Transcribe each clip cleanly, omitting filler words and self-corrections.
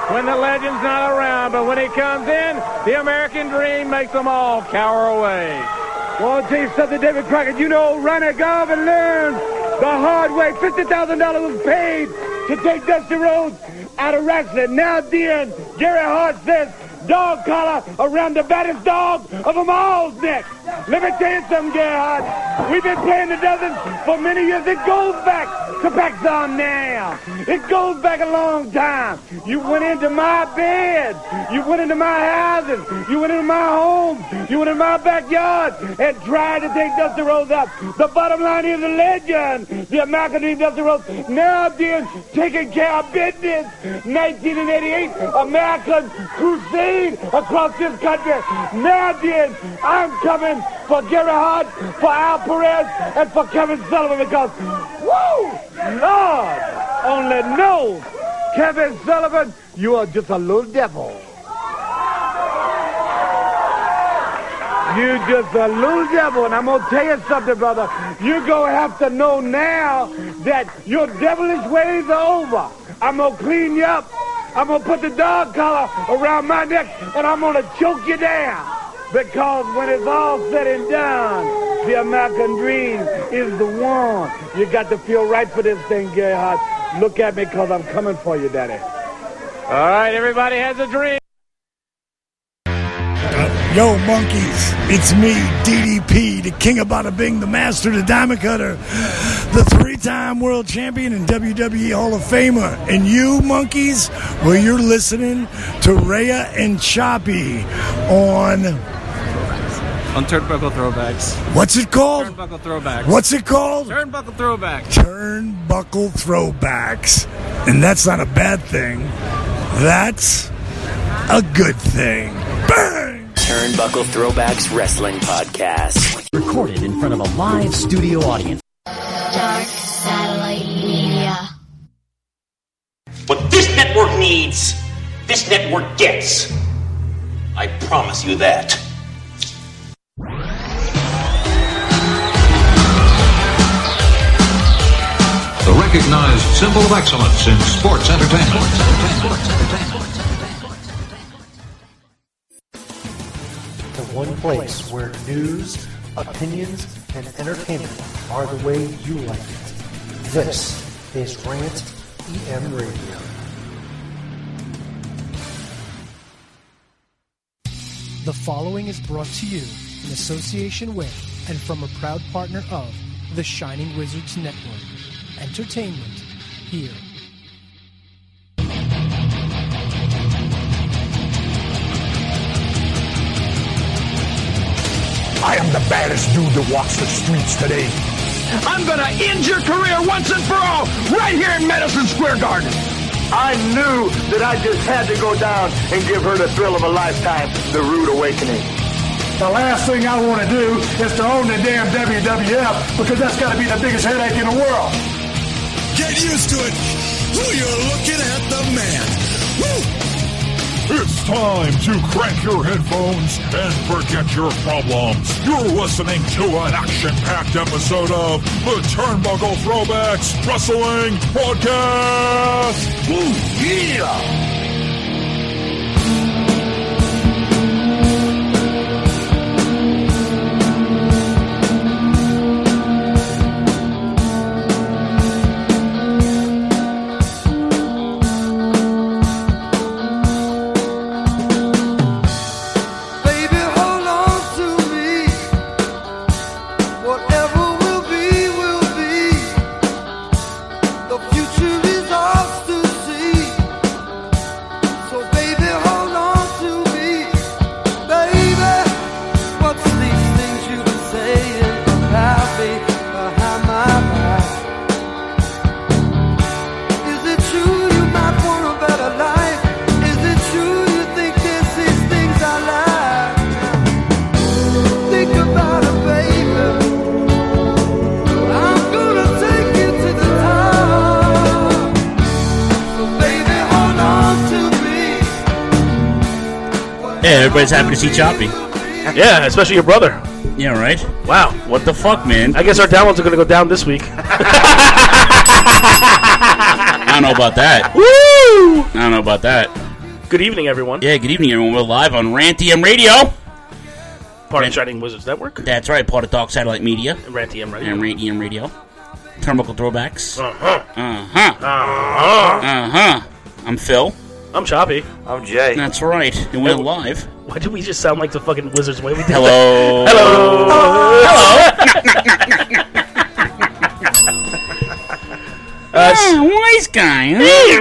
when the legend's not around, but when he comes in, the American dream makes them all cower away. Well, I'll tell you something, David Crockett. You know, Ronnie Garvin learned the hard way. $50,000 was paid to take Dusty Rhodes out of wrestling. Now then, Gary Hart says, dog collar around the baddest dog of them all's neck. Let me tell you something, Gary Hart. We've been playing the dozens for many years. It goes back to Pakistan now. It goes back a long time. You went into my bed. You went into my houses. You went into my homes. You went into my backyard and tried to take Dusty Rhodes out. The bottom line is the legend, the American Dream, Dusty Rhodes. Now then, taking care of business. 1988, American crusade across this country. Now then, I'm coming for Gary Hart, for Al Perez, and for Kevin Sullivan because, woo, Lord, only knows, Kevin Sullivan, you are just a little devil. You just a little devil, and I'm going to tell you something, brother. You're going to have to know now that your devilish ways are over. I'm going to clean you up. I'm going to put the dog collar around my neck, and I'm going to choke you down. Because when it's all said and done, the American dream is the one. You got to feel right for this thing, Gary Hart. Look at me, because I'm coming for you, Daddy. All right, everybody has a dream. Yo, monkeys, it's me, DDP, the king of bada bing, the master, the diamond cutter, the three-time world champion and WWE Hall of Famer. And you, monkeys, well, you're listening to Rhea and Choppy on Turnbuckle Throwbacks. What's it called? Turnbuckle Throwbacks. What's it called? Turnbuckle Throwbacks. Turnbuckle Throwbacks. And that's not a bad thing. That's a good thing. Bang! Turnbuckle Throwbacks Wrestling Podcast. Recorded in front of a live studio audience. Dark Satellite Media. What this network needs, this network gets. I promise you that. The recognized symbol of excellence in sports entertainment. The one place where news, opinions, and entertainment are the way you like it. This is Rant EM Radio. The following is brought to you in association with and from a proud partner of the Shining Wizards Network. Entertainment here. I am the baddest dude that walks the streets today. I'm gonna end your career once and for all, right here in Madison Square Garden. I knew that I just had to go down and give her the thrill of a lifetime, the Rude Awakening. The last thing I want to do is to own the damn WWF, because that's got to be the biggest headache in the world. Get used to it. Ooh, you're looking at the man. Woo! It's time to crank your headphones and forget your problems. You're listening to an action-packed episode of the Turnbuckle Throwbacks Wrestling Podcast. Woo, yeah! Yeah, everybody's happy to see Choppy. Yeah, especially your brother. Yeah, right? Wow. What the fuck, man? I guess our downloads are going to go down this week. I don't know about that. Woo! I don't know about that. Good evening, everyone. Yeah, good evening, everyone. We're live on Rant-EM Radio. Part of Shining Wizards Network. That's right, part of Dark Satellite Media. And Rant-EM Radio. And Rant-EM Radio. Turnbuckle Throwbacks. I'm Phil. I'm Choppy. I'm Jay. That's right. And we're live. Why did we just sound like the fucking Wizards way we did? Hello. Wise guy.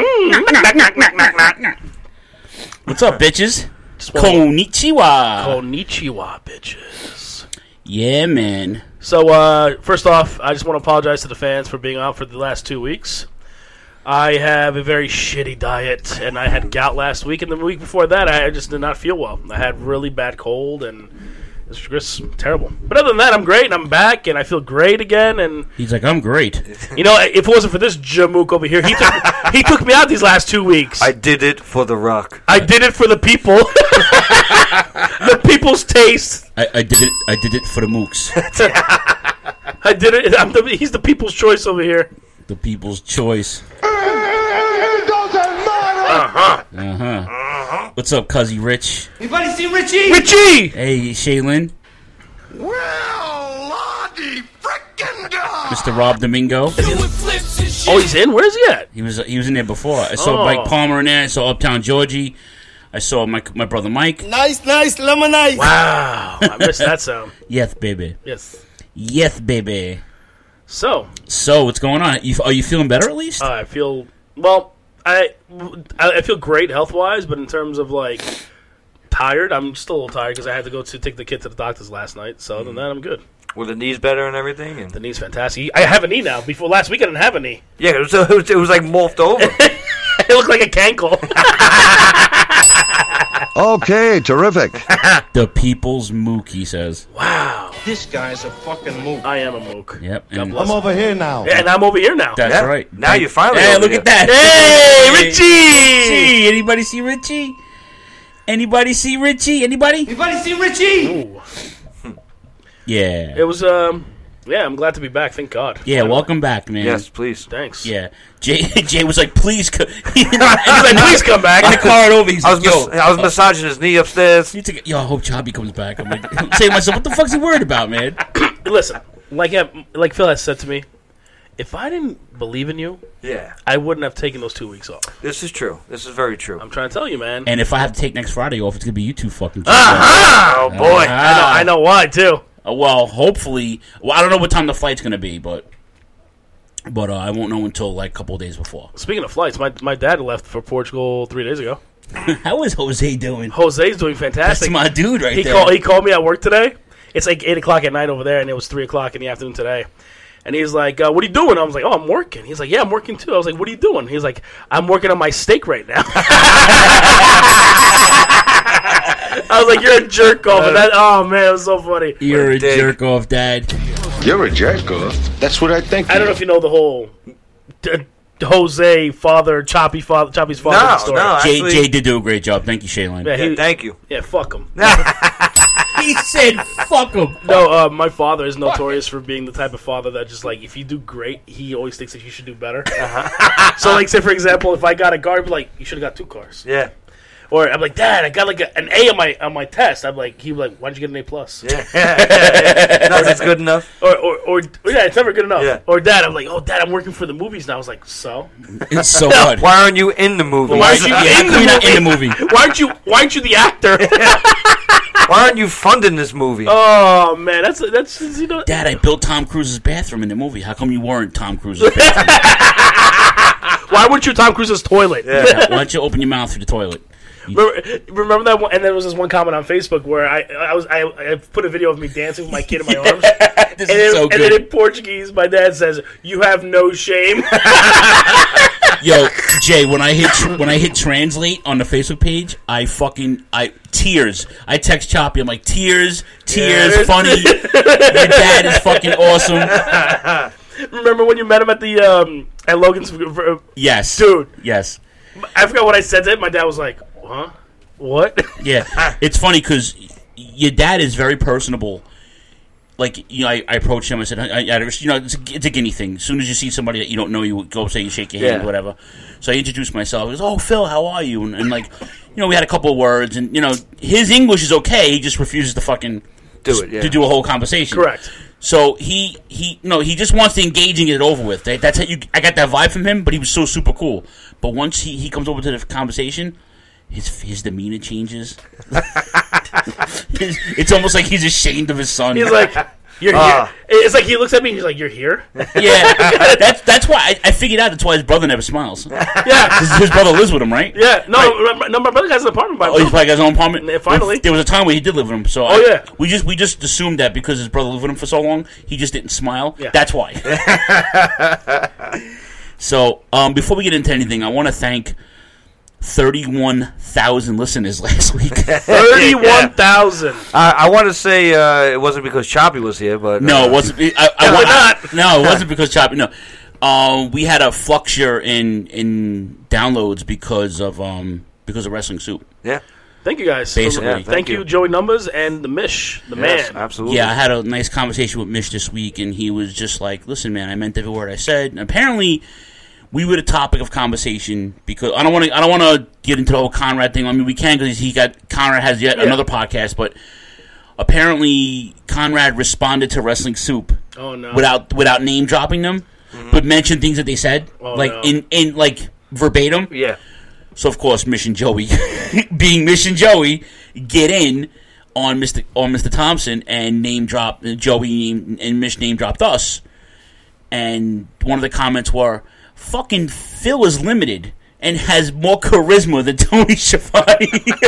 What's up, bitches? Konnichiwa. Konnichiwa, bitches. Yeah, man. So, first off, I just want to apologize to the fans for being out for the last 2 weeks. I have a very shitty diet, and I had gout last week, and the week before that, I just did not feel well. I had really bad cold, and it was just terrible. But other than that, I'm great, and I'm back, and I feel great again. And he's like, I'm great. You know, if it wasn't for this jamook over here, he took me out these last 2 weeks. I did it for the Rock. I did it for the people. The people's taste. I did it for the mooks. I did it. He's the people's choice over here. The people's choice. It doesn't matter. What's up, Cuzzy Rich? Anybody see Richie? Richie! Hey, Shaylin. Well, Lottie frickin' God. Mr. Rob Domingo. Oh, he's in? Where's he at? He was in there before. I saw Mike Palmer in there. I saw Uptown Georgie. I saw my brother Mike. Nice, lemonade. Wow. I missed that sound. Yes, baby. Yes, baby. So what's going on? Are you feeling better at least? I feel, well, I feel great health-wise, but in terms of, like, tired, I'm still a little tired because I had to go to take the kid to the doctor's last night. So other than that, I'm good. Were the knees better and everything? The knee's fantastic. I have a knee now. Before last week, I didn't have a knee. Yeah, it was like morphed over. It looked like a cankle. Okay, terrific. The people's mook, he says. Wow. This guy's a fucking mook. I am a mook. Yep. I'm over here now. Yeah, and I'm over here now. That's right. Now you're finally Hey, over look here. at that. Hey, Richie! Anybody see Richie? Anybody see Richie? Anybody? Anybody see Richie? Ooh. Yeah. It was, yeah, I'm glad to be back. Thank God. Yeah, welcome back, man. Yes, please. Thanks. Yeah. Jay was like, please come. He's like, please come back. In the car over, he's I like, yo. was massaging his knee upstairs. Yo, I hope Choppy comes back. I'm like, saying to myself, what the fuck's he worried about, man? Listen, like Phil has said to me, if I didn't believe in you, I wouldn't have taken those 2 weeks off. This is true. This is very true. I'm trying to tell you, man. And if I have to take next Friday off, it's going to be you two fucking kids. Oh, boy. I know why, too. Well, hopefully. Well, I don't know what time the flight's going to be, but I won't know until like a couple of days before. Speaking of flights, my dad left for Portugal 3 days ago. How is Jose doing? Jose's doing fantastic. That's my dude right there. He called me at work today. It's like 8 o'clock at night over there, and it was 3 o'clock in the afternoon today. And he's like, what are you doing? I was like, oh, I'm working. He's like, yeah, I'm working too. I was like, what are you doing? He's like, I'm working on my steak right now. I was like, you're a jerk off. Oh, man, it was so funny. You're a jerk off, Dad. You're a jerk off. That's what I think. I don't know if you know the whole Jose Choppy's father story. No, Jay did do a great job. Thank you, Shaylin. Yeah, thank you. Yeah, fuck him. He said, fuck him. No, my father is notorious for being the type of father that just, like, if you do great, he always thinks that you should do better. So, like, say, for example, if I got a car, I'd be like, you should have got 2 cars. Yeah. Or I'm like, Dad, I got like an A on my test. I'm like, he'd be like, why'd you get an A+? Yeah. Nothing's good enough. Or yeah, it's never good enough. Yeah. Or Dad, I'm like, oh, Dad, I'm working for the movies now. I was like, so? So what? Why aren't you in the movie? Why aren't you in the movie? Why aren't you the actor? Why aren't you funding this movie? Oh man, that's you know. Dad, I built Tom Cruise's bathroom in the movie. How come you weren't Tom Cruise's bathroom? Why weren't you Tom Cruise's toilet? Yeah. Why don't you open your mouth through the toilet? Remember that one? And there was this one comment on Facebook where I put a video of me dancing with my kid in my arms. This is so good. And then in Portuguese, my dad says, "You have no shame." Yo, Jay, when I hit translate on the Facebook page, I tears. I text Choppy. I'm like, tears, funny. Your dad is fucking awesome. Remember when you met him at Logan's? Yes, dude. Yes. I forgot what I said to him. My dad was like, "Huh? What?" Yeah, it's funny because your dad is very personable. Like, you know, I approached him. I said, you know, it's a guinea thing. As soon as you see somebody that you don't know, you go say, you shake your hand, or whatever. So I introduced myself. He goes, "Oh, Phil, how are you?" And like, we had a couple of words, and his English is okay. He just refuses to fucking to do a whole conversation. Correct. So he just wants to engage and get it over with. That's how I got that vibe from him. But he was so super cool. But once he comes over to the conversation, his demeanor changes. It's almost like he's ashamed of his son. He's like, "You're here." It's like he looks at me and he's like, "You're here." Yeah, that's why I figured out. That's why his brother never smiles. Yeah, his brother lives with him, right? Yeah, no, my brother has an apartment by himself. Oh, he's probably got his own apartment. Finally, there was a time where he did live with him. So yeah, we just assumed that because his brother lived with him for so long, he just didn't smile. Yeah. That's why. So before we get into anything, I want to thank 31,000 listeners last week. 31,000. I want to say it wasn't because Choppy was here, but no, it wasn't. No, it wasn't because Choppy. No, we had a flucture in downloads because of Wrestling Soup. Yeah. Thank you guys. Basically, thank you, Joey Numbers and the Mish, the man. Absolutely. Yeah, I had a nice conversation with Mish this week, and he was just like, "Listen, man, I meant every word I said." And apparently, we were the topic of conversation because I don't want to get into the whole Conrad thing. I mean, we can because Conrad has yet another podcast, but apparently Conrad responded to Wrestling Soup. Oh no! Without name dropping them, but mentioned things that they said, in like verbatim. Yeah. So of course, Mish and Joey, being Mish and Joey, get in on Mr. Thompson and name drop Joey and Mish name dropped us, and one of the comments were, "Fucking Phil is limited and has more charisma than Tony Schiavone."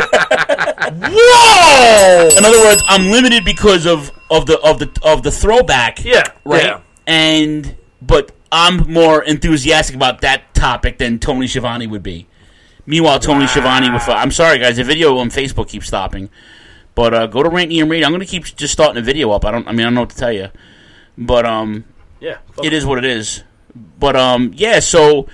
Whoa! In other words, I'm limited because of the throwback. Yeah. Right. Yeah. But I'm more enthusiastic about that topic than Tony Schiavone would be. Meanwhile, Tony Schiavone with I'm sorry guys, the video on Facebook keeps stopping. But go to Rant EM Radio. I'm going to keep just starting a video up. I don't know what to tell you. But it is what it is. But so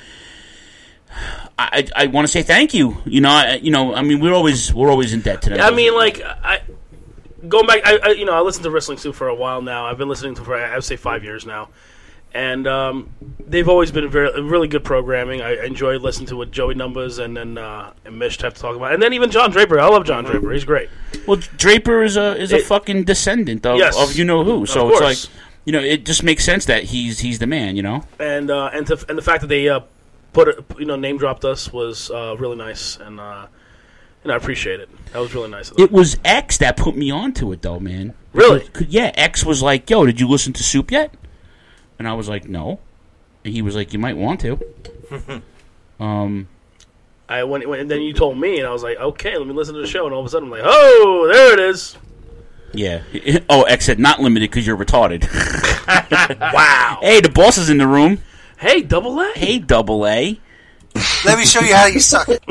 I want to say thank you. I mean we're always in debt to them. I mean, like going back, I listened to Wrestling Soup for a while now. I've been listening to for I would say 5 years now, and they've always been really good programming. I enjoy listening to what Joey Numbers and Mish have to talk about, and then even John Draper. I love John Draper. He's great. Well, Draper is a fucking descendant of you know who. So it's like. It just makes sense that he's the man, And the fact that they name dropped us was really nice, and I appreciate it. That was really nice of them. It was X that put me onto it, though, man. Really? Yeah, X was like, "Yo, did you listen to Soup yet?" And I was like, "No." And he was like, "You might want to." I went, and then you told me, and I was like, "Okay, let me listen to the show." And all of a sudden, I'm like, "Oh, there it is." Yeah. Oh, X said not limited because you're retarded. Wow. Hey, the boss is in the room. Hey, Double A. Hey, Double A. Let me show you how you suck it.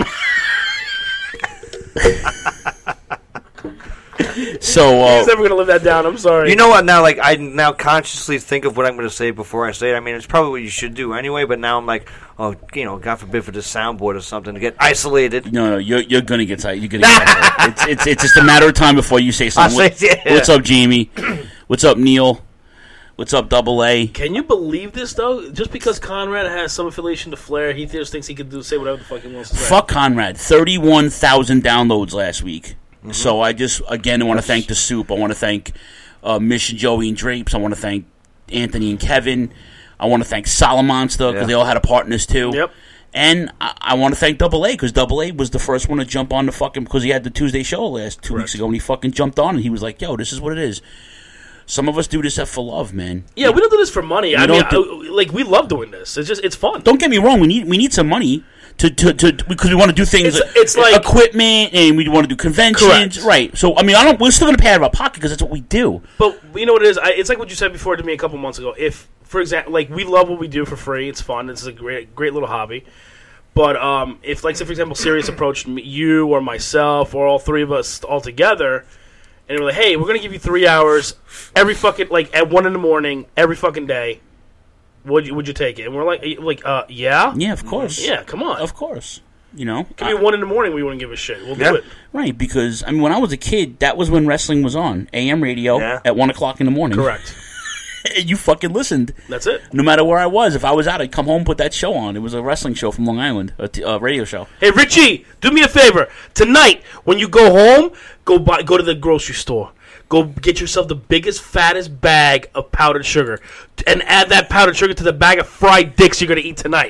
So he's never gonna live that down. I'm sorry. You know what? Now, like I now consciously think of what I'm going to say before I say it. I mean, it's probably what you should do anyway. But now I'm like, oh, God forbid for the soundboard or something to get isolated. No, you're gonna get tight. You're gonna get isolated. It's just a matter of time before you say something. What's up, Jamie? What's up, Neil? What's up, Double A? Can you believe this though? Just because Conrad has some affiliation to Flair, he just thinks he can say whatever the fuck he wants to say. Fuck Conrad. 31,000 downloads last week. Mm-hmm. So I just again want to thank the Soup. I want to thank Mish and Joey and Drapes. I want to thank Anthony and Kevin. I want to thank Solomonster because they all had a part in this too. Yep. And I want to thank Double A because Double A was the first one to jump on the fucking because he had the Tuesday show last 2 weeks ago and he fucking jumped on and he was like, "Yo, this is what it is." Some of us do this for love, man. Yeah, we don't do this for money. We love doing this. It's fun. Don't get me wrong. We need some money to because we want to do things. It's like equipment, and we want to do conventions, correct. Right? So I mean, we're still going to pay out of our pocket because that's what we do. But you know what it is? It's like what you said before to me a couple months ago. If, for example, like we love what we do for free, it's fun. It's a great little hobby. But if, like, say for example, Sirius approached you or myself or all three of us all together. And we're like, hey, we're going to give you 3 hours every fucking, like, at 1 in the morning, every fucking day. Would you take it? And we're like, yeah? Yeah, of course. Yeah, come on. Of course. It could be 1 in the morning we wouldn't give a shit. We'll do it. Right, because, I mean, when I was a kid, that was when wrestling was on. AM radio at 1 o'clock in the morning. Correct. And you fucking listened. That's it. No matter where I was. If I was out, I'd come home and put that show on. It was a wrestling show from Long Island, a radio show. Hey, Richie, do me a favor. Tonight, when you go home, go to the grocery store. Go get yourself the biggest, fattest bag of powdered sugar. And add that powdered sugar to the bag of fried dicks you're going to eat tonight.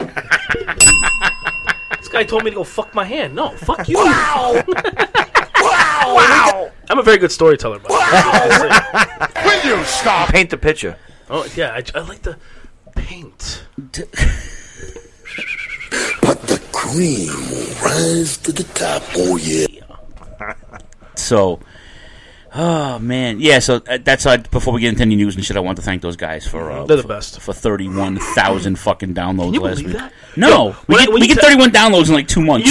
This guy told me to go fuck my hand. No, fuck you. Wow. Wow. I'm a very good storyteller, by the way. Will you stop? Paint the picture. Oh, yeah, I like the paint. But the cream will rise to the top. Oh, yeah. So, oh, man. Yeah, so that's before we get into any news and shit, I want to thank those guys for... They're the best. For 31,000 fucking downloads Can you last believe week. That? No. Yo, we get 31 downloads in like 2 months.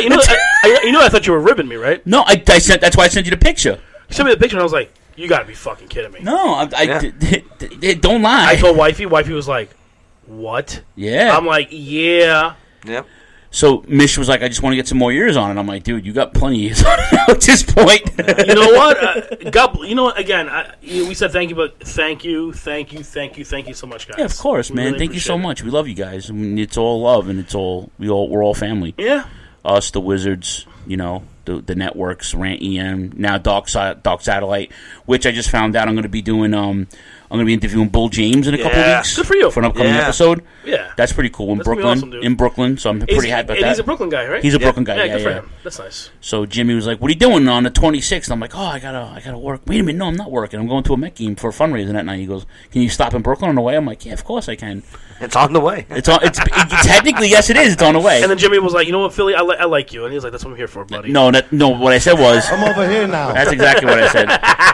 I thought you were ribbing me, right? No, that's why I sent you the picture. You sent me the picture and I was like, you gotta be fucking kidding me. No, don't lie. I told Wifey. Wifey was like, what? Yeah. I'm like, yeah. Yep. So Mish was like, I just want to get some more years on it. I'm like, dude, you got plenty of years on it at this point. You know what? God, you know what? Again, we said thank you, but thank you so much, guys. Yeah, of course, man. Really thank you so much. We love you guys. I mean, it's all love, and we're all family. Yeah. Us, the Wizards, the networks, Rant EM, now Dark Satellite, which I just found out I'm going to be doing. I'm going to be interviewing Bull James in a couple of weeks. Good for you. For an upcoming episode. Yeah. That's pretty cool. That's awesome, dude. In Brooklyn, so I'm pretty happy about that. He's a Brooklyn guy, right? He's a Brooklyn guy, yeah. Good for him. That's nice. So Jimmy was like, what are you doing on the 26th? And I'm like, I gotta work. Wait a minute, no, I'm not working. I'm going to a Met game for a fundraiser that night. He goes, can you stop in Brooklyn on the way? I'm like, yeah, of course I can. It's on the way. Technically, yes, it is. It's on the way. And then Jimmy was like, you know what, Philly, I like you. And he was like, that's what I'm here for, buddy. No, what I said was... I'm over here now. That's exactly what I said.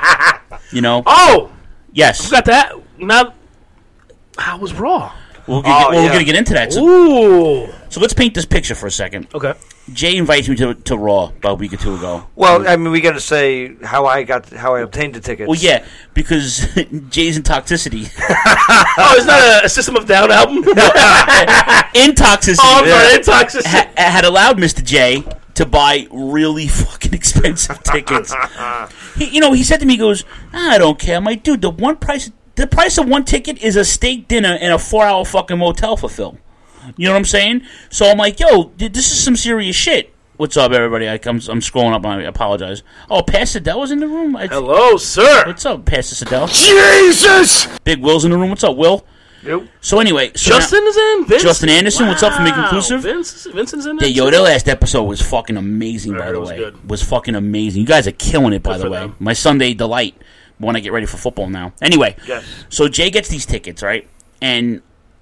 Oh! Yes. I forgot that. Now, how was Raw? We're going to get into that. Ooh. So let's paint this picture for a second. Okay. Jay invites me to Raw about a week or two ago. Well, I mean, we got to say how I obtained the tickets. Well, yeah, because Jay's in Toxicity. Oh, it's not a System of Down album? In Toxicity. Oh, I'm sorry, In Toxicity. Had allowed Mr. J to buy really fucking expensive tickets. He said to me, he goes, I don't care. I'm like, dude, the price of one ticket is a steak dinner and a 4-hour fucking motel for Phil. You know what I'm saying? So I'm like, yo, this is some serious shit. What's up, everybody? I'm scrolling up. I apologize. Oh, Pastor Siddell was in the room? Hello, sir. What's up, Pastor Siddell? Jesus! Big Will's in the room. What's up, Will? Yep. So anyway, Justin is in. Vince? Justin Anderson, what's up from Inconclusive? Vincent's in. Their last episode was fucking amazing. By the way, good. Was fucking amazing. You guys are killing it. By the way, them. My Sunday delight when I get ready for football now. Anyway, yes. So Jay gets these tickets, right? And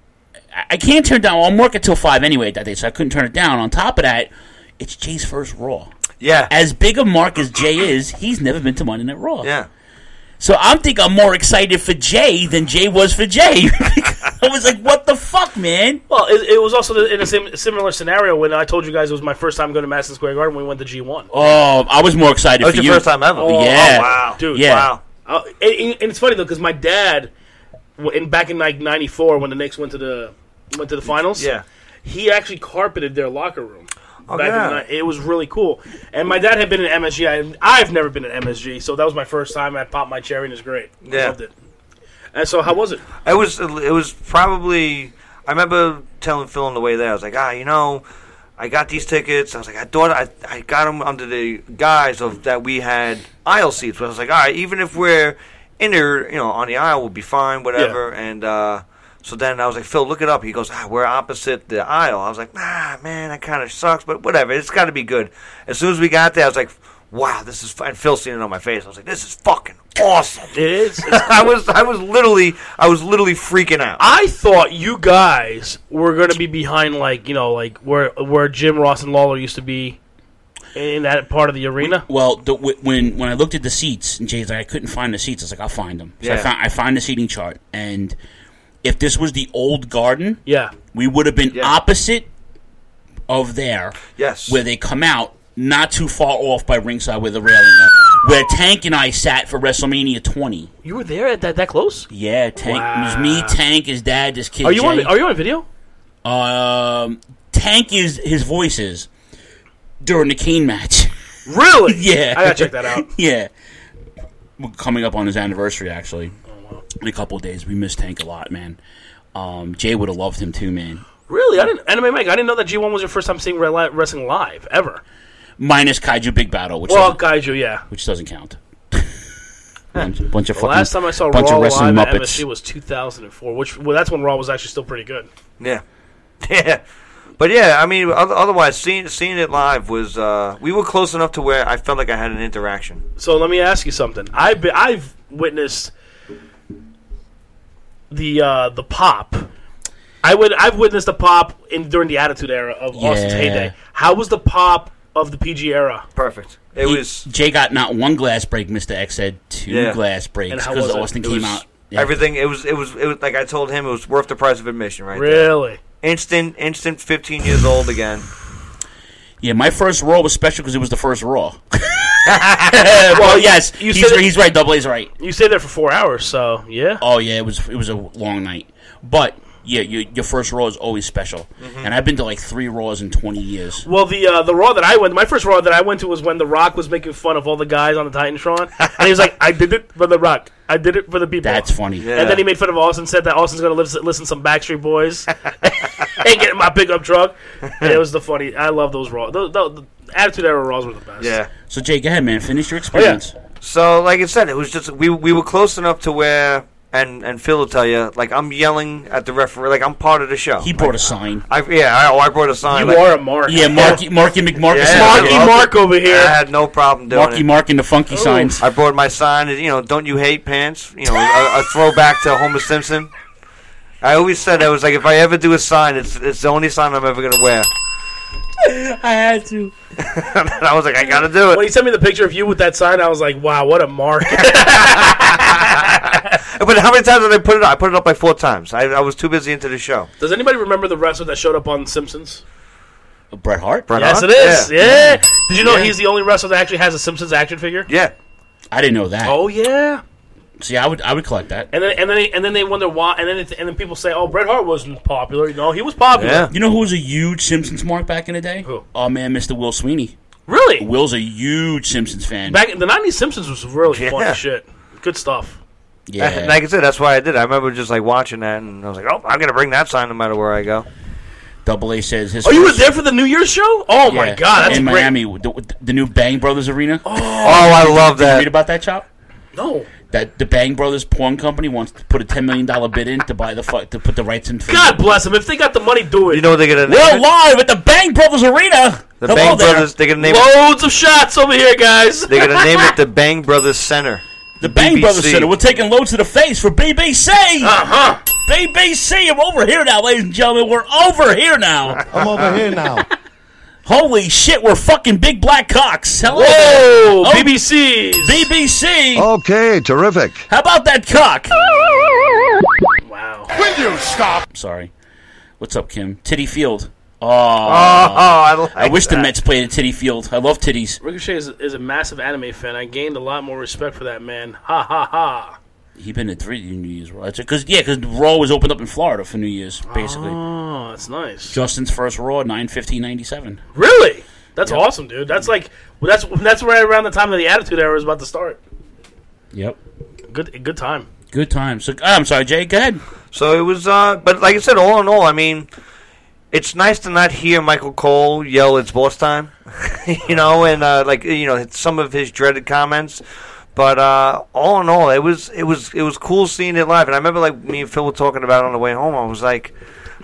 I can't turn down. I'm working till 5 anyway that day, so I couldn't turn it down. On top of that, it's Jay's first Raw. Yeah. As big a mark as Jay is, he's never been to Monday Night Raw. Yeah. So I'm more excited for Jay than Jay was for Jay. I was like, what the fuck, man? Well, it was also in a similar scenario when I told you guys it was my first time going to Madison Square Garden when we went to G1. Oh, I was more excited for you. That was your first time ever? Yeah. Oh, wow. Dude, yeah. Wow. And it's funny, though, because my dad, back in like 94 when the Knicks went to the finals, yeah, he actually carpeted their locker room. Oh, back yeah. in the night. It was really cool. And my dad had been in MSG. I've never been in MSG, so that was my first time. I popped my cherry, and it's great. Yeah. I loved it. And so, how was it? It was probably. I remember telling Phil on the way there. I was like, I got these tickets. I was like, I thought I got them under the guise of that we had aisle seats. But I was like, all right, even if we're in there, on the aisle, we'll be fine, whatever. Yeah. And so then I was like, Phil, look it up. He goes, we're opposite the aisle. I was like, man, that kind of sucks, but whatever. It's got to be good. As soon as we got there, I was like, wow, this is. And Phil seeing it on my face. I was like, this is fucking awesome. It is. I was literally freaking out. I thought you guys were going to be behind, like where Jim Ross and Lawler used to be in that part of the arena. Well, when I looked at the seats, and Jay's like, I couldn't find the seats. I was like, I'll find them. So yeah. I find the seating chart, and if this was the old Garden, yeah, we would have been opposite of there. Yes, where they come out. Not too far off by ringside where the railing are. Where Tank and I sat for WrestleMania 20. You were there at that close? Yeah, Tank. Wow. It was me, Tank, his dad, this kid. Are you Jay. on video? Tank is his voices during the Kane match. Really? Yeah. I gotta check that out. Yeah. We're coming up on his anniversary, actually. Oh, wow. in a couple of days. We miss Tank a lot, man. Jay would have loved him too, man. Really? Anime Mike, I didn't know that G1 was your first time seeing wrestling live, ever. Minus Kaiju Big Battle, which Kaiju, yeah. Which doesn't count. bunch of fucking, last time I saw bunch Raw of wrestling live at Muppets. MSG was 2004, that's when Raw was actually still pretty good. Yeah. Yeah. But yeah, I mean, otherwise, seeing it live was, we were close enough to where I felt like I had an interaction. So let me ask you something. I've witnessed the pop. I've witnessed the pop during the Attitude Era of Austin's heyday. How was the pop of the PG era? Perfect. Jay got not one glass break. Mr. X said 2 glass breaks because Austin came out. Yeah. Everything. It was like I told him, it was worth the price of admission. Right. Really. There. Instant. 15 years old again. Yeah, my first Raw was special because it was the first Raw. Well, yes, he's right. Double A's right. You stayed there for 4 hours, so yeah. Oh yeah, it was a long night, but. Yeah, your first Raw is always special, and I've been to like 3 Raws in 20 years. Well, the Raw that I went, my first Raw that I went to was when The Rock was making fun of all the guys on the Titantron, and he was like, "I did it for The Rock, I did it for the people." That's funny. Yeah. And then he made fun of Austin, said that Austin's going to listen to some Backstreet Boys and get in my pickup truck. And it was the funny. I love those Raws. The Attitude Era Raws were the best. Yeah. So Jay, go ahead, man. Finish your experience. Oh, yeah. So, like I said, it was just we were close enough to where. And Phil will tell you, like, I'm yelling at the referee, like, I'm part of the show. He brought a sign. I brought a sign. You are a Mark. Yeah, Marky McMark. Yeah, Marky Mark over here. I had no problem doing Marky it. Mark and the funky signs. I brought my sign, don't you hate pants? A throwback to Homer Simpson. I always said, I was like, if I ever do a sign, it's the only sign I'm ever going to wear. I had to. And I was like, I got to do it. When he sent me the picture of you with that sign, I was like, wow, what a mark. But how many times did I put it up? I put it up like 4 times. I was too busy into the show. Does anybody remember the wrestler that showed up on Simpsons? Bret Hart? Yes, it is. Yeah. Did you know he's the only wrestler that actually has a Simpsons action figure? Yeah. I didn't know that. Oh, yeah. See, I would collect that. And then they wonder why. And then people say, "Oh, Bret Hart wasn't popular." No, he was popular. Yeah. You know who was a huge Simpsons mark back in the day? Who? Oh man, Mr. Will Sweeney. Really? Will's a huge Simpsons fan. Back in the '90s, Simpsons was really fun shit. Good stuff. Yeah. Like I said, that's why I did. I remember just like watching that, and I was like, "Oh, I'm gonna bring that sign no matter where I go." Double A says his. Oh, you were there for the New Year's show? Oh my God, that's in great. Miami, the new Bang Brothers arena. Oh, I love that. Did you read about that, Chop? No. That the Bang Brothers porn company wants to put a $10 million bid in to buy to put the rights in. God bless them. If they got the money, do it. You know what they're gonna name We're it? live at the Bang Brothers arena. The Bang Brothers. They're gonna name loads of shots over here, guys. They're gonna name it the Bang Brothers Center. The Bang BBC. Brothers Center. We're taking loads to the face for BBC. BBC. I'm over here now, ladies and gentlemen. We're over here now. I'm over here now. Holy shit, we're fucking big black cocks. Hello. Whoa, BBC. BBC. Okay, terrific. How about that cock? Wow. Will you stop? Sorry. What's up, Kim? Titty Field. Oh, I wish the Mets played at Titty Field. I love titties. Ricochet is a massive anime fan. I gained a lot more respect for that man. Ha ha ha. He been to 3 New Year's Raw. Because Raw was opened up in Florida for New Year's, basically. Oh, that's nice. Justin's first Raw, 9/15/97. Really? That's awesome, dude. That's like that's right around the time that the Attitude Era was about to start. Yep. Good time. Good time. So I'm sorry, Jay. Go ahead. So it was, but like I said, all in all, I mean, it's nice to not hear Michael Cole yell, "It's boss time," and some of his dreaded comments. But all in all, it was cool seeing it live. And I remember, like, me and Phil were talking about it on the way home. I was like,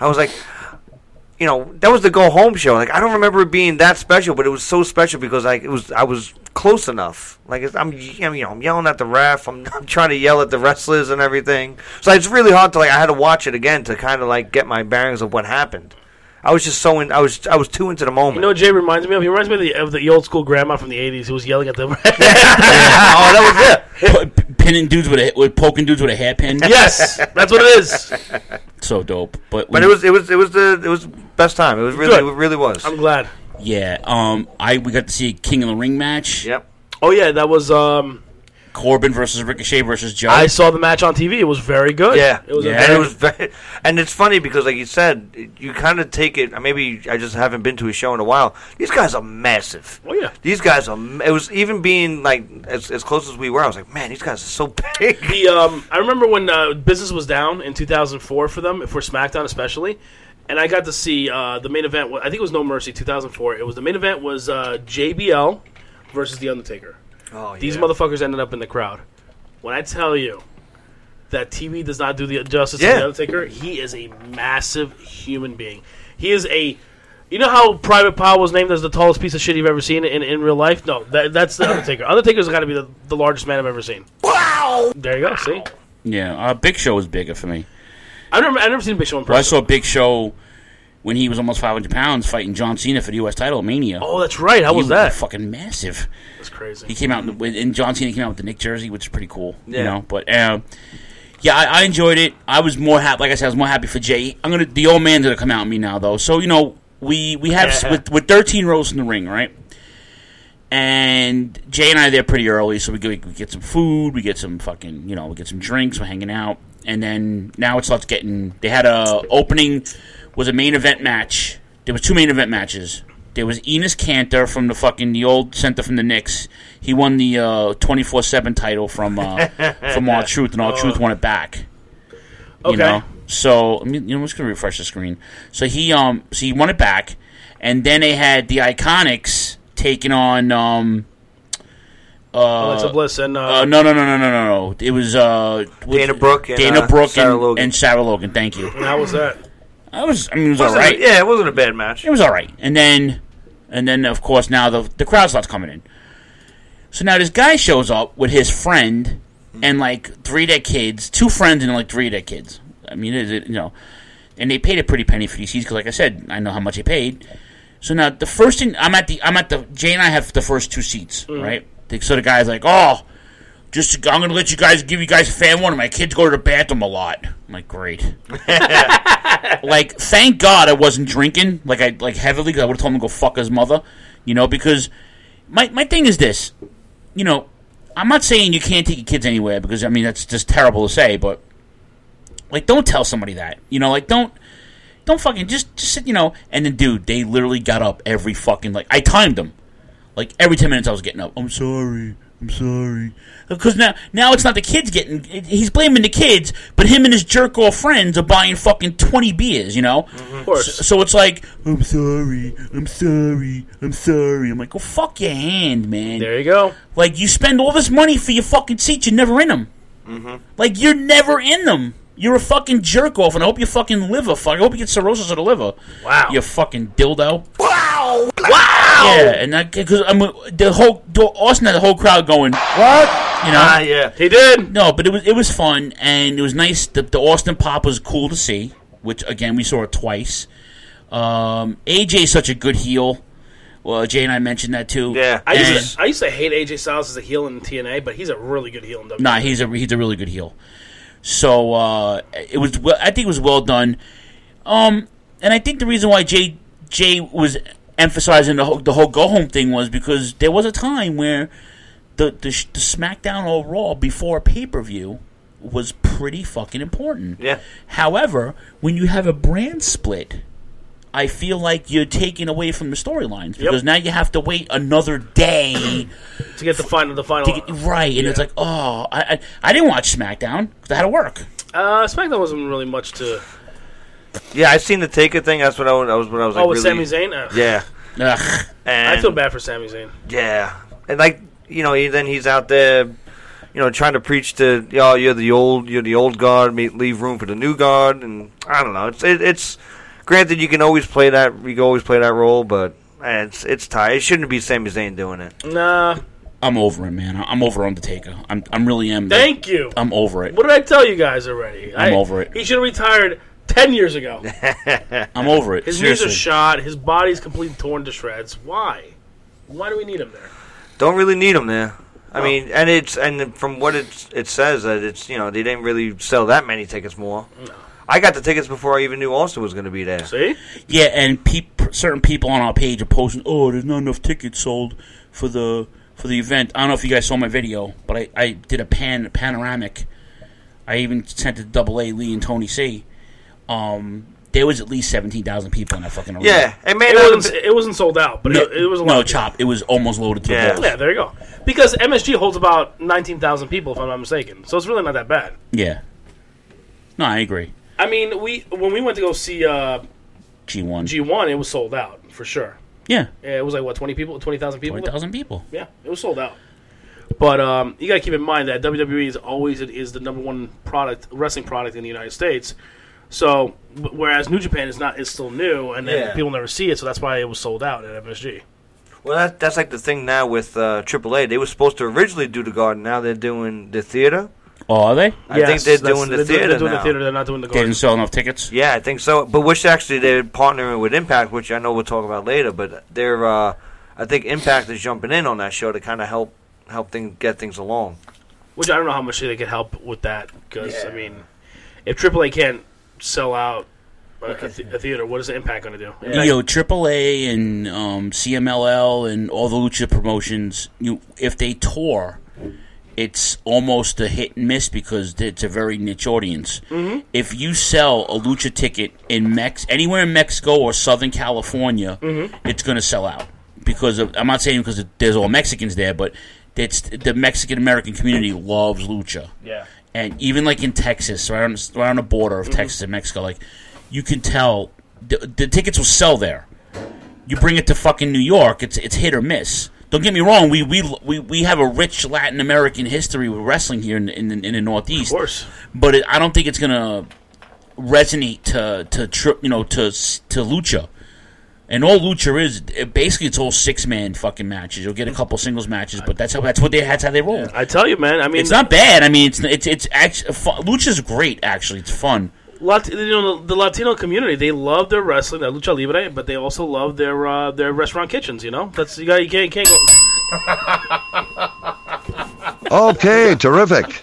that was the go home show. Like, I don't remember it being that special, but it was so special because I was close enough. Like, I'm yelling at the ref. I'm trying to yell at the wrestlers and everything. So it's really hard to, like, I had to watch it again to kind of like get my bearings of what happened. I was just so I was too into the moment. You know what Jay reminds me of? He reminds me of the old school grandma from the 80s who was yelling at them. Oh, that was it. Pinning dudes poking dudes with a hairpin. Yes, that's what it is. So dope. But it was the best time. It was really it really was. I'm glad. Yeah. We got to see a King of the Ring match. Yep. Oh yeah, that was Corbin versus Ricochet versus Joe. I saw the match on TV. It was very good. Yeah, it was. And it was very, and it's funny because, like you said, you kind of take it. Maybe I just haven't been to a show in a while. These guys are massive. Oh yeah, these guys are. It was even being like as close as we were. I was like, man, these guys are so big. I remember when business was down in 2004 for them, for SmackDown especially, and I got to see the main event. I think it was No Mercy 2004. It was the main event was JBL versus The Undertaker. Oh, yeah. These motherfuckers ended up in the crowd. When I tell you that TV does not do the justice to The Undertaker, he is a massive human being. He is a... You know how Private Pile was named as the tallest piece of shit you've ever seen in real life? No, that's The Undertaker. Undertaker's got to be the largest man I've ever seen. Wow! There you go, see? Yeah, Big Show was bigger for me. I've never seen Big Show in person. Well, I saw Big Show when he was almost 500 pounds fighting John Cena for the U.S. title at Mania. Oh, that's right. How was that? Fucking massive. That's crazy. He came out, and John Cena came out with the Nick jersey, which is pretty cool. Yeah. You know, but yeah, I enjoyed it. I was more happy. Like I said, I was more happy for Jay. The old man's gonna come out at me now, though. So you know, we have with 13 rows in the ring, right? And Jay and I are there pretty early, so we get some food, we get some fucking, we get some drinks, we're hanging out, and then now it starts getting. They had a opening, was a main event match. There was 2 main event matches. There was Enos Kanter from the old center from the Knicks. He won the 24/7 title from R-Truth, and R-Truth won it back. Okay. You know? So I'm just gonna refresh the screen. So he won it back, and then they had the Iconics taking on Alexa Bliss and no. It was Dana Brooke and Sarah Logan. Thank you. And how was that? It was all right. Yeah, it wasn't a bad match. It was all right. And then of course now the crowd starts coming in. So now this guy shows up with his friend and like 3 of their kids, 2 friends and like 3 of their kids. I mean, and they paid a pretty penny for these seats because, like I said, I know how much they paid. So now the first thing I'm at the Jay and I have the first 2 seats, right? So the guy's like, I'm gonna let give you guys a fan one. My kids go to the bathroom a lot. I'm like, great. Like, thank God I wasn't drinking like heavily, because I would have told him to go fuck his mother, because my thing is this, I'm not saying you can't take your kids anywhere, because I mean that's just terrible to say, but like, don't tell somebody that, don't fucking just sit, and then dude, they literally got up every fucking, like, I timed them, like every 10 minutes I was getting up. I'm sorry. Because now it's not the kids getting... He's blaming the kids, but him and his jerk-off friends are buying fucking 20 beers, Of course. So it's like, I'm sorry. I'm like, go fuck your hand, man. There you go. Like, you spend all this money for your fucking seats, you're never in them. Mm-hmm. Like, you're never in them. You're a fucking jerk-off, and I hope your fucking liver... I hope you get cirrhosis of the liver. Wow. You fucking dildo. Wow! Yeah, and because Austin had the whole crowd going, what? Yeah, he did. No, but it was fun, and it was nice. The Austin pop was cool to see, which again we saw it twice. AJ's such a good heel. Well, Jay and I mentioned that too. Yeah, I used to hate AJ Styles as a heel in TNA, but he's a really good heel in WWE. Nah, he's a really good heel. So I think it was well done. And I think the reason why Jay was emphasizing the whole go home thing was because there was a time where the SmackDown or Raw before a pay-per-view was pretty fucking important. Yeah. However, when you have a brand split, I feel like you're taking away from the storylines because now you have to wait another day to get the final. Right, and it's like, I didn't watch SmackDown because I had to work. SmackDown wasn't really much to. Yeah, I seen the Taker thing. That's what I was like. Oh, with really, Sami Zayn. Yeah. Ugh. And I feel bad for Sami Zayn. Yeah, and like then he's out there, trying to preach to you're the old guard, leave room for the new guard, and I don't know. It's granted you can always play that role, but it's tight. It shouldn't be Sami Zayn doing it. Nah. I'm over it, man. I'm over Undertaker. I'm really am. Thank you. I'm over it. What did I tell you guys already? I'm over it. He should have retired 10 years ago. I'm over it. His Seriously. knees are shot. His body's completely torn to shreds. Why? Why do we need him there? Don't really need him there. I mean, and from what it says that it's they didn't really sell that many tickets more. No. I got the tickets before I even knew Austin was going to be there. See? Yeah, and certain people on our page are posting, there's not enough tickets sold for the for the event. I don't know if you guys saw my video, but I did a panoramic. I even sent it to AA, Lee, and Tony C. There was at least 17,000 people in that fucking arena. Yeah, it wasn't sold out, but it was a lot. No, Chop. It was almost loaded to the balls. Yeah, there you go. Because MSG holds about 19,000 people, if I'm not mistaken. So it's really not that bad. Yeah. No, I agree. I mean, when we went to go see G1, it was sold out for sure. Yeah. It was like what, 20,000 people? 20,000 people. Yeah, it was sold out. But you got to keep in mind that WWE is the number one wrestling product in the United States. So, whereas New Japan is still new, and then people never see it, so that's why it was sold out at MSG. Well, that's like the thing now with AAA. They were supposed to originally do the Garden. Now they're doing the theater. Oh, are they? I think they're doing the theater They're doing now. the theater. They're not doing the They Garden. didn't sell enough tickets? Yeah, I think so. But which actually they're partnering with Impact, which I know we'll talk about later. But they're, I think Impact is jumping in on that show to kind of help get things along. Which I don't know how much they could help with that, because I mean, if AAA can't sell out a theater, what is the Impact going to do? Yo, AAA and CMLL and all the Lucha promotions, if they tour, it's almost a hit and miss because it's a very niche audience. Mm-hmm. If you sell a Lucha ticket in anywhere in Mexico or Southern California, it's going to sell out. Because I'm not saying because there's all Mexicans there, but the Mexican-American community loves Lucha. Yeah. And even like in Texas, right on the border of Texas and Mexico, like you can tell the tickets will sell there. You bring it to fucking New York, it's hit or miss. Don't get me wrong, we have a rich Latin American history with wrestling here in the Northeast. Of course. But I don't think it's gonna resonate to Lucha. And all Lucha is basically it's all 6-man fucking matches. You'll get a couple singles matches, but that's how they roll. I tell you, man. I mean, it's not bad. I mean, it's actually fun. Lucha's great. Actually, it's fun. The Latino community, they love their wrestling, their lucha libre, but they also love their restaurant kitchens. You know, that's you can't go. Okay, terrific.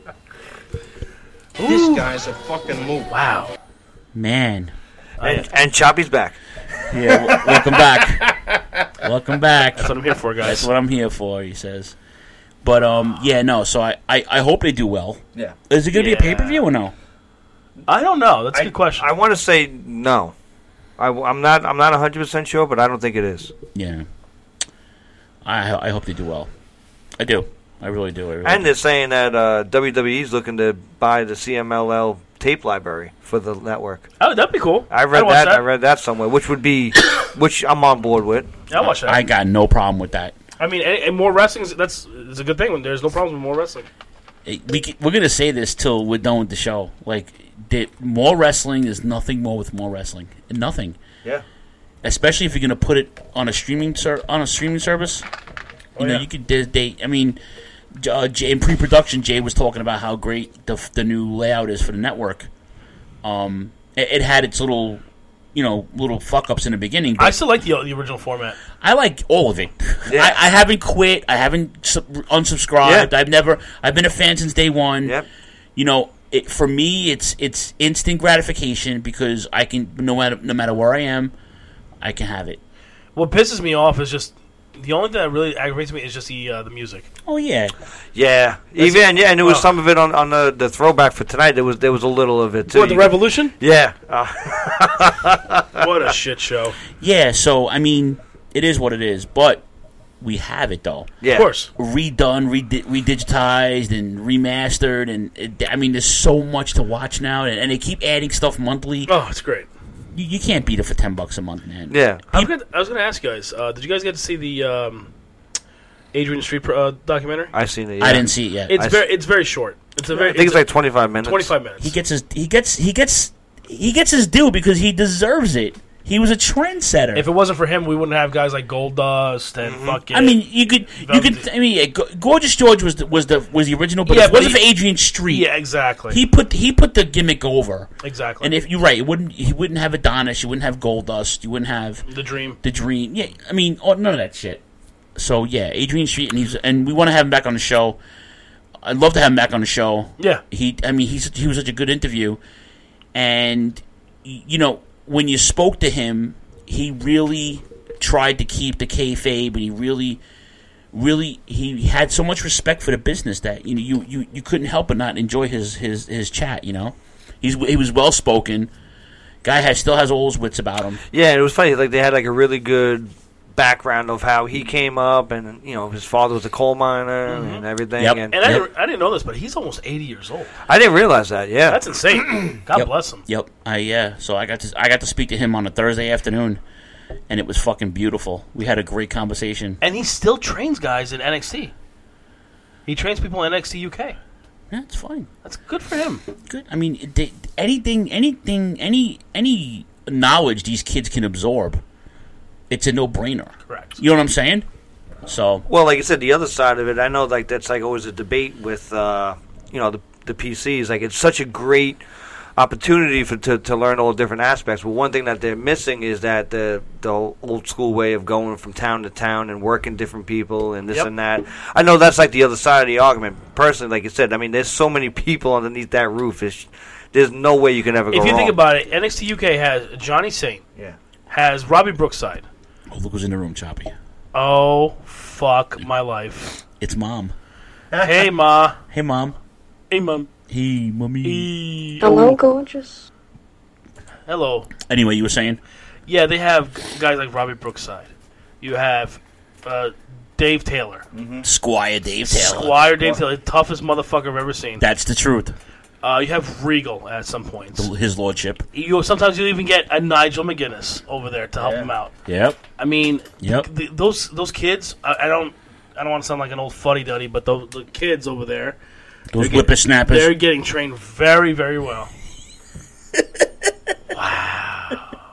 This guy's a fucking move. Wow, man. And Choppy's back. Yeah, welcome back. Welcome back. That's what I'm here for, guys. That's what I'm here for, he says. But so I hope they do well. Yeah. Is it going to be a pay-per-view or no? I don't know. That's a good question. I want to say no. I'm not 100% sure, but I don't think it is. Yeah. I hope they do well. I do. I really do. And they're saying that WWE's looking to buy the CMLL tape library for the network. Oh, that'd be cool. I read that somewhere, which I'm on board with. I'll watch that. I got no problem with that. I mean, and more wrestling, it's a good thing when there's no problem with more wrestling. We're going to say this till we're done with the show. Like, more wrestling is nothing more with more wrestling. Nothing. Yeah. Especially if you're going to put it on a streaming service. You could. In pre-production, Jay was talking about how great the new layout is for the network. It had its little fuck-ups in the beginning. But I still like the original format. I like all of it. Yeah. I haven't quit. I haven't unsubscribed. Yeah. I've been a fan since day one. Yep. For me, it's instant gratification because I can no matter where I am, I can have it. What pisses me off is just the only thing that really aggravates me is just the music. Oh yeah, yeah. And there was some of it on the throwback for tonight. There was a little of it too. What, the Revolution? Yeah. What a shit show. Yeah. So I mean, it is what it is, but we have it though. Yeah. Of course. Redone, redigitized, and remastered, and there's so much to watch now, and they keep adding stuff monthly. Oh, it's great. You can't beat it for $10 a month, man. Yeah. I was going to ask you guys, did you guys get to see the Adrian Street documentary? I've seen it. Yeah. I didn't see it yet. It's very short. I think it's like 25 minutes. 25 minutes. He gets his due because he deserves it. He was a trendsetter. If it wasn't for him, we wouldn't have guys like Goldust and fucking. I mean, you could. I mean, Gorgeous George was the original, but if it wasn't for Adrian Street, yeah, exactly. He put the gimmick over. Exactly. And if you're right, he wouldn't have Adonis. You wouldn't have Goldust. You wouldn't have the Dream. Yeah, I mean, none of that shit. So yeah, Adrian Street, and we want to have him back on the show. I'd love to have him back on the show. Yeah. He was such a good interview, and when you spoke to him, he really tried to keep the kayfabe, and he really really he had so much respect for the business that you couldn't help but not enjoy his chat. He was well spoken. Guy still has all his wits about him. Yeah, it was funny. Like they had like a really good background of how he came up, and his father was a coal miner and everything. Yep. And I didn't know this, but he's almost 80 years old. I didn't realize that. Yeah, that's insane. God bless him. Yep. So I got to speak to him on a Thursday afternoon, and it was fucking beautiful. We had a great conversation. And he still trains guys in NXT. He trains people in NXT UK. Yeah, it's fine. That's good for him. Good. I mean, any knowledge these kids can absorb, it's a no-brainer. Correct. You know what I'm saying? So, well, like I said, the other side of it, I know like that's like always a debate with the PCs. Like it's such a great opportunity to learn all the different aspects. But one thing that they're missing is that the old school way of going from town to town and working different people and this and that. I know that's like the other side of the argument. Personally, like you said, I mean, there's so many people underneath that roof. There's no way you can ever go wrong. If you think about it, NXT UK has Johnny Saint. Yeah. Has Robbie Brookside. Oh, look who's in the room, Choppy. Oh, fuck my life. It's Mom. Hey, Ma. Hey, Mom. Hey, Mom. Hey, Mommy. Hello, gorgeous. Hello. Anyway, you were saying? Yeah, they have guys like Robbie Brookside. You have Dave Taylor. Mm-hmm. Squire Dave Taylor. Squire Dave Taylor, the toughest motherfucker I've ever seen. That's the truth. You have Regal at some points. His lordship. Sometimes you even get a Nigel McGuinness over there to help him out. Yep. I mean, yep. Those kids. I don't want to sound like an old fuddy duddy, but the kids over there, those whippersnappers, they're getting trained very, very well. Wow.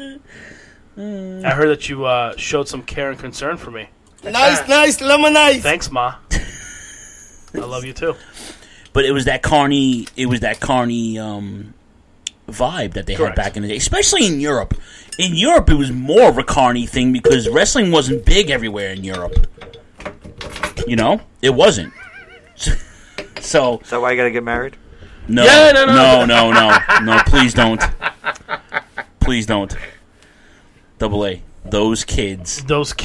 I heard that you showed some care and concern for me. Nice, lemonade. Thanks, Ma. I love you too. But it was that carny vibe that they had back in the day, especially in Europe. In Europe, it was more of a carny thing because wrestling wasn't big everywhere in Europe. It wasn't. So is that why you gotta get married? No, yeah, no, please don't. Please don't. Double A. Those kids.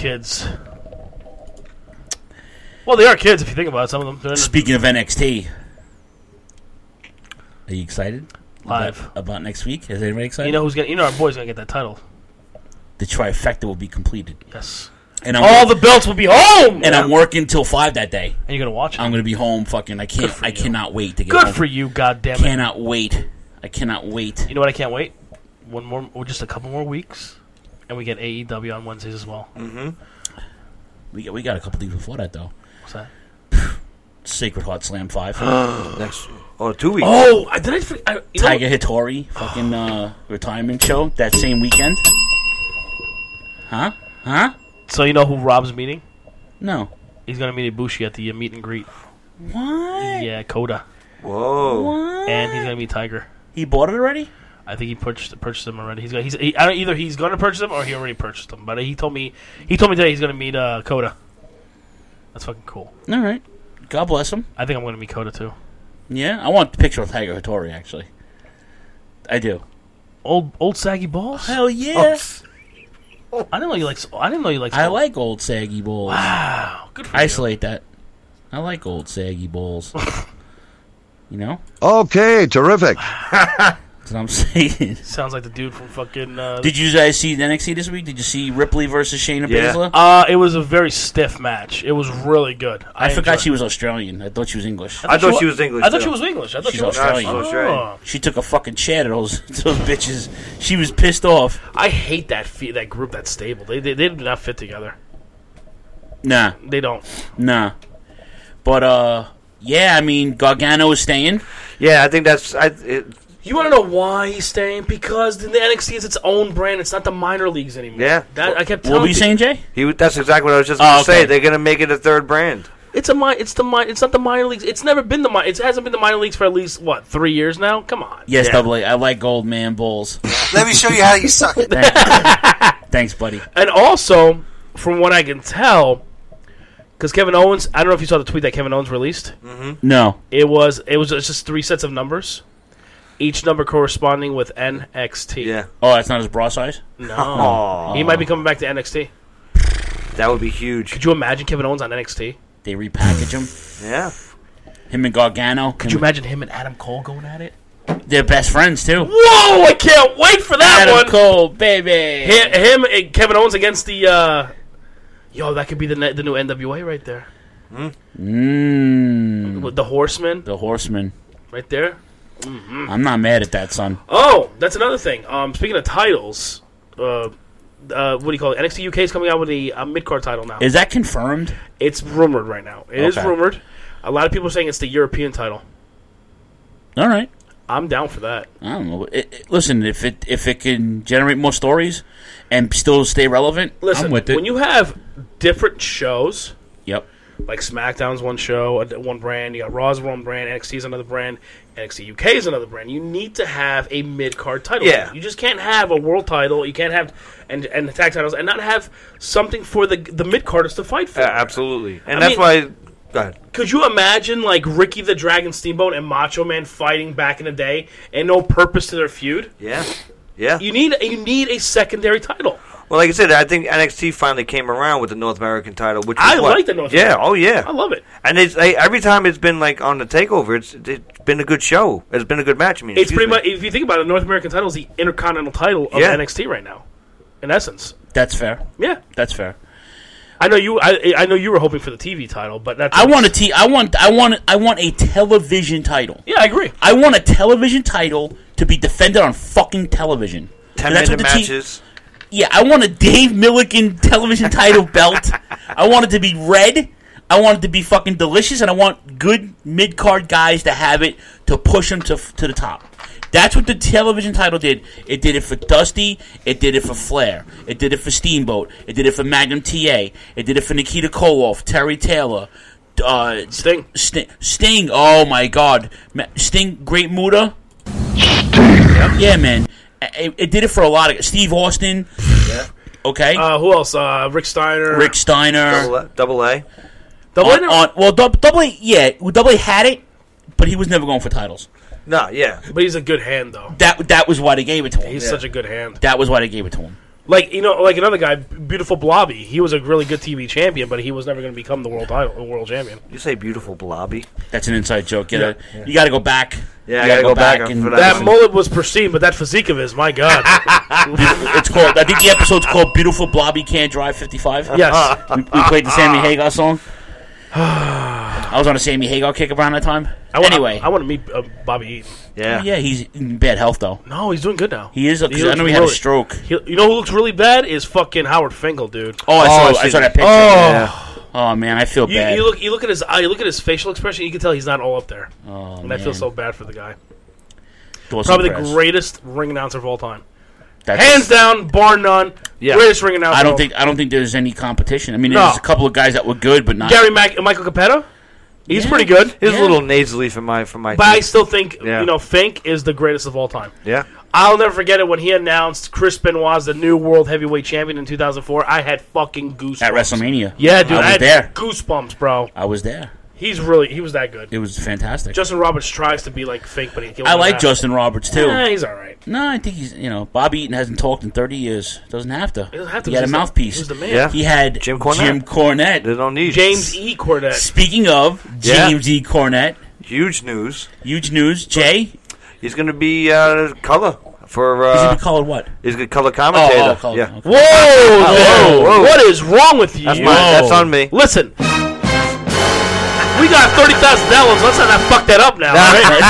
Well, they are kids if you think about it. Some of them. Speaking of NXT. Are you excited? Live about next week? Is anybody excited? You know who's gonna? You know our boy's gonna get that title. The trifecta will be completed. Yes. And all the belts will be home. And I'm working till 5 that day. And you're gonna watch it. I'm gonna be home. Fucking, I cannot wait to get home. Good for you, goddammit. Cannot wait. I cannot wait. You know what? I can't wait. Just a couple more weeks, and we get AEW on Wednesdays as well. Mm-hmm. We got a couple days before that though. What's that? Sacred Heart Slam 5. Next. 2 weeks. Oh, Tiger Hattori fucking retirement show that same weekend. Huh? So you know who Rob's meeting? No. He's gonna meet Ibushi at the meet and greet. What? Yeah, Coda. Whoa. What? And he's gonna meet Tiger. He bought it already? I think he purchased them already. Either he's gonna purchase them or he already purchased them. But he told me today he's gonna meet Coda. That's fucking cool. All right. God bless him. I think I'm gonna meet Coda too. Yeah, I want the picture of Tiger Hattori actually. I do. Old saggy balls. Hell yeah. Oh. I didn't know you like. I like old saggy balls. Wow, good for you. Isolate that. I like old saggy balls. Okay, terrific. That's what I'm saying. Sounds like the dude from fucking. Did you guys see the NXT this week? Did you see Ripley versus Shayna Baszler? It was a very stiff match. It was really good. I forgot she was Australian. I thought she was English. I thought she was English. I thought she was English. I thought she's she was Australian. Oh. She took a fucking chair to those bitches. She was pissed off. I hate that group, that stable. They do not fit together. Nah, they don't. Nah, but yeah, I mean Gargano is staying. Yeah, I think that's. You want to know why he's staying? Because the NXT is its own brand. It's not the minor leagues anymore. Yeah, I kept telling What were you saying, Jay? That's exactly what I was just going to say. They're going to make it a third brand. It's not the minor leagues. It's never been it hasn't been the minor leagues for at least 3 years now. Come on. Yes, Double A. I like old man bulls. Let me show you how you suck it. Thanks, buddy. And also, from what I can tell, because Kevin Owens, I don't know if you saw the tweet that Kevin Owens released. Mm-hmm. No, it was just 3 sets of numbers. Each number corresponding with NXT. Yeah. Oh, that's not his bra size? No. He might be coming back to NXT. That would be huge. Could you imagine Kevin Owens on NXT? They repackage him. Yeah. Him and Gargano. Could you imagine him and Adam Cole going at it? They're best friends, too. Whoa, I can't wait for that Adam one. Cole, baby. Him and Kevin Owens against the... Yo, that could be the new NWA right there. With the Horsemen. The Horsemen. Right there. Mm-hmm. I'm not mad at that, son. Oh, that's another thing. Speaking of titles, what do you call it? NXT UK is coming out with a mid-card title now. Is that confirmed? It's rumored right now. It is rumored. A lot of people are saying it's the European title. All right. I'm down for that. I don't know. Listen, if it can generate more stories and still stay relevant, I'm with it. When you have different shows, yep, like SmackDown's one show, one brand, you got Raw's one brand, NXT's another brand, NXT UK is another brand. You need to have a mid-card title. Yeah. You just can't have a world title. You can't have and the tag titles and not have something for the mid-carders to fight for. Absolutely. And that's why... Go ahead. Could you imagine, like, Ricky the Dragon Steamboat and Macho Man fighting back in the day and no purpose to their feud? Yeah. Yeah. You need a secondary title. Well, like I said, I think NXT finally came around with the North American title, which I like the North American. Yeah, oh yeah. I love it. And it's every time it's been like on the takeover, it's been a good show. It's been a good match. I mean, it's pretty much, if you think about it, the North American title is the Intercontinental title of NXT right now, in essence. That's fair. Yeah, that's fair. I know you. I know you were hoping for the TV title, but that's. I want a television title. Yeah, I agree. I want a television title to be defended on fucking television. 10-minute matches. Yeah, I want a Dave Milligan television title belt. I want it to be red. I want it to be fucking delicious, and I want good mid-card guys to have it to push them to the top. That's what the television title did. It did it for Dusty. It did it for Flair. It did it for Steamboat. It did it for Magnum TA. It did it for Nikita Koloff, Terry Taylor, Sting. Sting. Oh my God, Sting. Great Muta. Yeah, man. It did it for a lot of Steve Austin. Yeah. Okay. Who else? Rick Steiner. Double A. Double A. Well, Double A. Yeah, Double A had it, but he was never going for titles. No, yeah. But he's a good hand, though. That was why they gave it to him. He's such a good hand. That was why they gave it to him. Like, like another guy, Beautiful Blobby. He was a really good TV champion, but he was never going to become the world champion. You say Beautiful Blobby? That's an inside joke. You got to go back. Yeah, I got to go back. That mullet was pristine, but that physique of his, my God. It's called. I think the episode's called "Beautiful Blobby Can't Drive 55." Yes. We played the Sammy Hagar song. I was on a Sammy Hagar kick around that time. I want to meet Bobby Eaton. Yeah, he's in bad health though. No, he's doing good now. He is. I know he had a stroke. You know who looks really bad is fucking Howard Finkel, dude. Oh, I saw that picture. Oh man, I feel bad. You look at his eye. You look at his facial expression. You can tell he's not all up there. Oh, and man. I feel so bad for the guy. Probably the greatest ring announcer of all time. That's Hands down, bar none. Yeah. Greatest ring announcer. I don't think there's any competition. I mean, there's a couple of guys that were good, but not Michael Capetta. He's pretty good. He's a little nasally for my. But I still think Fink is the greatest of all time. Yeah. I'll never forget it when he announced Chris Benoit as the new world heavyweight champion in 2004. I had fucking goosebumps at WrestleMania. Yeah, dude, I was there. Goosebumps, bro. I was there. He was that good. It was fantastic. Justin Roberts tries to be like Fink, but he I like Justin Roberts too. Yeah, he's all right. No, I think he's Bob Eaton hasn't talked in 30 years. Doesn't have to. He doesn't have to. He had a mouthpiece. He's the man. Yeah. He had Jim Cornette. They don't need James E. Cornette. Speaking of James E. Cornette, huge news. Jay, he's going to be color for. He's going to be colored what? He's going to color commentator. Color. Yeah. Okay. Whoa! What is wrong with you? That's on me. Listen. We got $30,000. Let's not fuck that up now.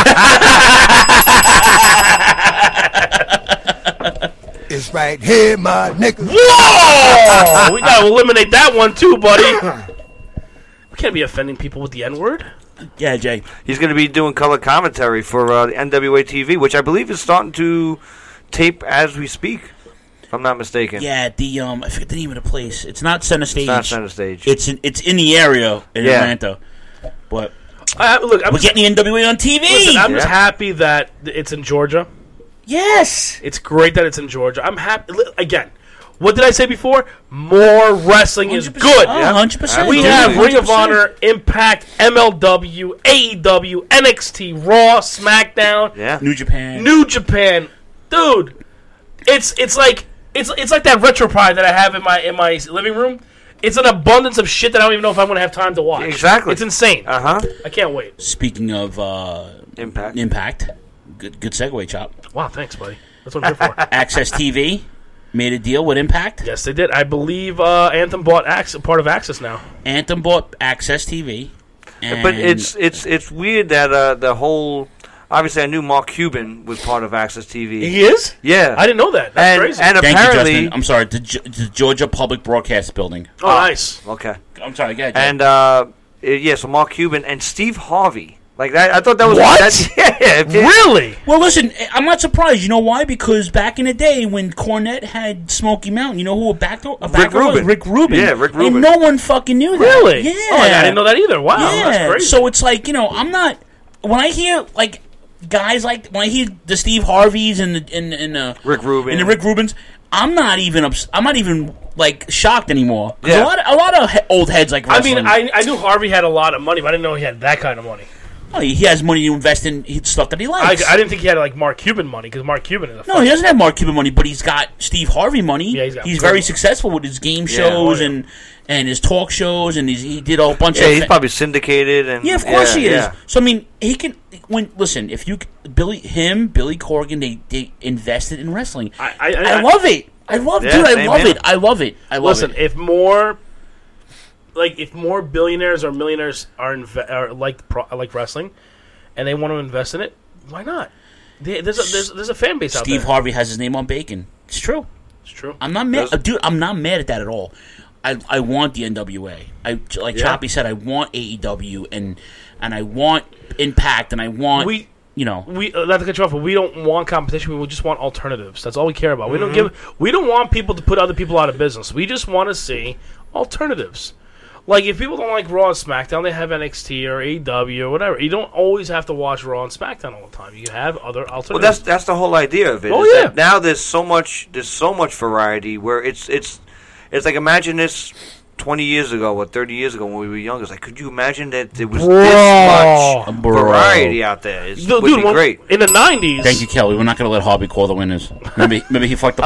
Right? It's right here, my nigga. Whoa! We gotta eliminate that one too, buddy. We can't be offending people with the N-word. Yeah, Jay. He's going to be doing color commentary for the NWA TV, which I believe is starting to tape as we speak. If I'm not mistaken. Yeah, I forget the name of the place. It's not Center Stage. It's not Center Stage. It's in the area in Atlanta. But look, we're getting the NWA on TV. Listen, I'm just happy that it's in Georgia. Yes, it's great that it's in Georgia. I'm happy. Again, what did I say before? More wrestling is good. 100%. We have Ring of Honor, Impact, MLW, AEW, NXT, Raw, SmackDown, New Japan, dude. It's like that retro pride that I have in my living room. It's an abundance of shit that I don't even know if I'm going to have time to watch. Exactly. It's insane. Uh-huh. I can't wait. Speaking of Impact. Good segue, Chop. Wow, thanks, buddy. That's what I'm here for. Access TV made a deal with Impact. Yes, they did. I believe Anthem bought part of Access now. Anthem bought Access TV. But it's weird that the whole... Obviously, I knew Mark Cuban was part of Access TV. He is? Yeah. I didn't know that. That's crazy. And Thank apparently... you, Justin. I'm sorry. The Georgia Public Broadcast Building. Oh, nice. Okay. I'm sorry. Go ahead, And, so Mark Cuban and Steve Harvey. Like that, I thought that was... What? Yeah. Really? Well, listen, I'm not surprised. You know why? Because back in the day when Cornette had Smoky Mountain, you know who a backer was? Rick Rubin. Yeah, Rick Rubin. And no one fucking knew that. Really? Yeah. Oh, I didn't know that either. Wow, that's crazy. So it's like, I'm not... When I hear, like... Guys like when I hear the Steve Harveys and the Rick Rubin and the Rick Rubins, I'm not even like shocked anymore. Yeah. A lot of old heads like wrestling. I mean, I knew Harvey had a lot of money, but I didn't know he had that kind of money. Oh, he has money to invest in stuff that he likes. I didn't think he had like Mark Cuban money because Mark Cuban is a No, he doesn't have Mark Cuban money, but he's got Steve Harvey money. Yeah, he's very successful with his game shows and his talk shows, and he did a bunch of... Yeah, he's probably syndicated. And of course he is. So, I mean, he can... Listen, if you... Billy Corgan, they invested in wrestling. I love it. I love it. I love it. Listen, if more billionaires or millionaires are like wrestling, and they want to invest in it, why not? There's a fan base out there. Steve Harvey has his name on bacon. It's true. It's true. I'm not mad, dude. I'm not mad at that at all. I want the NWA. Choppy said, I want AEW and I want Impact and I want we not to cut you off, but we don't want competition. We just want alternatives. That's all we care about. We don't want people to put other people out of business. We just want to see alternatives. Like, if people don't like Raw and SmackDown, they have NXT or AEW or whatever. You don't always have to watch Raw and SmackDown all the time. You have other alternatives. Well, that's the whole idea of it. Oh, yeah. Now there's so much variety where it's like, imagine this 20 years ago or 30 years ago when we were younger. It's like, could you imagine that there was this much variety out there? It would be great. In the 90s... Thank you, Kelly. We're not going to let Harvey call the winners. Maybe he fucked the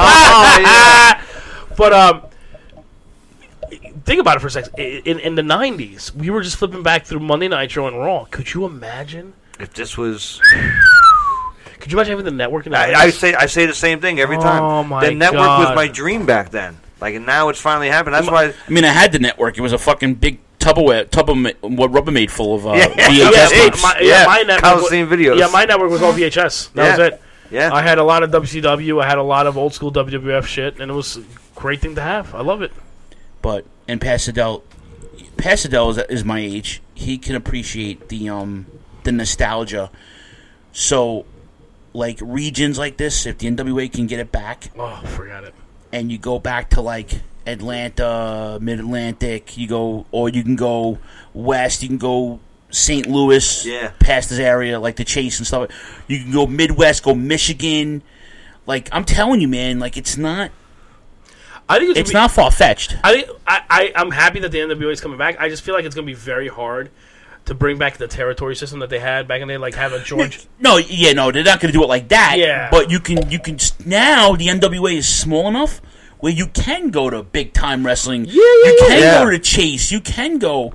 But, think about it for a second. In the 90s, we were just flipping back through Monday Nitro and Raw. Could you imagine if this was? Could you imagine having the network in the 90s? I say the same thing every time. Oh my The network God. was my dream back then. Like, and now it's finally happened. That's why. I mean, I had the network. It was a fucking big tub of what Rubbermaid full of VHS tapes. My network. Coliseum videos. Yeah, my network was all VHS. That was it. Yeah. I had a lot of WCW. I had a lot of old school WWF shit, and it was a great thing to have. I love it. But and Pasadell is my age. He can appreciate the nostalgia. So, like regions like this, if the NWA can get it back, forget it. And you go back to like Atlanta, Mid Atlantic, you can go west. You can go St. Louis, past this area, like the Chase and stuff. You can go Midwest, go Michigan. Like, I'm telling you, man, like, it's not. I think it's not far fetched. I think I'm happy that the NWA is coming back. I just feel like it's going to be very hard to bring back the territory system that they had back in the day, like have a George. No, they're not going to do it like that. Yeah, but you can now the NWA is small enough where you can go to big time wrestling. You can go to Chase. You can go,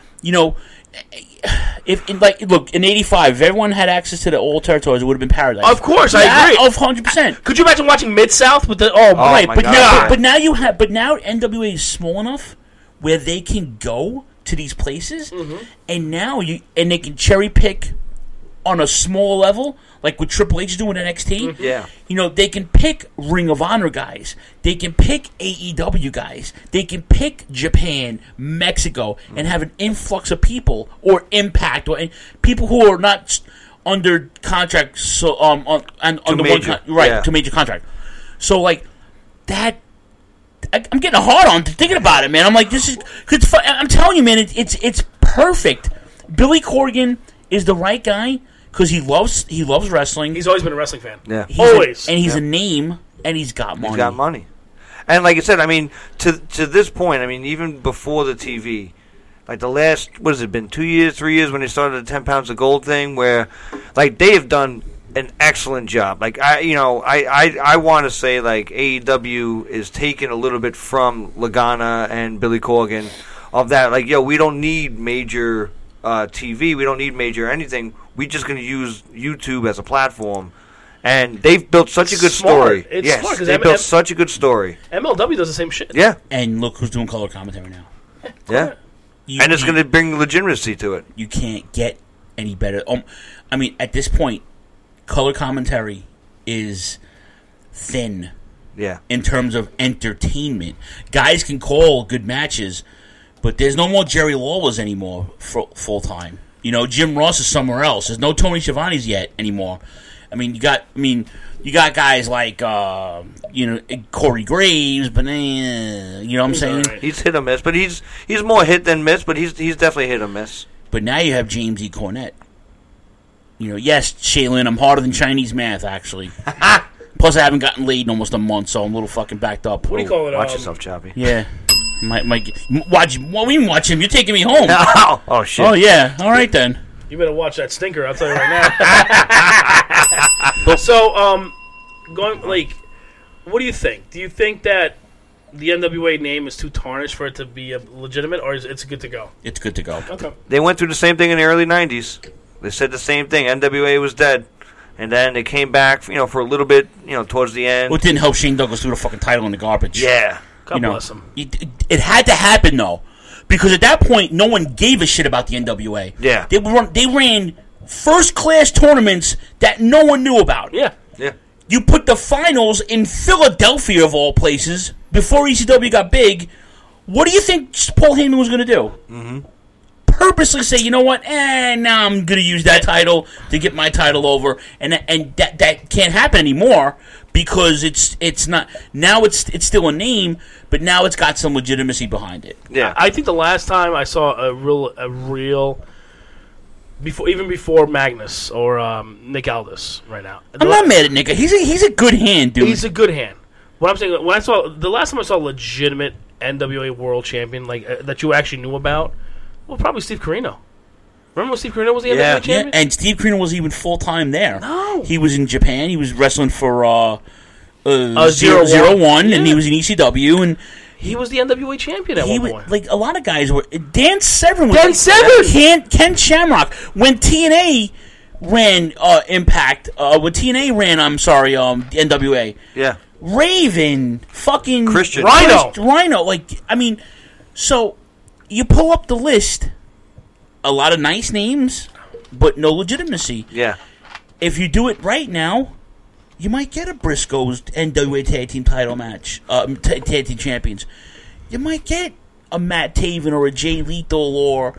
If in '85, if everyone had access to the old territories, it would have been paradise. Of course, I agree. 100%. Could you imagine watching Mid South with the? Right, but now NWA is small enough where they can go to these places, and now they can cherry pick on a small level, like what Triple H is doing in NXT. Yeah, they can pick Ring of Honor guys, they can pick AEW guys, they can pick Japan, Mexico, and have an influx of people or Impact or people who are not under contract. So to major contract. So like that. I'm getting hard on thinking about it, man. I'm like, this is. I'm telling you, man, it's perfect. Billy Corgan is the right guy because he loves wrestling. He's always been a wrestling fan. Yeah, always. He's a name, and he's got money. He's got money, and like I said, I mean, to this point, I mean, even before the TV, like the last, what has it been, 2 years, 3 years when they started the 10 pounds of gold thing, where like they have done an excellent job. Like I want to say like AEW is taking a little bit from Lagana and Billy Corgan of that. Like, we don't need major TV. We don't need major anything. We're just going to use YouTube as a platform. And they've built such a good story. It's yes, smart, 'cause they built such a good story. MLW does the same shit. Yeah. And look who's doing color commentary now. Yeah. And it's going to bring legitimacy to it. You can't get any better. I mean, at this point, color commentary is thin. Yeah. In terms of entertainment. Guys can call good matches, but there's no more Jerry Lawlers anymore full time. Jim Ross is somewhere else. There's no Tony Schiavone's yet anymore. I mean, you got guys like Corey Graves, but you know what I'm saying? Right. He's hit or miss, but he's more hit than miss, but he's definitely hit or miss. But now you have James E. Cornette. Yes, Shaylin, I'm harder than Chinese math, actually. Plus, I haven't gotten laid in almost a month, so I'm a little fucking backed up. What do you call it? Watch yourself, Choppy. Yeah. Watch. Well, we didn't watch him. You're taking me home. Oh, shit. Oh, yeah. All right, then. You better watch that stinker, I'll tell you right now. So, what do you think? Do you think that the NWA name is too tarnished for it to be legitimate, or is it good to go? It's good to go. Okay. They went through the same thing in the early 90s. They said the same thing. NWA was dead. And then they came back, for a little bit, towards the end. Well, it didn't help Shane Douglas threw the fucking title in the garbage. Yeah. God bless him. It had to happen, though. Because at that point, no one gave a shit about the NWA. Yeah. They ran first-class tournaments that no one knew about. Yeah. Yeah. You put the finals in Philadelphia, of all places, before ECW got big. What do you think Paul Heyman was going to do? Mm-hmm. Purposely say, you know what? Now I'm going to use that title to get my title over, and that can't happen anymore because it's not. Now it's still a name, but now it's got some legitimacy behind it. Yeah, I think the last time I saw a real before Magnus or Nick Aldis right now. I'm not mad at Nick. He's a good hand, dude. He's a good hand. What I'm saying, the last time I saw a legitimate NWA World Champion that you actually knew about. Well, probably Steve Corino. Remember when Steve Corino was the NWA champion? Yeah, and Steve Corino was even full-time there. No. He was in Japan. He was wrestling for 0-1, and he was in ECW. And he was the NWA champion at one point. Like, a lot of guys were... Dan Severn was... Dan Severn! Ken Shamrock. When TNA ran Impact... when TNA ran, the NWA... Yeah. Raven, fucking... Christian. Rhino. Like, I mean... So... You pull up the list, a lot of nice names, but no legitimacy. Yeah. If you do it right now, you might get a Briscoes NWA Tag Team title match, Tag Team Champions. You might get a Matt Taven or a Jay Lethal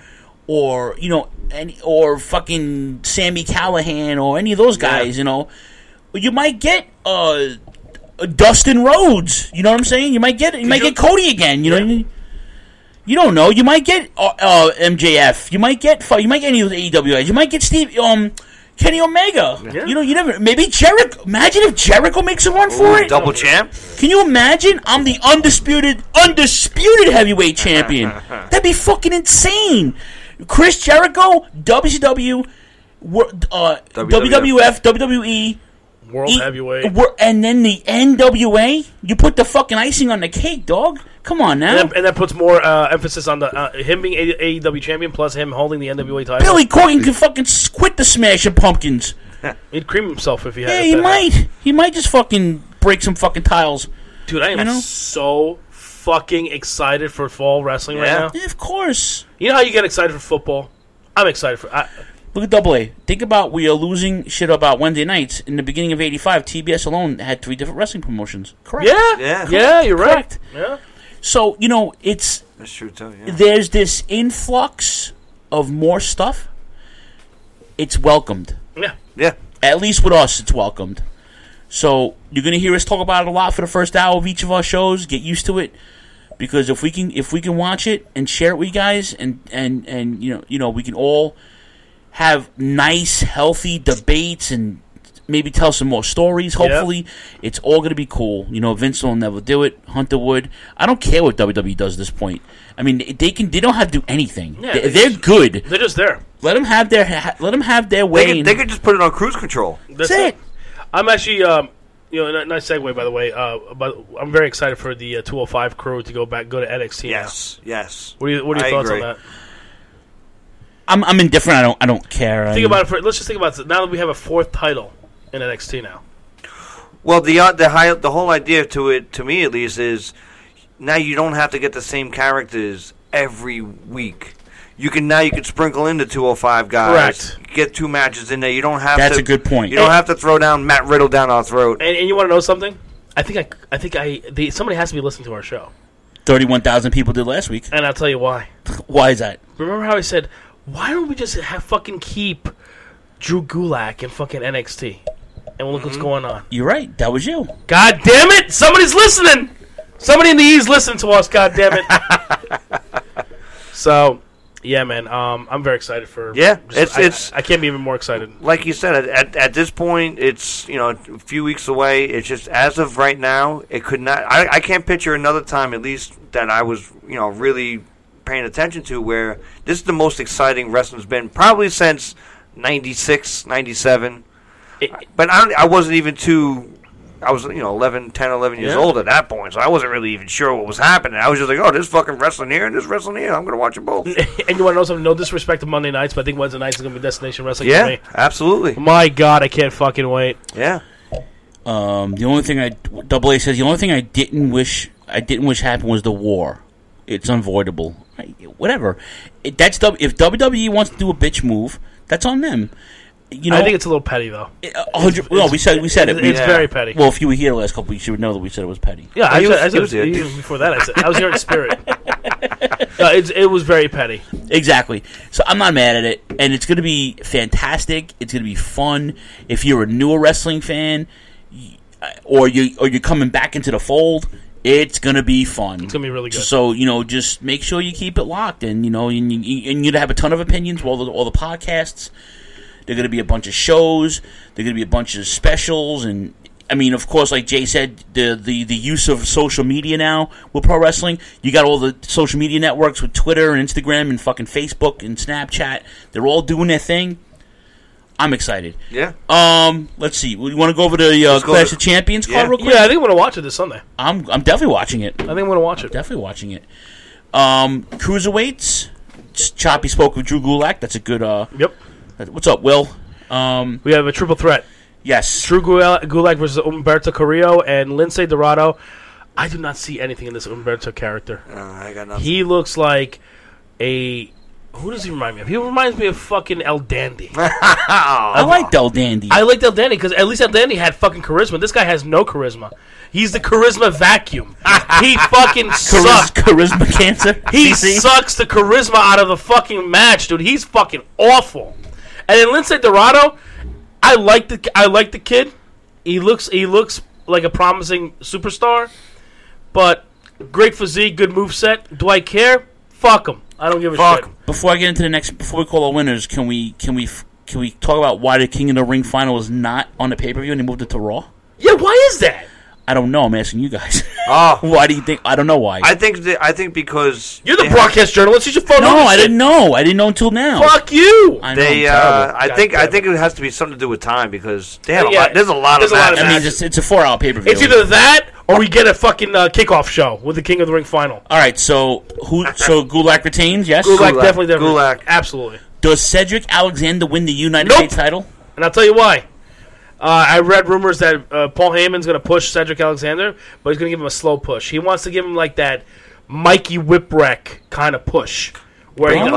or fucking Sammy Callahan or any of those guys. You might get Dustin Rhodes. You know what I'm saying? You might get Cody again. You know what I mean? You don't know. You might get MJF. You might get any of those AEW guys. You might get Kenny Omega. Yeah. You never. Maybe Jericho. Imagine if Jericho makes a run for it. Double champ. Can you imagine? I'm the undisputed heavyweight champion. That'd be fucking insane. Chris Jericho, WCW, WWF, WWE. World Heavyweight. And then the NWA? You put the fucking icing on the cake, dog. Come on now. And that puts more emphasis on the him being AEW champion plus him holding the NWA title. Billy Corgan can fucking quit the Smashing Pumpkins. He'd cream himself if he had. Yeah, he might. He might just fucking break some fucking tiles. Dude, I am so fucking excited for fall wrestling right now. Yeah, of course. You know how you get excited for football? I'm excited for... Look at Double A. Think about we are losing shit about Wednesday nights. In the beginning of '85, TBS alone had 3 different wrestling promotions. Correct. Yeah, you're Correct. right. Yeah. So, that's true too. Yeah. There's this influx of more stuff. It's welcomed. Yeah. At least with us, it's welcomed. So you're gonna hear us talk about it a lot for the first hour of each of our shows. Get used to it, because if we can watch it and share it with you guys, and we can all have nice, healthy debates and maybe tell some more stories. Hopefully, it's all going to be cool. You know, Vince will never do it. Hunter would. I don't care what WWE does at this point. I mean, they don't have to do anything. Yeah, they're good. They're just there. Let them have their way. They could just put it on cruise control. That's it. I'm actually, nice segue by the way. But I'm very excited for the 205 crew to go to NXT. Yes. What are your thoughts on that? I'm indifferent. I don't care. Let's just think about it. Now that we have a 4th title in NXT now. Well, the whole idea to it, to me at least, is now you don't have to get the same characters every week. You can sprinkle in the 205 guys. Correct. Get 2 matches in there. You don't have. That's a good point. You don't have to throw down Matt Riddle down our throat. And you want to know something? I think somebody has to be listening to our show. 31,000 people did last week, and I'll tell you why. Why is that? Remember how I said, why don't we just fucking keep Drew Gulak in fucking NXT, and we'll look what's going on. You're right. That was you. God damn it! Somebody's listening. Somebody in the East listening to us. God damn it. So. Yeah, man. I'm very excited for. Yeah, I can't be even more excited. Like you said, at this point, it's a few weeks away. It's just as of right now, it could not. I can't picture another time, at least that I was really paying attention to, where this is the most exciting wrestling's been probably since '96, '97. But I wasn't even too. I was 10, 11 years old at that point, so I wasn't really even sure what was happening. I was just like, oh, there's fucking wrestling here and there's wrestling here. I'm going to watch them both. And you want to know something? No disrespect to Monday nights, but I think Wednesday nights is going to be Destination Wrestling for me. Yeah, absolutely. My God, I can't fucking wait. Yeah. The only thing Double A says, the only thing I didn't wish happened was the war. It's unavoidable. Whatever. If WWE wants to do a bitch move, that's on them. I think it's a little petty, though. We said it. It's very petty. Well, if you were here the last couple weeks, you would know that we said it was petty. Yeah, I said even before that. I was here in spirit. It was very petty. Exactly. So I'm not mad at it, and it's going to be fantastic. It's going to be fun. If you're a newer wrestling fan, or you're coming back into the fold, it's going to be fun. It's going to be really good. So, just make sure you keep it locked, and you're going to have a ton of opinions with all the podcasts. There are going to be a bunch of shows. There are going to be a bunch of specials, and I mean, of course, like Jay said, the use of social media now with pro wrestling. You got all the social media networks with Twitter and Instagram and fucking Facebook and Snapchat. They're all doing their thing. I'm excited. Yeah. Let's see. We want to go over the Clash of Champions card real quick. Yeah, I think I'm going to watch it this Sunday. I'm definitely watching it. I think I'm going to watch it. Definitely watching it. Cruiserweights. Choppy spoke with Drew Gulak. That's a good. Yep. What's up, Will? We have a triple threat. Yes. Drew Gulak versus Humberto Carrillo and Lince Dorado. I do not see anything in this Humberto character. I got nothing. He looks like a... Who does he remind me of? He reminds me of fucking El Dandy. I liked El Dandy. I liked El Dandy because at least El Dandy had fucking charisma. This guy has no charisma. He's the charisma vacuum. He fucking sucks. Charisma cancer? He sucks the charisma out of the fucking match, dude. He's fucking awful. And then Lince Dorado, I like the kid. He looks like a promising superstar, but great physique, good moveset. Do I care? Fuck him. I don't give a shit. Before I get into the next, before we call our winners, can we talk about why the King of the Ring final is not on the pay-per-view and they moved it to Raw? Yeah, why is that? I don't know. I'm asking you guys. Oh, why do you think? I don't know why. I think because you're the broadcast journalist. You should phone. No, I didn't know. I didn't know until now. Fuck you. I know. I think it has to be something to do with time because they have there's a lot of matches. I mean, it's a 4-hour pay-per-view. It's either that or we get a fucking kickoff show with the King of the Ring final. All right. So Gulak retains? Yes. Gulak definitely. Gulak, absolutely. Does Cedric Alexander win the United States title? And I'll tell you why. I read rumors that Paul Heyman's going to push Cedric Alexander, but he's going to give him a slow push. He wants to give him like that Mikey Whipwreck kind of push, where he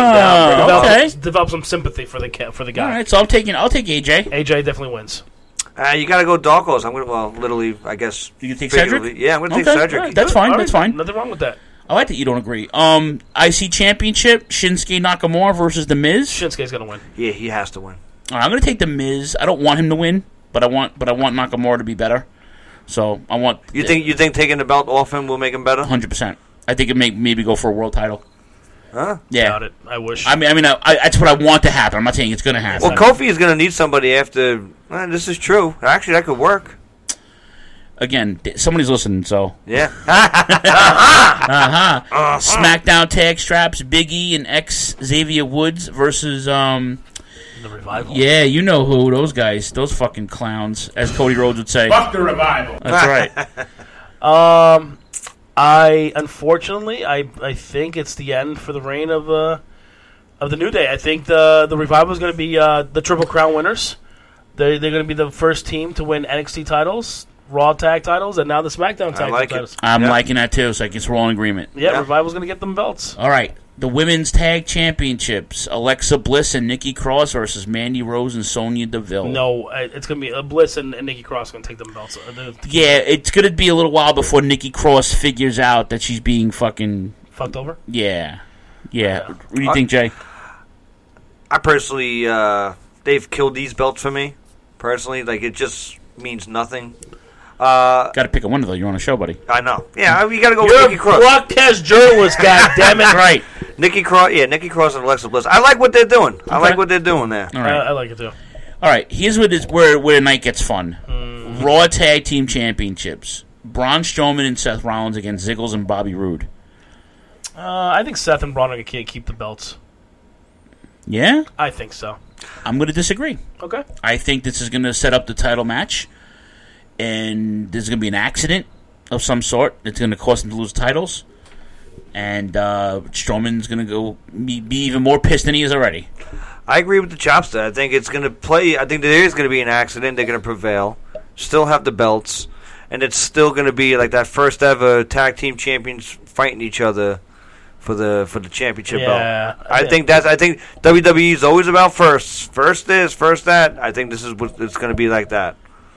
develop some sympathy for the guy. All right, so I'll take AJ. AJ definitely wins. You got to go dark horse. I'm going to literally, I guess. You can take Cedric? Yeah, I'm going to take Cedric. Right, that's fine. Right, that's fine. Nothing wrong with that. I like that you don't agree. IC Championship, Shinsuke Nakamura versus The Miz. Shinsuke's going to win. Yeah, he has to win. I'm going to take The Miz. I don't want him to win, but I want Nakamura to be better. So I want. You think taking the belt off him will make him better? 100%. I think it may maybe go for a world title. Huh? Yeah. Doubt it. I wish. I mean, that's what I want to happen. I'm not saying it's going to happen. Well, Kofi is going to need somebody after. This is true. Actually, that could work. Again, somebody's listening, so. Yeah. SmackDown tag straps, Big E and Xavier Woods versus the Revival. Yeah, you know who, those guys, those fucking clowns, as Cody Rhodes would say. Fuck the Revival. That's right. Unfortunately, I think it's the end for the reign of the New Day. I think the Revival is going to be the Triple Crown winners. They're going to be the first team to win NXT titles, Raw tag titles, and now the SmackDown tag titles. I'm liking that too, so I guess we're all in agreement. Yeah, Revival's going to get them belts. All right. The Women's Tag Championships, Alexa Bliss and Nikki Cross versus Mandy Rose and Sonya Deville. No, it's going to be Bliss and Nikki Cross going to take them belts. Yeah, it's going to be a little while before Nikki Cross figures out that she's being fucking... Fucked over? Yeah. What do you think, Jay? I personally, they've killed these belts for me. Personally, like, it just means nothing. Got to pick a winner, though. You're on a show, buddy. I know. Yeah, you got to go You're with Nikki Cross. broadcast journalist, goddammit. Right. Nikki Cross and Alexa Bliss. I like what they're doing. I like what they're doing there. All right. I like it, too. All right, here's where the night gets fun. Raw Tag Team Championships. Braun Strowman and Seth Rollins against Ziggles and Bobby Roode. I think Seth and Braun can't keep the belts. Yeah? I think so. I'm going to disagree. Okay. I think this is going to set up the title match, and there's going to be an accident of some sort. It's going to cause them to lose titles, and Strowman's going to go be even more pissed than he is already. I agree with the Chopster. I think it's going to play. I think there is going to be an accident. They're going to prevail. Still have the belts, and it's still going to be like that first ever tag team champions fighting each other for the championship belt. I think WWE is always about first this, first that. I think this is what it's going to be like that.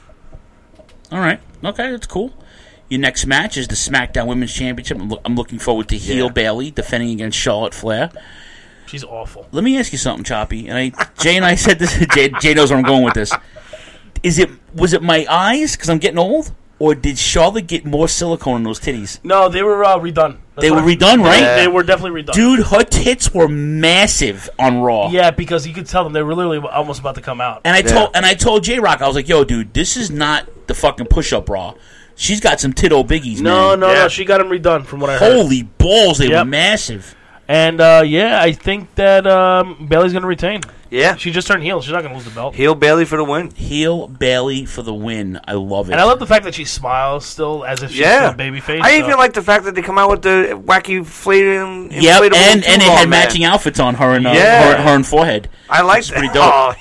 All right, okay, that's cool. Your next match is the SmackDown Women's Championship. I'm looking forward to Heel Bayley defending against Charlotte Flair. She's awful. Let me ask you something, Choppy. And Jay and I said this. Jay knows where I'm going with this. Was it my eyes because I'm getting old, or did Charlotte get more silicone in those titties? No, they were redone. They were redone, right? They were definitely redone. Dude, her tits were massive on Raw. Yeah, because you could tell them they were literally almost about to come out. And I told J-Rock, I was like, yo, dude, this is not the fucking push-up Raw. She's got some tit old biggies, man. No, she got them redone from what I heard. Holy balls, they were massive. And, I think that Bayley's going to retain. Yeah. She just turned heel. She's not going to lose the belt. Heel Bayley for the win. Heel Bayley for the win. I love it. And I love the fact that she smiles still as if she's still a babyface. I even like the fact that they come out with the wacky inflatable and it had matching outfits on her and her and Forehead. I like that. Pretty dope.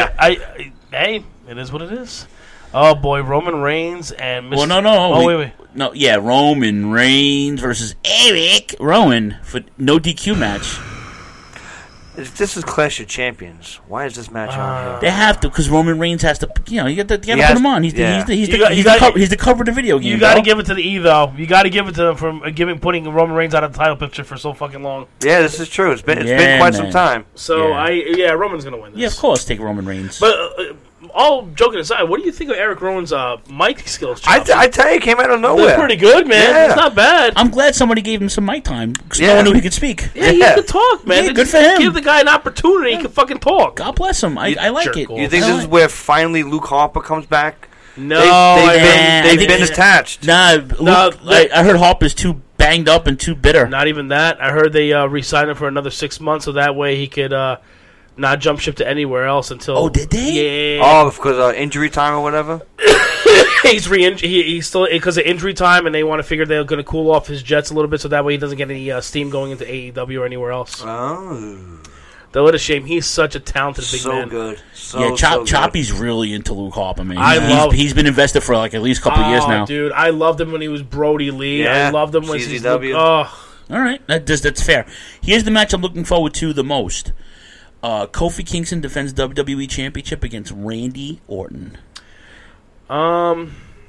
Hey, it is what it is. Oh, boy, Roman Reigns and Mr. Well, no. Oh, wait. No, yeah, Roman Reigns versus Eric Rowan for no DQ match. If this is Clash of Champions, why is this match on here? They have to, because Roman Reigns has to, you got to put him on. He's the cover of the video game. You got to give it to the E, though. You got to give it to him for putting Roman Reigns out of the title picture for so fucking long. Yeah, this is true. It's been quite some time. So, Roman's going to win this. Yeah, of course, take Roman Reigns. But all joking aside, what do you think of Eric Rowan's mic skills? I tell you, it came out of nowhere. They're pretty good, man. Yeah. It's not bad. I'm glad somebody gave him some mic time, because no one knew he could speak. Yeah, he could talk, man. Yeah, good for him. Give the guy an opportunity, he can fucking talk. God bless him. I like it. You think this is where finally Luke Harper comes back? No, they've been attached. Luke, I heard Harper's too banged up and too bitter. Not even that. I heard they re-signed him for another 6 months, so that way he could not jump ship to anywhere else until. Oh, did they? Yeah. Oh, because of injury time or whatever. He's still because of injury time, and they want to figure they're going to cool off his jets a little bit, so that way he doesn't get any steam going into AEW or anywhere else. Oh, though what a shame. He's such a talented big man. So good. Choppy's really into Luke Harper, man. He's been invested for like at least a couple of years now. Dude, I loved him when he was Brody Lee. Yeah. I loved him when he's CZW. All right, that's fair. Here's the match I'm looking forward to the most. Kofi Kingston defends WWE Championship against Randy Orton. I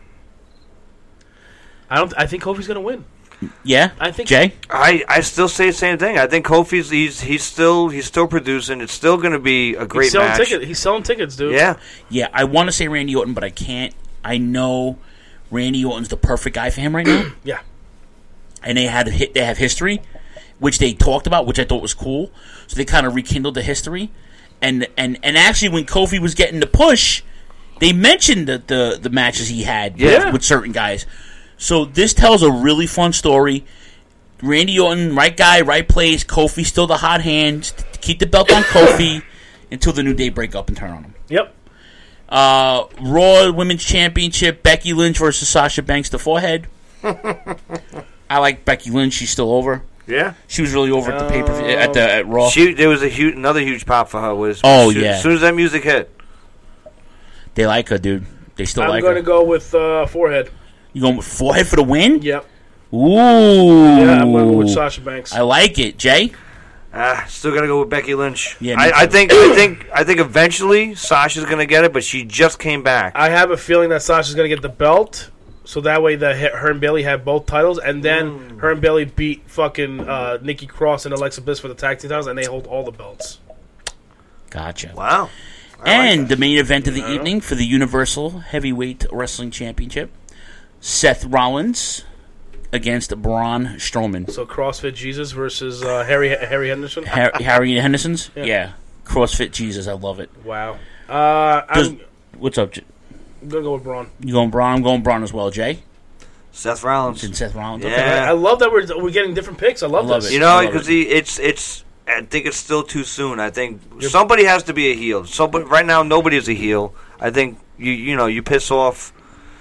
think Kofi's going to win. Yeah, I think Jay. I still say the same thing. I think Kofi's he's still producing. It's still going to be a great match. He's selling tickets, dude. Yeah. I want to say Randy Orton, but I can't. I know Randy Orton's the perfect guy for him right now. Yeah, and they have history. which they talked about, which I thought was cool. So they kind of rekindled the history. And actually, when Kofi was getting the push, they mentioned the matches he had with certain guys. So this tells a really fun story. Randy Orton, right guy, right place. Kofi still the hot hand. Keep the belt on Kofi until the New Day break up and turn on him. Yep. Raw Women's Championship, Becky Lynch versus Sasha Banks, the forehead. I like Becky Lynch. She's still over. Yeah, she was really over at the paper at Raw. There was another huge pop for her. As soon as that music hit, they like her, dude. They still like her. I'm going to go with forehead. You going with forehead for the win? Yep. Ooh. Yeah, I'm going to go with Sasha Banks. I like it, Jay. Still got to go with Becky Lynch. Yeah, I think eventually Sasha's going to get it, but she just came back. I have a feeling that Sasha's going to get the belt. So that way, her and Bayley have both titles, and then her and Bayley beat fucking Nikki Cross and Alexa Bliss for the tag team titles, and they hold all the belts. Gotcha. Wow. And the main event of the evening for the Universal Heavyweight Wrestling Championship, Seth Rollins against Braun Strowman. So CrossFit Jesus versus Harry Henderson? Harry Henderson's? Yeah. CrossFit Jesus. I love it. Wow. What's up, I'm going to go with Braun. You going Braun? I'm going Braun as well, Jay. Seth Rollins. Seth Rollins. Yeah. Okay. I love that we're getting different picks. I love this. You know, because I think it's still too soon. I think somebody has to be a heel. Right now, nobody is a heel. I think you piss off,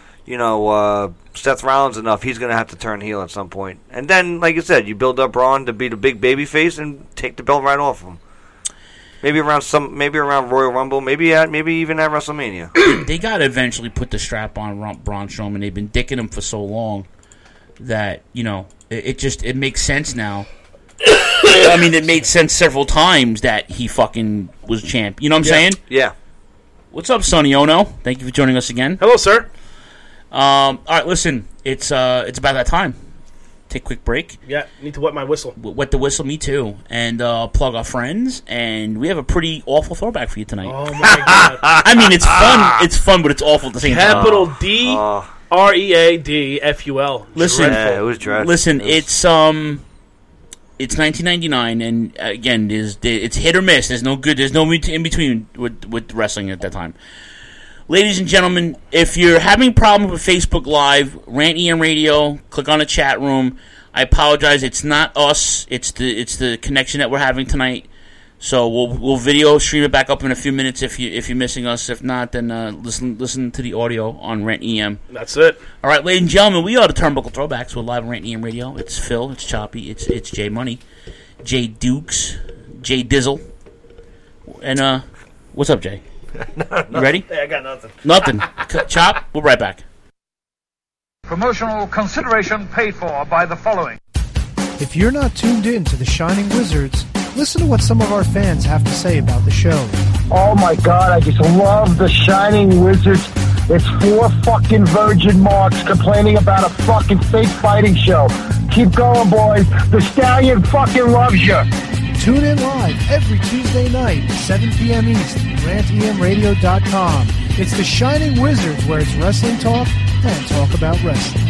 Seth Rollins enough, he's going to have to turn heel at some point. And then, like you said, you build up Braun to be the big baby face and take the belt right off him. Maybe around Royal Rumble, maybe even at WrestleMania. They got to eventually put the strap on Braun Strowman. They've been dicking him for so long that it makes sense now. I mean, it made sense several times that he fucking was champ. You know what I'm saying? Yeah. What's up, Sonny Ono? Thank you for joining us again. Hello, sir. All right, listen. It's about that time. Take a quick break. Yeah, need to wet my whistle. Wet the whistle, me too. And plug our friends. And we have a pretty awful throwback for you tonight. Oh, my God. I mean, it's fun. It's fun, but it's awful at the same time. Capital D-R-E-A-D-F-U-L. Listen, it was dreadful. Listen, it's 1999, and again, it's hit or miss. There's no in between with wrestling at that time. Ladies and gentlemen, if you're having problems with Facebook Live, Rant EM Radio, click on the chat room. I apologize. It's not us. It's the connection that we're having tonight. So we'll video stream it back up in a few minutes if you're missing us. If not, then listen to the audio on Rant EM. That's it. All right, ladies and gentlemen, we are the Turnbuckle Throwbacks. We're live on Rant EM Radio. It's Phil. It's Choppy. It's Jay Money, Jay Dukes, Jay Dizzle, and what's up, Jay? You ready? Hey, I got nothing. Nothing. Chop. We'll be right back. Promotional consideration paid for by the following. If you're not tuned in to the Shining Wizards, listen to what some of our fans have to say about the show. Oh my God, I just love the Shining Wizards. It's 4 fucking virgin marks complaining about a fucking fake fighting show. Keep going, boys. The Stallion fucking loves you. Tune in live every Tuesday night, 7 p.m. East, rantemradio.com. It's the Shining Wizards, where it's wrestling talk and talk about wrestling.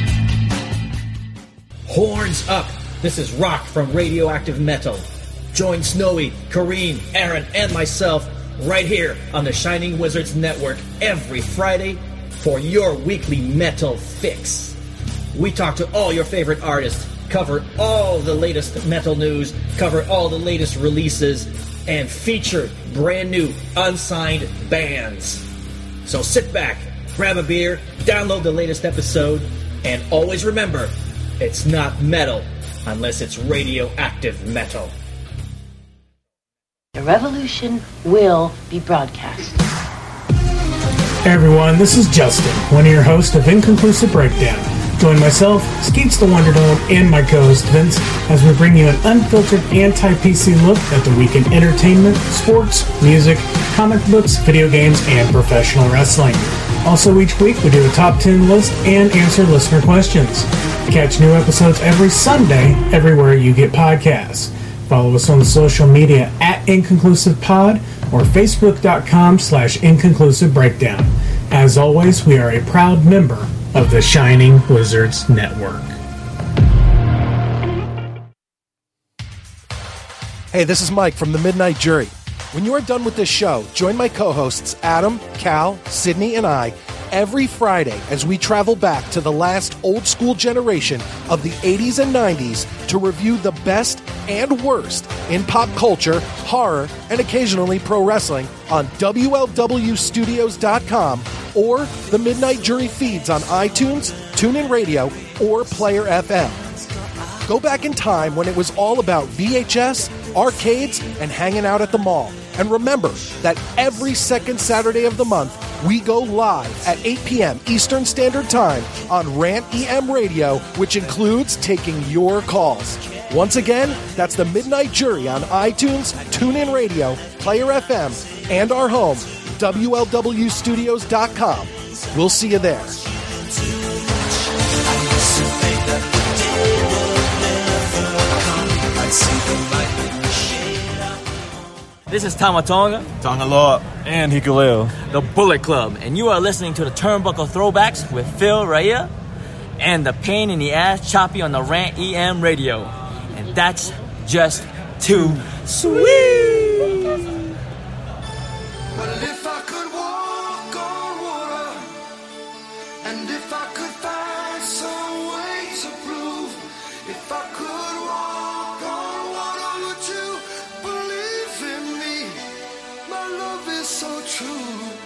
Horns up! This is Rock from Radioactive Metal. Join Snowy, Kareem, Aaron, and myself right here on the Shining Wizards Network every Friday for your weekly metal fix. We talk to all your favorite artists, cover all the latest metal news, cover all the latest releases, and feature brand new unsigned bands. So sit back, grab a beer, download the latest episode, and always remember, it's not metal unless it's radioactive metal. The revolution will be broadcast. Hey everyone, this is Justin, one of your hosts of Inconclusive Breakdown. Join myself, Skeets the Wonder Dome, and my co-host Vince as we bring you an unfiltered anti-PC look at the week in entertainment, sports, music, comic books, video games, and professional wrestling. Also, each week we do a top 10 list and answer listener questions. Catch new episodes every Sunday everywhere you get podcasts. Follow us on the social media at InconclusivePod or Facebook.com/InconclusiveBreakdown. As always, we are a proud member of the Shining Wizards Network. Hey, this is Mike from the Midnight Jury. When you are done with this show, join my co-hosts Adam, Cal, Sydney, and I every Friday as we travel back to the last old-school generation of the 80s and 90s to review the best and worst in pop culture, horror, and occasionally pro wrestling on WLWstudios.com or the Midnight Jury feeds on iTunes, TuneIn Radio, or Player FM. Go back in time when it was all about VHS, arcades, and hanging out at the mall. And remember that every second Saturday of the month, we go live at 8 p.m. Eastern Standard Time on Rant EM Radio, which includes taking your calls. Once again, that's the Midnight Jury on iTunes, TuneIn Radio, Player FM, and our home, WLWstudios.com. We'll see you there. This is Tamatonga, Tonga and Hikuleo, the Bullet Club, and you are listening to the Turnbuckle Throwbacks with Phil Raya and the Pain in the Ass Choppy on the Rant EM Radio. And that's just too sweet. Well, if I could walk on water, and if I could find some way to prove, if I could walk on water, would you believe in me? My love is so true.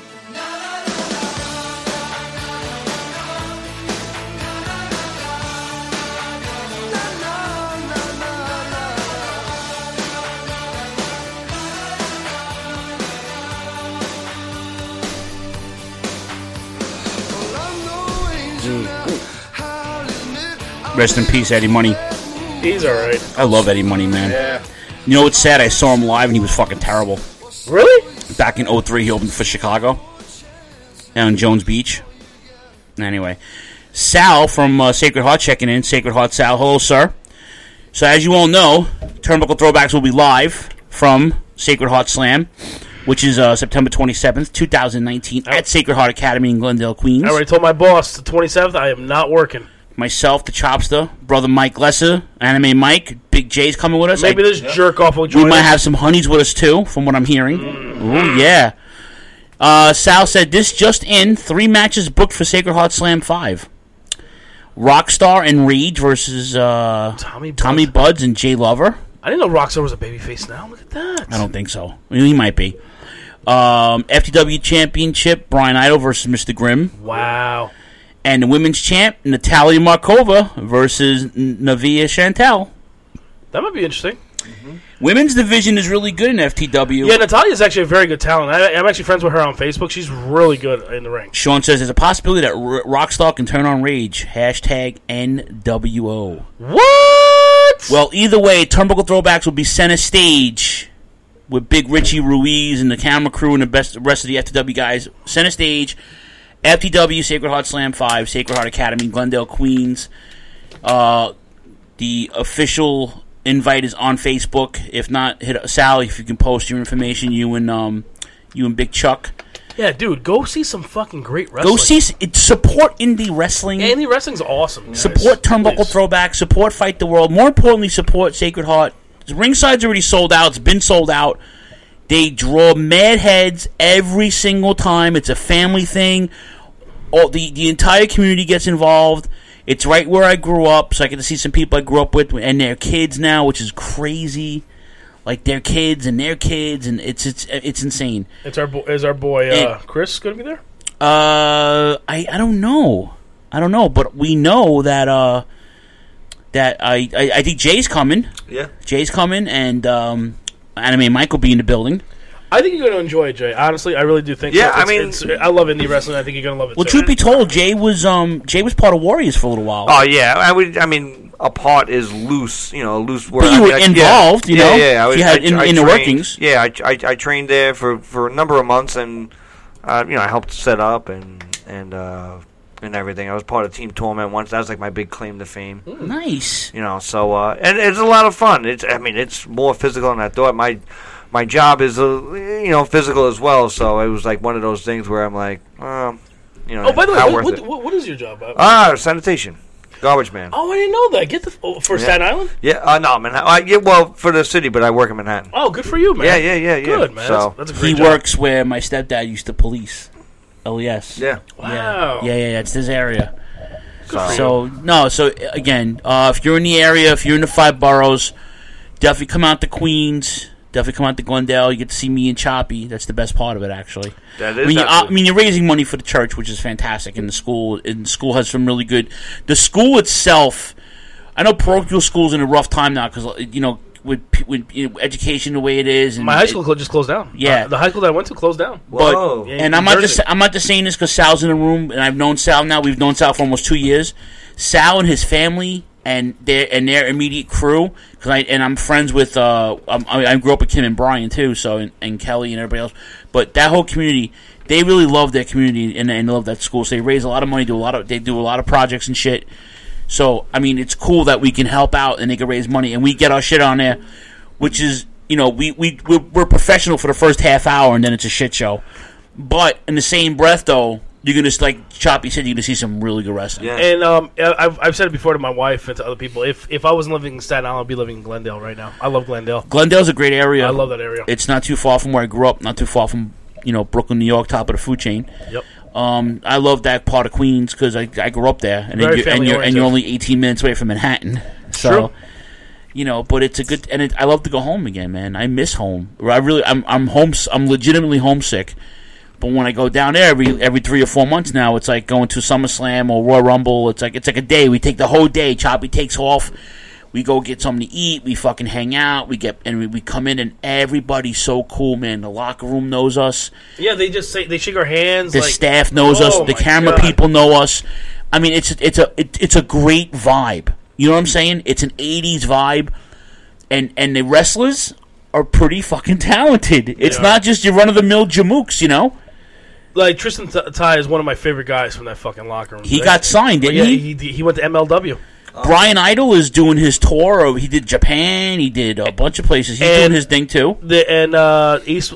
Rest in peace, Eddie Money. He's alright. I love Eddie Money, man. Yeah. You know what's sad? I saw him live and he was fucking terrible. Really? Back in 03, he opened for Chicago. Down in Jones Beach. Anyway. Sal from Sacred Heart checking in. Sacred Heart Sal. Hello, sir. So as you all know, Turnbuckle Throwbacks will be live from Sacred Heart Slam, which is September 27th, 2019, at Sacred Heart Academy in Glendale, Queens. I already told my boss the 27th I am not working. Myself, the Chopster, brother Mike Lesser, Anime Mike, Big J's coming with us. Maybe this jerk off will join We might us. have some honeys with us too, from what I'm hearing. Ooh, yeah. Sal said, this just in, 3 matches booked for Sacred Heart Slam 5. Rockstar and Rage versus Tommy Buds and Jay Lover. I didn't know Rockstar was a babyface now. Look at that. I don't think so. He might be. FTW Championship, Brian Idol versus Mr. Grimm. Wow. And the women's champ, Natalia Markova versus Navia Chantel. That might be interesting. Women's division is really good in FTW. Yeah, Natalia's actually a very good talent. I'm actually friends with her on Facebook. She's really good in the ring. Sean says there's a possibility that Rockstar can turn on Rage. Hashtag NWO. What? Well, either way, Turnbuckle Throwbacks will be center stage with Big Richie Ruiz and the camera crew and the rest of the FTW guys. Center stage, FTW, Sacred Heart Slam 5, Sacred Heart Academy, Glendale, Queens. The official invite is on Facebook. If not, hit Sally if you can post your information. You and Big Chuck. Yeah, dude, go see some fucking great wrestling. Go see support indie wrestling. Yeah, indie wrestling's awesome. Guys. Support Turnbuckle Throwback. Support Fight the World. More importantly, support Sacred Heart. Ringside's already sold out. It's been sold out. They draw mad heads every single time. It's a family thing. The entire community gets involved. It's right where I grew up, so I get to see some people I grew up with and their kids now, which is crazy. Like their kids, and it's insane. Is our boy Chris going to be there? I don't know, but we know that I think Jay's coming. Yeah, Jay's coming, and Anime Mike will be in the building. I think you're going to enjoy it, Jay. Honestly, I really do think. Yeah, so. I love indie wrestling. I think you're going to love it. Well, too. truth be told, Jay was part of Warriors for a little while. Oh yeah, I mean, a part is loose, a loose word. But you were involved, you know. Yeah. I in the workings. Yeah, I trained there for a number of months, and I helped set up and everything. I was part of Team Torment once. That was like my big claim to fame. Ooh, nice. So and it's a lot of fun. It's more physical than I thought. My job is physical as well. So it was like one of those things where I'm like, Oh, by the way, what is your job? Sanitation. Garbage man. Oh, I didn't know that. Get the for Staten Island. Yeah, no, Manhattan. Well, for the city, but I work in Manhattan. Oh, good for you, man. Yeah. Good, man. So that's a great He job. works where my stepdad used to police. LES. Yeah. Wow. Yeah. It's this area. So Again, if you're in the area, if you're in the 5 boroughs, definitely come out to Queens. Definitely come out to Glendale. You get to see me and Choppy. That's the best part of it, actually. That is. You're raising money for the church, which is fantastic. And the school has some really good. The school itself, I know parochial school's in a rough time now because with education the way it is. And my high school just closed down. Yeah, the high school that I went to closed down. But and I'm not just saying this because Sal's in the room, and I've known Sal now. We've known Sal for almost 2 years. Sal and his family and their immediate crew. I'm friends with. I grew up with Kim and Brian too. So and Kelly and everybody else. But that whole community, they really love their community and they love that school. So they raise a lot of money. They do a lot of projects and shit. So, I mean, it's cool that we can help out and they can raise money and we get our shit on there, which is, we're professional for the first half hour and then it's a shit show. But in the same breath, though, you're going to, like Choppy said, you're going to see some really good wrestling. Yeah. And I've said it before to my wife and to other people. If I wasn't living in Staten Island, I'd be living in Glendale right now. I love Glendale. Glendale's a great area. I love that area. It's not too far from where I grew up, not too far from, Brooklyn, New York, top of the food chain. Yep. I love that part of Queens because I grew up there, and you're only 18 minutes away from Manhattan. So, true. But it's a good, and I love to go home again, man. I miss home. I'm home. I'm legitimately homesick. But when I go down there every 3 or 4 months now, it's like going to SummerSlam or Royal Rumble. It's like a day. We take the whole day. Choppy takes off. We go get something to eat. We fucking hang out. We come in and everybody's so cool, man. The locker room knows us. Yeah, they shake our hands. The staff knows us. The camera people know us. I mean, it's a great vibe. You know what I'm saying? It's an 80s vibe, and the wrestlers are pretty fucking talented. It's not just your run of the mill jamooks, Like Tristan Ty is one of my favorite guys from that fucking locker room. He got signed, didn't he? He went to MLW. Brian Idol is doing his tour. He did Japan. He did a bunch of places. He's doing his thing too. The East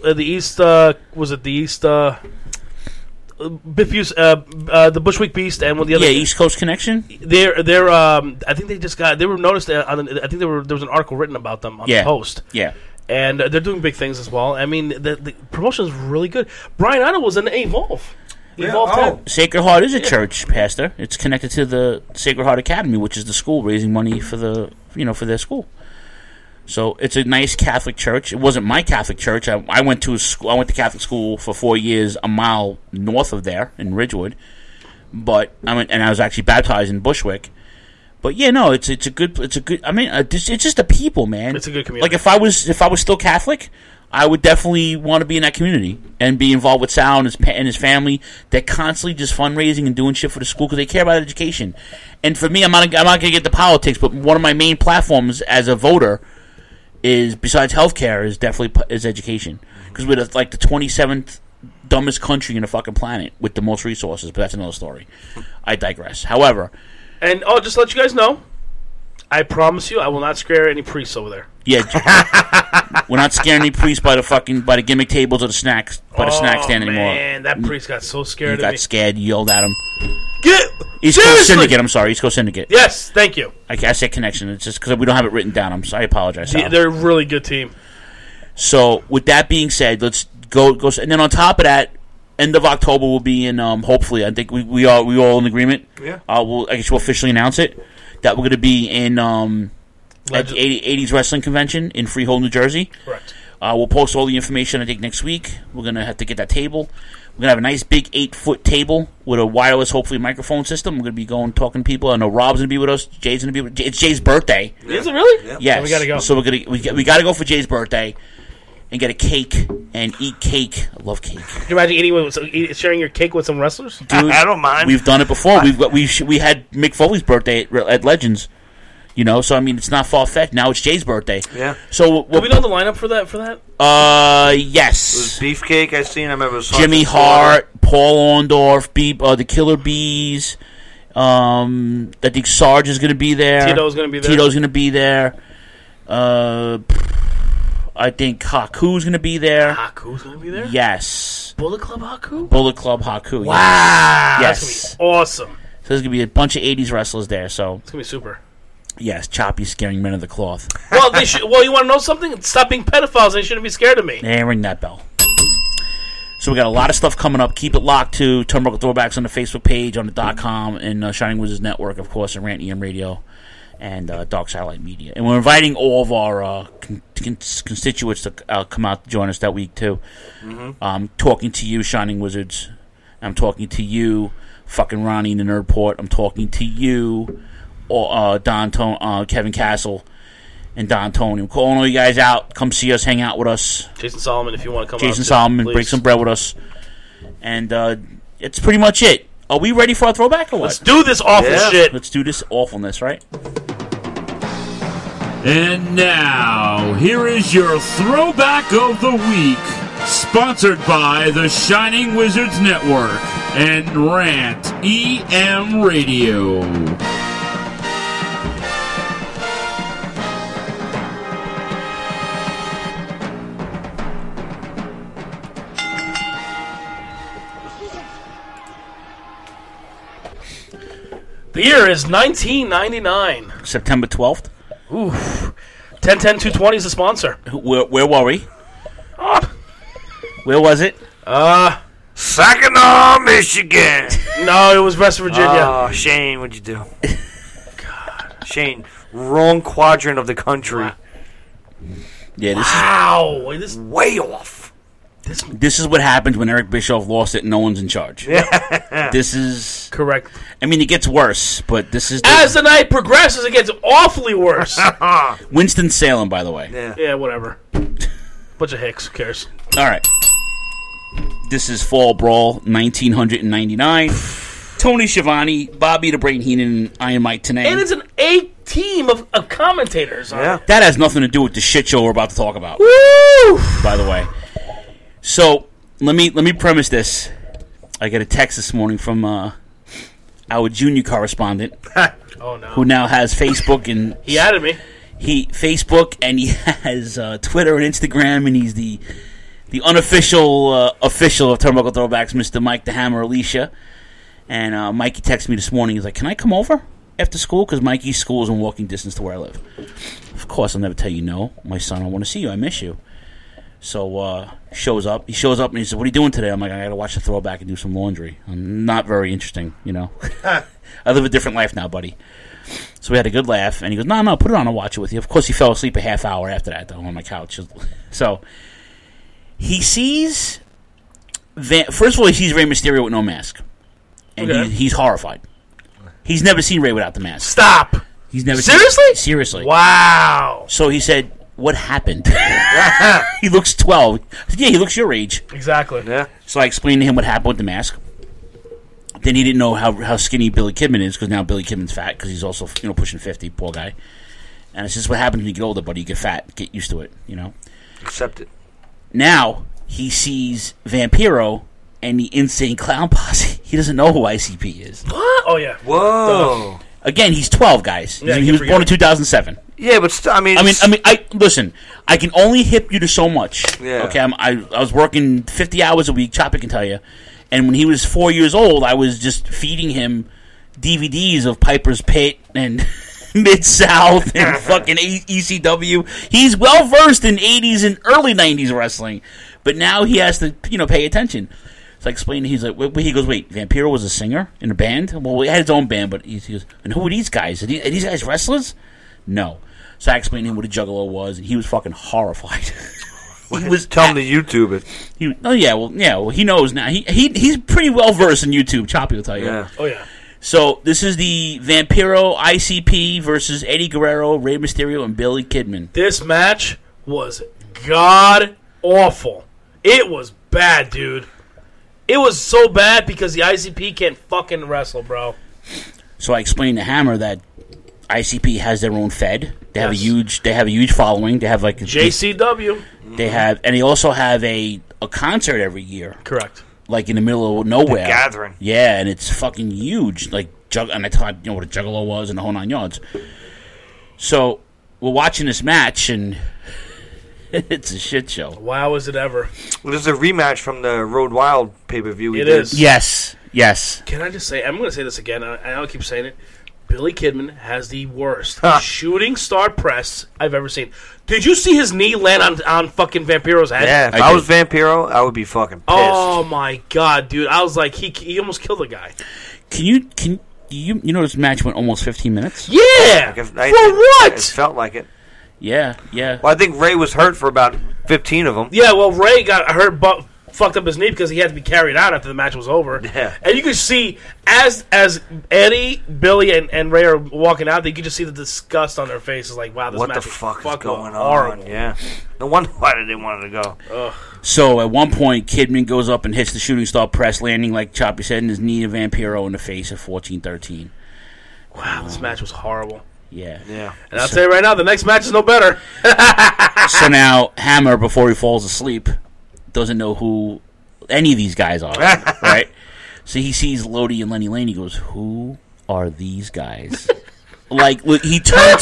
the Bushwick Beast and one of the other East Coast Connection. They're I think they were noticed I think there was an article written about them on the Post. Yeah. And they're doing big things as well. I mean, the promotion is really good. Brian Idol was in Evolve. Sacred Heart is a church, Pastor. It's connected to the Sacred Heart Academy, which is the school raising money for for their school. So it's a nice Catholic church. It wasn't my Catholic church. I went to school. I went to Catholic school for 4 years, a mile north of there in Ridgewood. But I was actually baptized in Bushwick. But yeah, no, it's a good. I mean, it's just the people, man. It's a good community. Like if I was still Catholic, I would definitely want to be in that community and be involved with Sal and his family. They're constantly just fundraising and doing shit for the school because they care about education. And for me, I'm not going to get to politics, but one of my main platforms as a voter is, besides healthcare, is definitely education. Because we're like the 27th dumbest country in the fucking planet with the most resources, but that's another story. I digress. However, and just to let you guys know, I promise you, I will not scare any priests over there. Yeah, we're not scaring any priests by the gimmick tables or the snack stand anymore. Man, that priest got so scared. He got scared. Yelled at him. East Coast Syndicate. I'm sorry, East Coast Syndicate. Yes, thank you. I said Connection. It's just because we don't have it written down. I apologize. They're a really good team. So, with that being said, let's go. And then on top of that, end of October we'll be in. Hopefully, I think we all in agreement. Yeah. I guess we'll officially announce it that we're going to be in at the 80s Wrestling Convention in Freehold, New Jersey. Correct. We'll post all the information, I think, next week. We're going to have to get that table. We're going to have a nice big 8-foot table with a wireless, hopefully, microphone system. We're going to be talking to people. I know Rob's going to be with us. Jay's going to be with us. It's Jay's birthday. Is it really? Yeah. Yes. So we got to go. So we got to go for Jay's birthday and get a cake and eat cake. I love cake. Can you imagine sharing your cake with some wrestlers? Dude, I don't mind. We've done it before. We had Mick Foley's birthday at Legends. So I mean, it's not far fetched. Now it's Jay's birthday. Yeah. So do we know the lineup for that? Yes. It was Beefcake. I seen. I remember it was Jimmy Hart, Paul Orndorff, the Killer Bees. I think Sarge is going to be there. Tito's going to be there. I think Haku's going to be there. Haku's going to be there? Yes. Bullet Club Haku? Bullet Club Haku. Wow. Yes. That's going to be awesome. So there's going to be a bunch of 80s wrestlers there. So It's going to be super. yes, Choppy scaring men of the cloth. Well, they should. Well, you want to know something? Stop being pedophiles. They shouldn't be scared of me. Hey, ring that bell. So we got a lot of stuff coming up. Keep it locked to Turnbuckle Throwbacks on the Facebook page, on the .com, and Shining Wizards Network, of course, and Rant EM Radio, and Dark Satellite Media. And we're inviting all of our constituents to come out to join us that week, too. I'm talking to you, Shining Wizards. I'm talking to you, fucking Ronnie in the Nerdport. I'm talking to you, Kevin Castle, and Don Tony. I'm calling all you guys out. Come see us, hang out with us. Jason Solomon, if you want to come out. Jason Solomon, please. break some bread with us. And it's pretty much it. Are we ready for our throwback or what? Let's do this awful shit. Let's do this awfulness, right? And now, here is your Throwback of the Week, sponsored by the Shining Wizards Network and Rant EM Radio. The year is 1999. September 12th. Oof. 10-10-220 is the sponsor. Where were we? Where was it? Saginaw, Michigan. No, it was West Virginia. Oh, Shane, what'd you do? God. Shane, wrong quadrant of the country. Yeah, this Wow. is way off. This is what happens when Eric Bischoff lost it and no one's in charge. Yeah. This is... Correct. I mean, it gets worse, but this is... As the night progresses, it gets awfully worse. Winston-Salem, by the way. Yeah, whatever. Bunch of hicks. Who cares? All right. This is Fall Brawl 1999. Tony Schiavone, Bobby the Brain Heenan, and Iron Mike Tenay. And it's an A team of commentators. Yeah. That has nothing to do with the shit show we're about to talk about. Woo! By the way. So, let me premise this. I got a text this morning from our junior correspondent. Oh, no. Who now has Facebook and... He added me. Facebook, and he has Twitter and Instagram, and he's the unofficial official of Turnbuckle Throwbacks, Mr. Mike the Hammer Alicia. And Mikey texted me this morning. He's like, can I come over after school? Because Mikey's school is in walking distance to where I live. Of course, I'll never tell you no. My son, I want to see you. I miss you. So shows up. He shows up and he says, what are you doing today? I'm like, I got to watch the Throwback and do some laundry. Not very interesting, you know. I live a different life now, buddy. So we had a good laugh. And he goes, no, put it on. I'll watch it with you. Of course, he fell asleep a half hour after that, though, on my couch. So he sees... First of all, he sees Rey Mysterio with no mask. And Okay. he's horrified. He's never seen Rey without the mask. Stop. He's never Seriously? Seriously. Wow. So he said, what happened? He looks 12. I said, yeah, he looks your age. Exactly. Yeah. So I explained to him what happened with the mask. Then he didn't know how skinny Billy Kidman is, because now Billy Kidman's fat, because he's also pushing 50, poor guy. And it's just what happens when you get older, buddy. You get fat. Get used to it, Accept it. Now he sees Vampiro and the Insane Clown Posse. He doesn't know who ICP is. What? Oh, yeah. Whoa. Again, he's 12, guys. Yeah, he was born in 2007. Yeah, but I mean, listen. I can only hip you to so much. Yeah. Okay, I was working 50 hours a week. Choppy can tell you. And when he was 4 years old, I was just feeding him DVDs of Piper's Pit and Mid-South and fucking ECW. He's well versed in 80s and early 90s wrestling, but now he has to pay attention. So I explained. He's like, he goes, wait, Vampiro was a singer in a band? Well, he had his own band, but he goes, and who are these guys? Are these guys wrestlers? No. So I explained to him what a Juggalo was, and he was fucking horrified. He was tell him to YouTube it. Well, he knows now. He's pretty well versed in YouTube. Choppy will tell you. Yeah. Oh, yeah. So this is the Vampiro ICP versus Eddie Guerrero, Rey Mysterio, and Billy Kidman. This match was god awful. It was bad, dude. It was so bad because the ICP can't fucking wrestle, bro. So I explained to Hammer that ICP has their own Fed. They have Yes. a huge following. They have like JCW. and they also have a concert every year. Correct. Like in the middle of nowhere. The Gathering. Yeah, and it's fucking huge. Like and I thought what a Juggalo was and the whole 9 yards. So we're watching this match and it's a shit show. Wow, is it ever? Well, this is a rematch from the Road Wild pay-per-view. It is. Yes. Yes. Can I just say, I'm going to say this again, and I'll keep saying it. Billy Kidman has the worst shooting star press I've ever seen. Did you see his knee land on fucking Vampiro's head? Yeah, if I was Vampiro, I would be fucking pissed. Oh my god, dude! I was like, he almost killed the guy. You know this match went almost 15 minutes? Yeah. For what? It felt like it. Yeah. Well, I think Ray was hurt for about 15 of them. Yeah, well, Ray got hurt, fucked up his knee because he had to be carried out after the match was over. Yeah. And you could see, as Eddie, Billy, and Ray are walking out, you could just see the disgust on their faces. Like, wow, this what match the fuck is is going horrible. on? Yeah. No wonder why they didn't want to go. Ugh. So at one point, Kidman goes up and hits the shooting star press, landing, like Choppy said, in his knee to Vampiro in the face at 14-13. Wow, this match was horrible. Yeah. And I'll tell you right now, the next match is no better. So now, Hammer, before he falls asleep, doesn't know who any of these guys are, right? So he sees Lodi and Lenny Lane. He goes, "Who are these guys?" Like, he turned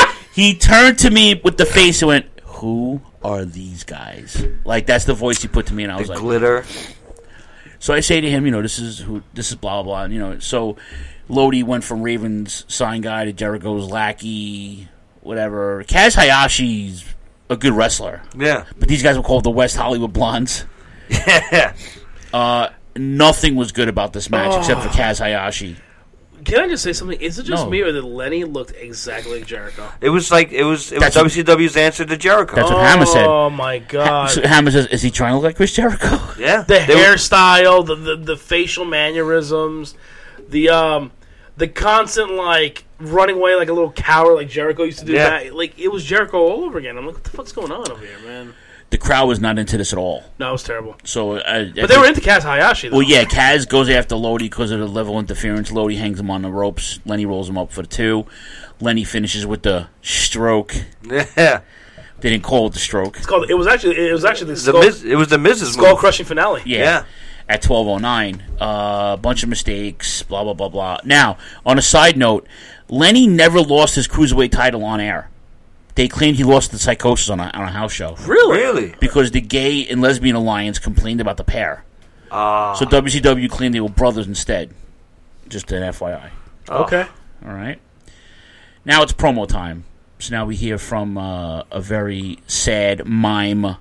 to me with the face and went, "Who are these guys?" Like, that's the voice he put to me, and I was like, glitter. So I say to him, this is blah blah blah, and so Lodi went from Raven's sign guy to Jericho's lackey, whatever. Kaz Hayashi's a good wrestler, yeah, but these guys were called the West Hollywood Blondes. Yeah. Nothing was good about this match except for Kaz Hayashi. Can I just say something? Is it just me or that Lenny looked exactly like Jericho? It was WCW's answer to Jericho. That's what Hammer said. Oh my god! So Hammer says, "Is he trying to look like Chris Jericho?" Yeah. The hairstyle, the facial mannerisms, the constant like running away like a little coward like Jericho used to do. Yeah. Like it was Jericho all over again. I'm like, what the fuck's going on over here, man? The crowd was not into this at all. No, it was terrible. So, but they were into Kaz Hayashi, though. Well, yeah, Kaz goes after Lodi because of the level interference. Lodi hangs him on the ropes. Lenny rolls him up for the 2. Lenny finishes with the stroke. Yeah. They didn't call it the stroke. It was actually the skull, it was the Miz's skull crushing finale. Yeah. At 12:09, a bunch of mistakes. Blah blah blah blah. Now, on a side note, Lenny never lost his cruiserweight title on air. They claimed he lost the Psychosis on a house show. Really? Because the Gay and Lesbian Alliance complained about the pair. So WCW claimed they were brothers instead. Just an FYI. Okay. All right. Now it's promo time. So now we hear from a very sad mime.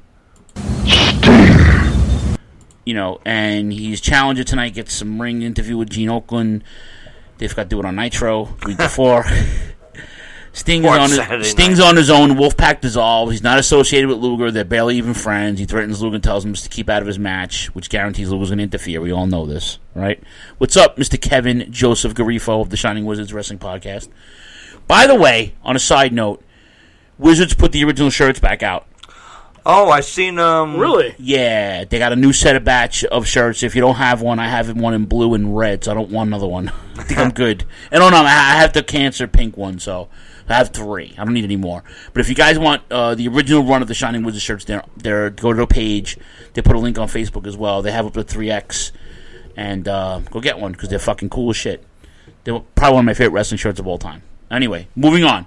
And he's challenger tonight. Gets some ring interview with Gene Okerlund. They forgot to do it on Nitro the week before. Sting's on his own. Wolfpack dissolves. He's not associated with Luger. They're barely even friends. He threatens Luger and tells him to keep out of his match, which guarantees Luger's going to interfere. We all know this, right? What's up, Mr. Kevin Joseph Garifo of the Shining Wizards Wrestling Podcast? By the way, on a side note, Wizards put the original shirts back out. Oh, I seen Really? Yeah, they got a new batch of shirts. If you don't have one, I have one in blue and red, so I don't want another one. I think I'm good. And I have the cancer pink one, so I have 3. I don't need any more. But if you guys want the original run of the Shining Wizards shirts, they're go to the page. They put a link on Facebook as well. They have up to 3X. And go get one because they're fucking cool as shit. They're probably one of my favorite wrestling shirts of all time. Anyway, moving on.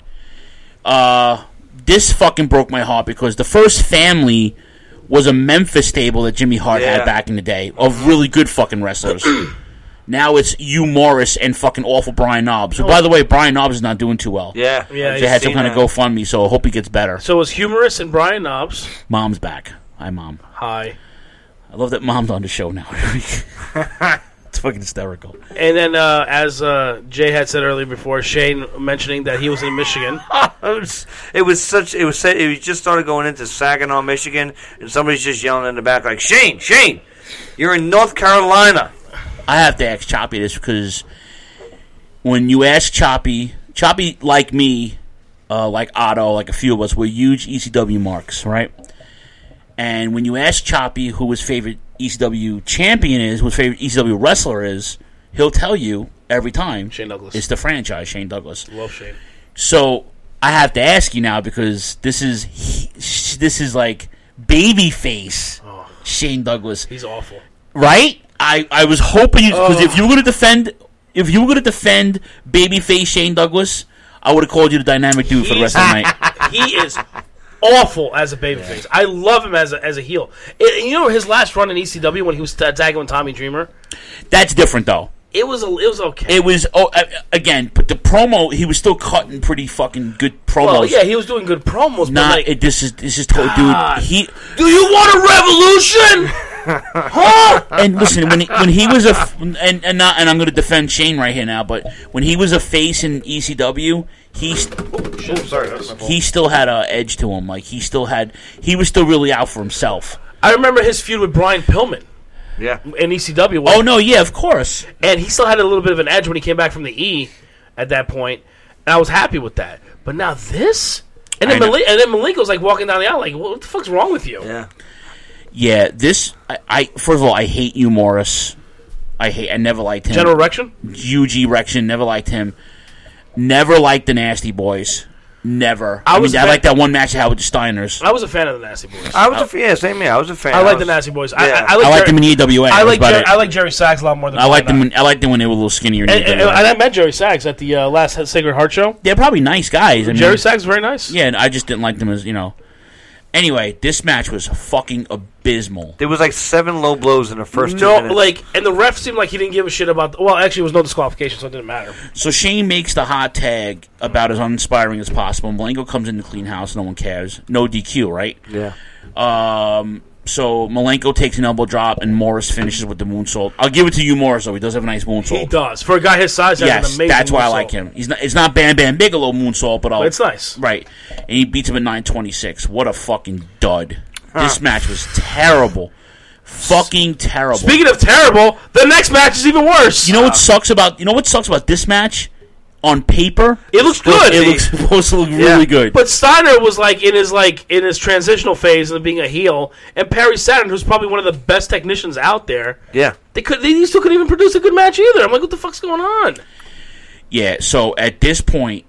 This fucking broke my heart because the first family was a Memphis stable that Jimmy Hart had back in the day of really good fucking wrestlers. Now it's Hugh Morris and fucking awful Brian Knobbs. So, by the way, Brian Knobbs is not doing too well. Yeah. They had some kind of GoFundMe, so I hope he gets better. So it was Humorous and Brian Knobbs. Mom's back. Hi, Mom. Hi. I love that Mom's on the show now. It's fucking hysterical. And then, as Jay had said earlier before, Shane mentioning that he was in Michigan. He just started going into Saginaw, Michigan, and somebody's just yelling in the back like, Shane, you're in North Carolina. I have to ask Choppy this because when you ask Choppy, like me, like Otto, like a few of us, we're huge ECW marks, right? And when you ask Choppy who his favorite ECW champion is, who his favorite ECW wrestler is, he'll tell you every time Shane Douglas. It's the franchise, Shane Douglas. Love Shane. So I have to ask you now because this is like babyface Shane Douglas. He's awful, right? I was hoping because if you were going to defend babyface Shane Douglas, I would have called you the dynamic dude for the rest of the night. He is awful as a babyface. I love him as a heel. You know his last run in ECW when he was tagging with Tommy Dreamer? That's different, though. It was okay. It was again, but the promo, he was still cutting pretty fucking good promos. Well, yeah, he was doing good promos. Not this is dude. Do you want a revolution? Huh? And listen, when he was and I'm going to defend Shane right here now, but when he was a face in ECW, he still had an edge to him. Like he was still really out for himself. I remember his feud with Brian Pillman. Yeah. In ECW. Oh, no, yeah, of course. And he still had a little bit of an edge when he came back from the E at that point, and I was happy with that. But now this? And then Malenko's like walking down the aisle like, what the fuck's wrong with you? Yeah. Yeah, this, I first of all, I hate you, Morris. I never liked him. General Erection? Huge Erection, never liked him. Never liked the Nasty Boys. Never. I like that one match I had with the Steiners. I was a fan of the Nasty Boys. Same here. I was a fan. I like the Nasty Boys. Yeah. I liked them in EWA. I like Jerry Sags a lot more than I liked them when they were a little skinnier. And I met Jerry Sags at the last Sacred Heart show. They're probably nice guys. Jerry Sags is very nice. Yeah, and I just didn't like them as Anyway, this match was fucking abysmal. There was like 7 low blows in the first 2 minutes. And the ref seemed like he didn't give a shit about. Well, actually, there was no disqualification, so it didn't matter. So Shane makes the hot tag about as uninspiring as possible. Malenko comes in to clean house. No one cares. No DQ, right? Yeah. So Malenko takes an elbow drop, and Morris finishes with the moonsault. I'll give it to you, Morris, though. He does have a nice moonsault. He does. For a guy his size, he has an amazing that's why I moonsault. like him. It's not Bam Bam Bigelow moonsault, but it's nice. Right. And he beats him at 9:26. What a fucking dud. This match was terrible. Fucking terrible. Speaking of terrible, the next match is even worse. You know what sucks about this match? On paper, it looks good. It looks supposed to look really good. But Steiner was in his transitional phase of being a heel, and Perry Saturn, who's probably one of the best technicians out there. Yeah, these two couldn't even produce a good match either. I'm like, what the fuck's going on? Yeah. So at this point,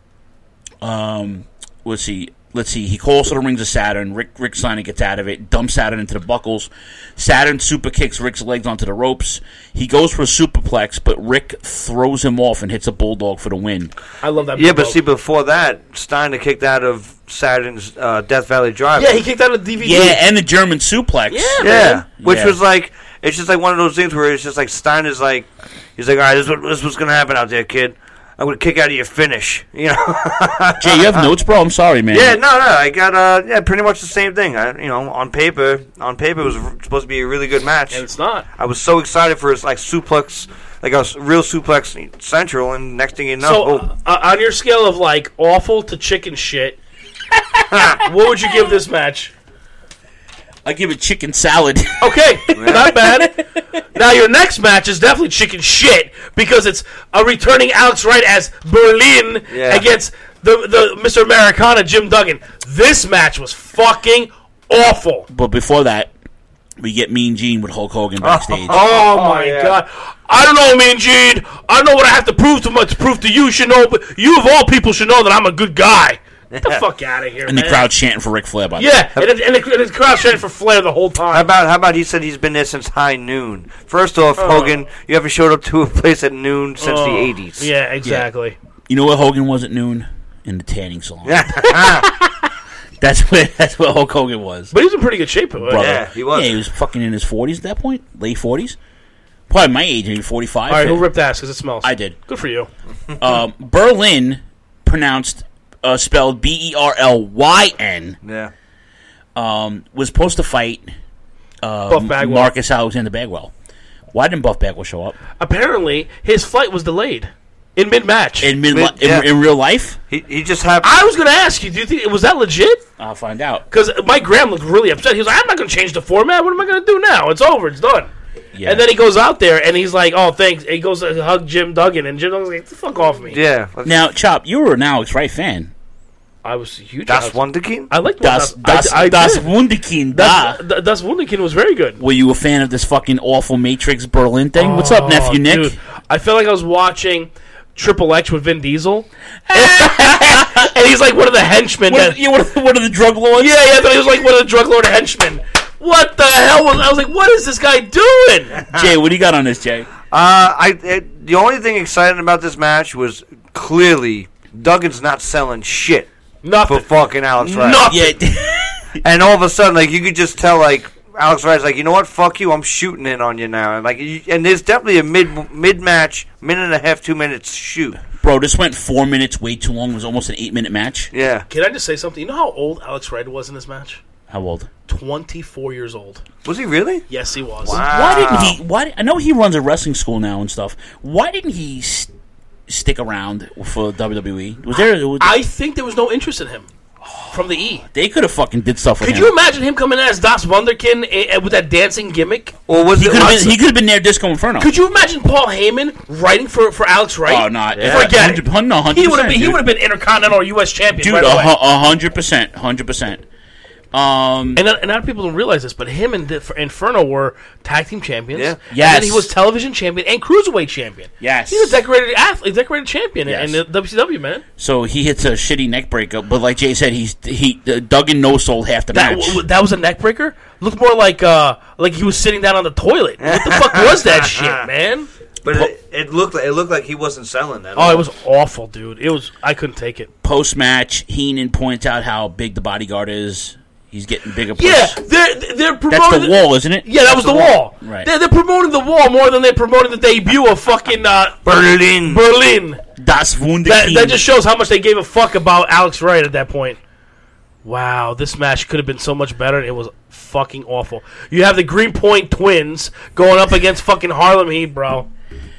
let's see. He calls to the rings of Saturn. Rick Steiner gets out of it, dumps Saturn into the buckles. Saturn super kicks Rick's legs onto the ropes. He goes for a superplex, but Rick throws him off and hits a bulldog for the win. I love that. Yeah, but see, before that, Steiner kicked out of Saturn's Death Valley Drive. Yeah, he kicked out of DVD. Yeah, and the German suplex. Yeah, which was like, it's just like one of those things where it's just like Steiner's like, he's like, all right, this is what's going to happen out there, kid. I'm going to kick out of your finish. Jay, you have notes, bro? I'm sorry, man. Yeah, no. I got pretty much the same thing. On paper, it was supposed to be a really good match. And it's not. I was so excited for his suplex, like a real suplex central, and next thing you know, so on your scale of awful to chicken shit, what would you give this match? I give it chicken salad. Okay, not bad. Now your next match is definitely chicken shit because it's a returning Alex Wright as Berlin against the Mr. Americana Jim Duggan. This match was fucking awful. But before that, we get Mean Gene with Hulk Hogan backstage. Oh my God! I don't know, Mean Gene. I don't know what I have to prove to you. You should know, but you of all people should know that I'm a good guy. Get the fuck out of here, and man. the crowd chanting for Ric Flair, by the way. Yeah, and the crowd chanting for Flair the whole time. How about he said he's been there since high noon? First off, Hogan, you haven't showed up to a place at noon since the 80s. Yeah, exactly. Yeah. You know where Hogan was at noon? In the tanning salon. That's where Hulk Hogan was. But he was in pretty good shape, brother. Yeah, he was. Yeah, he was fucking in his 40s at that point, late 40s. Probably my age, maybe 45. All right, who ripped ass because it smells? I did. Good for you. Berlin, pronounced spelled Berlyn. Yeah. Was supposed to fight Buff Bagwell. Marcus Alexander Bagwell. Why didn't Buff Bagwell show up? Apparently, his flight was delayed in mid-match. In real life? He just happened. I was going to ask you, do you think was that legit? I'll find out. Because Mike Graham looked really upset. He was like, I'm not going to change the format. What am I going to do now? It's over. It's done. Yeah. And then he goes out there, and he's like, oh, thanks. And he goes to hug Jim Duggan, and Jim Duggan's like, fuck off me. Yeah. Now, Chop, you were an Alex Wright fan. I was a huge Das Wunderkind? I liked Das Wunderkind. Das Wunderkind was very good. Were you a fan of this fucking awful Matrix Berlin thing? What's up, nephew Nick? Dude, I felt like I was watching Triple X with Vin Diesel. And he's like one of the henchmen. One of the drug lords? Yeah, I thought he was like one of the drug lord henchmen. What the hell was... I was like, what is this guy doing? Jay, what do you got on this, Jay? The only thing exciting about this match was clearly Duggan's not selling shit. for fucking Alex Wright. Yeah. And all of a sudden, like, you could just tell, like, Alex Wright's like, you know what, fuck you, I'm shooting in on you now. And, like, and there's definitely a mid-match, minute and a half, 2 minutes shoot. Bro, this went 4 minutes way too long. It was almost an 8-minute match. Yeah. Can I just say something? You know how old Alex Wright was in this match? How old? 24 years old. Was he really? Yes, he was. Wow. Why didn't he? I know he runs a wrestling school now and stuff. Why didn't he stick around for WWE? I think there was no interest in him from the E. They could have fucking did stuff with him. Could you imagine him coming in as Das Wunderkind with that dancing gimmick? Or was he could have been there Disco Inferno. Could you imagine Paul Heyman writing for Alex Wright? Oh, not. Forget it. 100%. He would have been Intercontinental or U.S. champion. Dude, right away. 100%. 100%. And a lot of people don't realize this, but him and Inferno were tag team champions. Yeah. Yes. And then he was television champion and cruiserweight champion. Yes. He was a decorated athlete, decorated champion in the WCW, man. So he hits a shitty neck breaker, but like Jay said, he dug and no-sold half the match. That was a neck breaker? Looked more like he was sitting down on the toilet. What the fuck was that shit, man? But it looked like he wasn't selling that. Oh, it was awful, dude. I couldn't take it. Post-match, Heenan points out how big the bodyguard is. He's getting bigger. Yeah, they're promoting. That's the wall, isn't it? Yeah, that was the wall. Right. They're promoting the wall more than they're promoting the debut of fucking Berlin. Das Wunderkind. That just shows how much they gave a fuck about Alex Wright at that point. Wow, this match could have been so much better. It was fucking awful. You have the Greenpoint twins going up against fucking Harlem Heat, bro.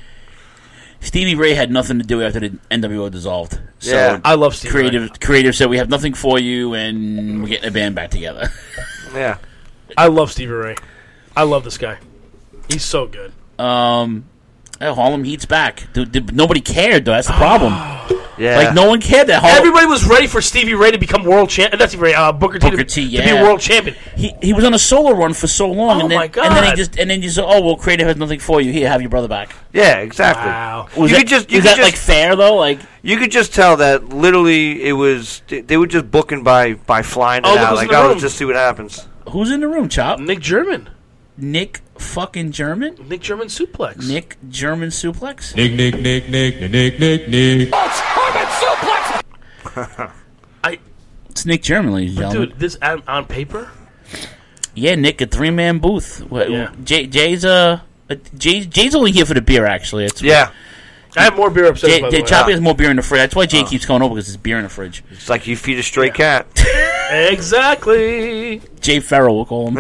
Stevie Ray had nothing to do after the NWO dissolved. So Yeah, I love Stevie Ray. Creative said, we have nothing for you, and we're getting a band back together. Yeah. I love Stevie Ray. I love this guy. He's so good. Harlem Heat's back. Nobody cared, though. That's the problem. Yeah. Like, no one cared that Harlem... Everybody was ready for Stevie Ray to become world champion. That's Stevie Ray. Booker T to be world champion. He was on a solo run for so long. Oh, and then, my God. And then you said, oh, well, Creative has nothing for you. Here, have your brother back. Yeah, exactly. Wow. Was that like fair, though? Like, you could just tell that literally it was... They were just booking by flying it out. Like, let's just see what happens. Who's in the room, Chop? Nick German. Nick fucking German? Nick German suplex. Nick German suplex? Nick. It's Nick German, ladies and gentlemen. Dude, this on paper? Yeah, Nick, a 3-man booth. Yeah. Jay's only here for the beer, actually. Yeah. I have more beer upstairs, by the way. Choppy has more beer in the fridge. That's why Jay keeps going over, because there's beer in the fridge. It's like you feed a stray cat. Exactly. Jay Farrell, we'll call him.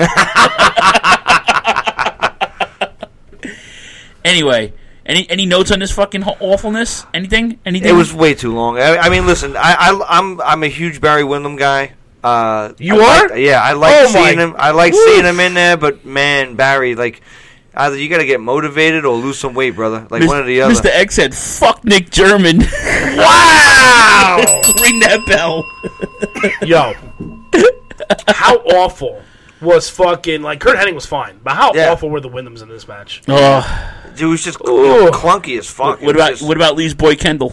Anyway, any notes on this fucking awfulness? Anything? It was way too long. I mean, listen, I'm a huge Barry Windham guy. You are? I like seeing him. I like seeing him in there, but man, Barry, like, either you got to get motivated or lose some weight, brother. Like one or the other. Mr. X said, "Fuck Nick German." Wow! Ring that bell. Yo, how awful was fucking like Kurt Hennig was fine, but how awful were the Windhams in this match? It was just clunky as fuck. What about Lee's boy Kendall?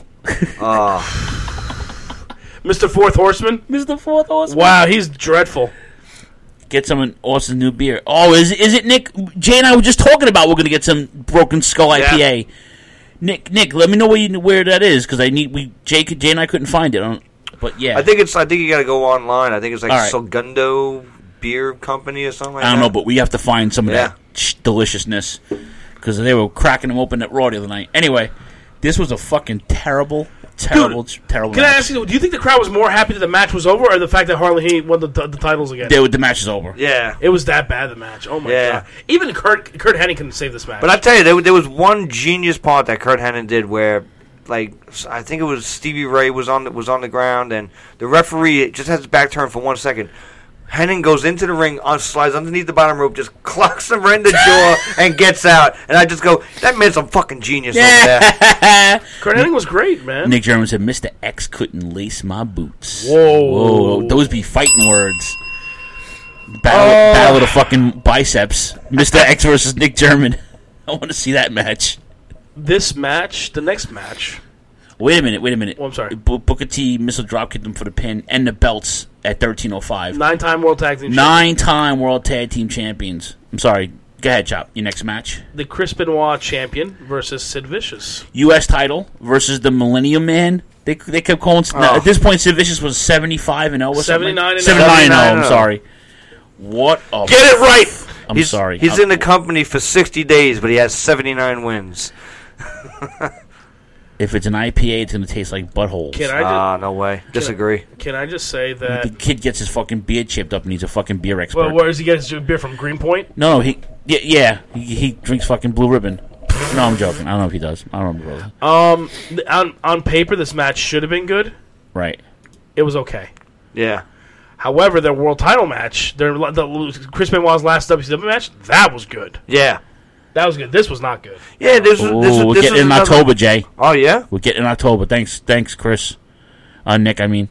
Mr. Fourth Horseman? Mr. Fourth Horseman. Wow, he's dreadful. Get some Austin's new beer. Oh, is it Nick? Jay and I were just talking about we're going to get some Broken Skull IPA. Nick, let me know where that is, because Jay and I couldn't find it. But yeah, I think you got to go online. I think it's like All right. Segundo Beer Company or something like that. I don't know, but we have to find some of that deliciousness, because they were cracking them open at Raw the other night. Anyway, this was a fucking terrible match. Can I ask you, do you think the crowd was more happy that the match was over, or the fact that Harley Heat won the titles again? The match is over. Yeah. It was that bad, the match. Oh, my God. Even Kurt Hennig couldn't save this match. But I tell you, there was one genius part that Kurt Hennig did where, like, I think it was Stevie Ray was on the ground, and the referee just has his back turned for 1 second. Hennig goes into the ring, slides underneath the bottom rope, just clocks him right in the jaw, and gets out. And I just go, that man's some fucking genius over there. Kurt Hennig was great, man. Nick German said, "Mr. X couldn't lace my boots." Whoa. Those be fighting words. Battle of the fucking biceps. Mr. X versus Nick German. I want to see that match. This match, the next match. Wait a minute. Oh, I'm sorry. Booker T missile dropkicked them for the pin and the belts at 13:05. 9-time World Tag Team 9-time World Tag Team Champions. I'm sorry. Go ahead, Chop. Your next match. The Chris Benoit champion versus Sid Vicious. U.S. title versus the Millennium Man They kept calling at this point. Sid Vicious was 75-0. 79-0. 79-0. I'm sorry. What? Get it right. I'm sorry. He's in the company for 60 days, but he has 79 wins. If it's an IPA, it's going to taste like buttholes. Can I no way. Disagree. Can I just say that the kid gets his fucking beer chipped up and he's a fucking beer expert? Well, where does he get his beer from? Greenpoint? No, he drinks fucking Blue Ribbon. No, I'm joking. I don't know if he does. I don't remember. On paper, this match should have been good. Right. It was okay. Yeah. However, their world title match, Chris Benoit's last WCW match, that was good. Yeah. That was good. This was not good. Yeah, we're getting in October, Jay. Oh, yeah? We're getting in October. Thanks, Chris. Nick, I mean.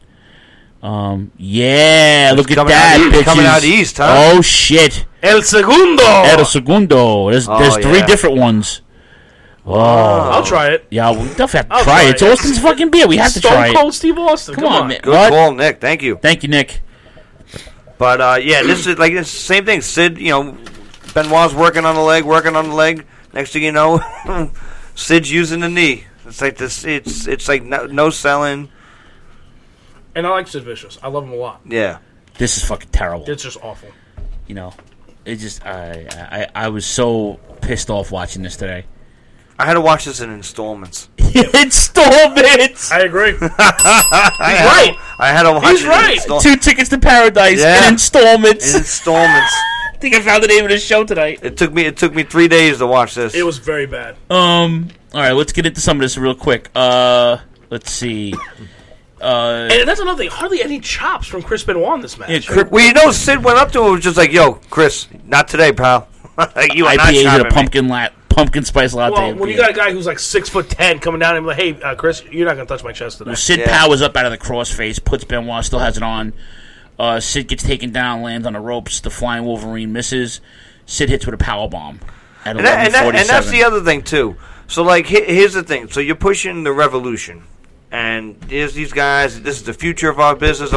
Yeah, look at that, bitches. Coming out east, huh? Oh, shit. El Segundo. There's three different ones. Oh. I'll try it. Yeah, we'll definitely have to try it. It's Austin's fucking beer. We have to try it. Stone Cold Steve Austin. Come on, man. Good call, Nick. Thank you. Thank you, Nick. But, yeah, this is like the same thing. Sid, Benoit's working on the leg. Next thing you know, Sid's using the knee. It's like this. It's like no selling. And I like Sid Vicious. I love him a lot. Yeah. This is fucking terrible. It's just awful. It just I was so pissed off watching this today. I had to watch this in installments. Installments. I agree. He's right. I had to watch He's it right. in installments. 2 tickets to paradise in installments. I think I found the name of the show tonight. It took me 3 days to watch this. It was very bad. All right, let's get into some of this real quick. Let's see. And that's another thing. Hardly any chops from Chris Benoit in this match. Well, Sid went up to him and was just like, "Yo, Chris, not today, pal." You are not IPA with a chopping pumpkin spice latte. Well, when you got a guy who's like 6'10" coming down and like, "Hey, Chris, you're not gonna touch my chest today." Well, Sid powers up out of the crossface, puts Benoit, still has it on. Sid gets taken down, lands on the ropes. The Flying Wolverine misses. Sid hits with a powerbomb at 11:47. And that's the other thing too. So, like, here's the thing. So you're pushing the Revolution, and here's these guys. This is the future of our business.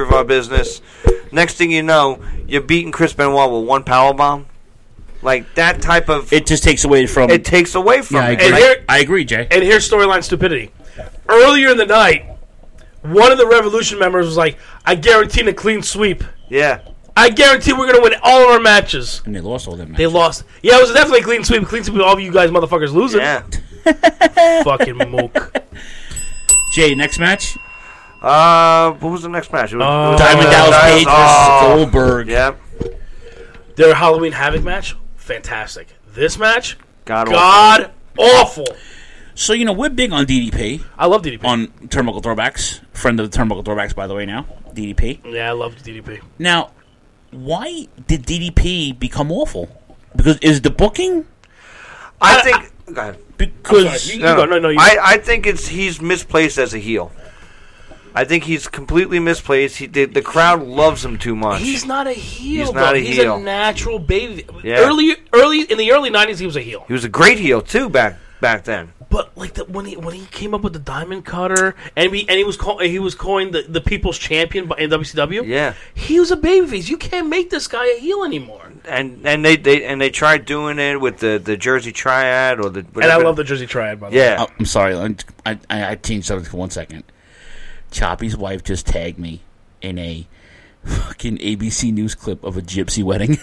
Next thing you know, you're beating Chris Benoit with one powerbomb. Like, that type of... It just takes away from... It takes away from... Yeah, I agree, Jay. And here's storyline stupidity. Earlier in the night, one of the Revolution members was like, "I guarantee a clean sweep." Yeah. I guarantee we're going to win all of our matches. And they lost all their matches. They lost. Yeah, it was definitely a clean sweep. Clean sweep with all of you guys motherfuckers losing. Yeah. Fucking mook. Jay, next match? What was the next match? It was Diamond Dallas Page versus Goldberg. Yep. Their Halloween Havoc match, fantastic. This match, God awful. So, we're big on DDP. I love DDP. On Turnbuckle Throwbacks. Friend of the Turnbuckle Throwbacks, by the way, now. DDP. Yeah, I love DDP. Now, why did DDP become awful? Because is the booking? I think... Go ahead. Because... I think he's misplaced as a heel. I think he's completely misplaced. The crowd loves him too much. He's not a heel. He's a natural baby. Yeah. Early in the early 90s, he was a heel. He was a great heel too back then. But like when he came up with the Diamond Cutter and he was coined the People's Champion in WCW. Yeah, he was a babyface. You can't make this guy a heel anymore. And they tried doing it with the Jersey Triad or the. Whatever. And I love the Jersey Triad, by the way. Yeah, I'm sorry. I changed subject for 1 second. Choppy's wife just tagged me in a fucking ABC News clip of a gypsy wedding.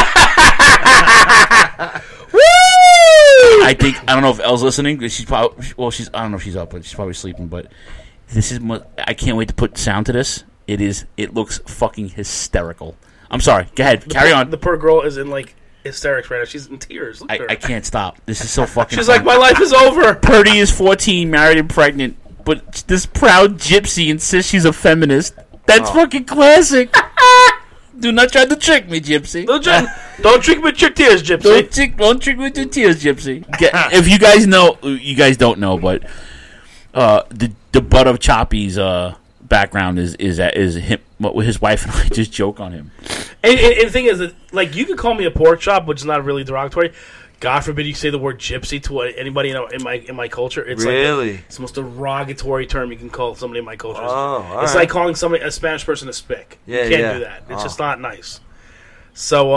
Woo! I don't know if Elle's listening. She's probably, I don't know if she's up, but she's probably sleeping. But this is, I can't wait to put sound to this. It looks fucking hysterical. I'm sorry. Go ahead. Carry on. The poor girl is in like hysterics right now. She's in tears. Look at her. I can't stop. This is so fucking. She's fun. like, my life is over. Purdy is 14, married and pregnant. But this proud gypsy insists she's a feminist. That's fucking classic. Do not try to trick me, gypsy. Don't trick me with your tears, gypsy. Don't trick me with your tears, gypsy. If you guys know, you guys don't know, but the butt of Choppy's background is him. His wife and I just joke on him. And the thing is that, like, you could call me a pork chop, which is not really derogatory. God forbid you say the word gypsy to anybody in my culture. It's really? It's the most derogatory term you can call somebody in my culture. Oh, it's like calling a Spanish person a spick. Yeah, you can't do that. It's just not nice. So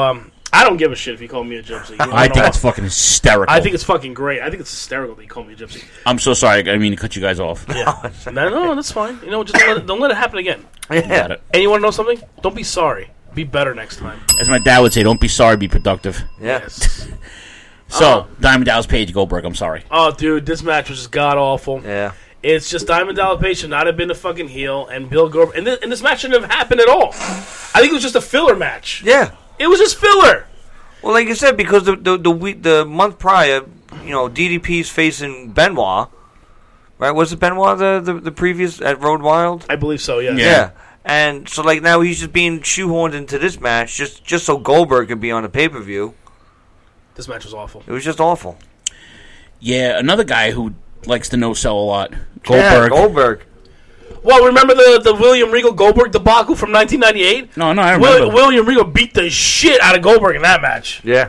I don't give a shit if you call me a gypsy. I think it's fucking hysterical. I think it's fucking great. I think it's hysterical that you call me a gypsy. I'm so sorry. I didn't mean to cut you guys off. Yeah. no, that's fine. You know, just don't let it happen again. Got it. And you want to know something? Don't be sorry. Be better next time. As my dad would say, don't be sorry, be productive. Yes. So, Diamond Dallas Page, Goldberg, I'm sorry. Oh, dude, this match was just god-awful. Yeah. It's just Diamond Dallas Page should not have been a fucking heel, and Bill Goldberg... And this match shouldn't have happened at all. I think it was just a filler match. Yeah. It was just filler. Well, like you said, because the month prior, DDP's facing Benoit, right? Was it Benoit the previous at Road Wild? I believe so. Yeah. Yeah. And so like now he's just being shoehorned into this match just so Goldberg could be on the pay-per-view. This match was awful. It was just awful. Yeah, another guy who likes to no-sell a lot. Goldberg. Yeah, Goldberg. Well, remember the William Regal Goldberg debacle from 1998? No, I remember. William Regal beat the shit out of Goldberg in that match. Yeah.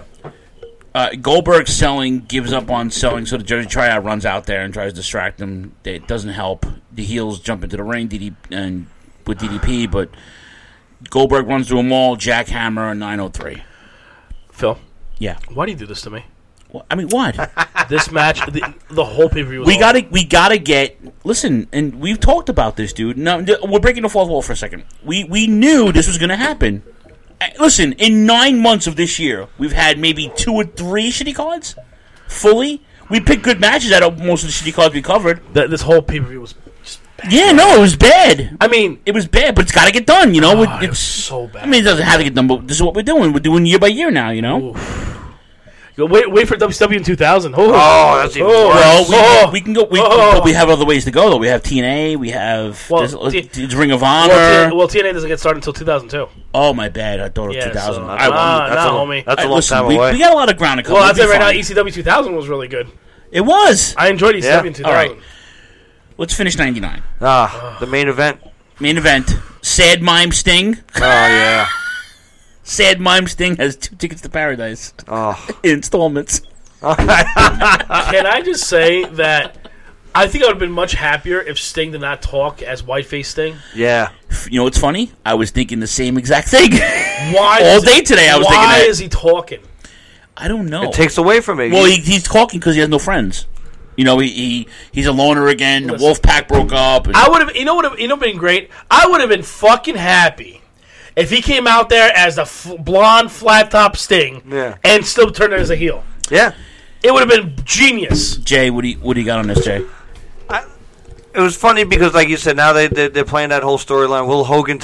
Goldberg gives up on selling, so the Jersey Triad runs out there and tries to distract him. It doesn't help. The heels jump into the ring with DDP, but Goldberg runs through them all, jackhammer, and 903. Phil? Yeah. Why do you do this to me? Well, I mean, what? This match, the whole pay-per-view was we gotta get... Listen, and we've talked about this, dude. No, we're breaking the fourth wall for a second. We knew this was going to happen. Listen, in 9 months of this year, we've had maybe 2 or 3 shitty cards. Fully. We picked good matches out of most of the shitty cards we covered. This whole pay-per-view was just bad. Yeah, no, it was bad. I mean... It was bad, but it's got to get done, it was so bad. I mean, it doesn't have to get done, but this is what we're doing. We're doing year by year now, Oof. Wait for WCW in 2000. That's even worse. Well, we can go. But we have other ways to go, though. We have TNA. We have Ring of Honor. Well, TNA doesn't get started until 2002. Oh, my bad. I thought it was 2000. So, homie. That's a long time away. We got a lot of ground to cover. Well, I'll tell you right now, ECW 2000 was really good. It was. I enjoyed ECW in 2000. All right. Let's finish 99. The main event. Main event. Sad Mime Sting. Oh, yeah. Sad Mime Sting has 2 tickets to paradise. Oh. Installments. Can I just say that I think I would have been much happier if Sting did not talk as Whiteface Sting? Yeah. You know what's funny? I was thinking the same exact thing. Why? All day today I was thinking that. Why is he talking? I don't know. It takes away from it. Well, he's talking because he has no friends. He's a loner again. The Wolfpack broke up. I would have. You know what? Been great. I would have been fucking happy if he came out there as the blonde flat top Sting, and still turned as a heel. Yeah, it would have been genius. Jay, what do you got on this, Jay? It was funny because, like you said, now they're playing that whole storyline. Will Hogan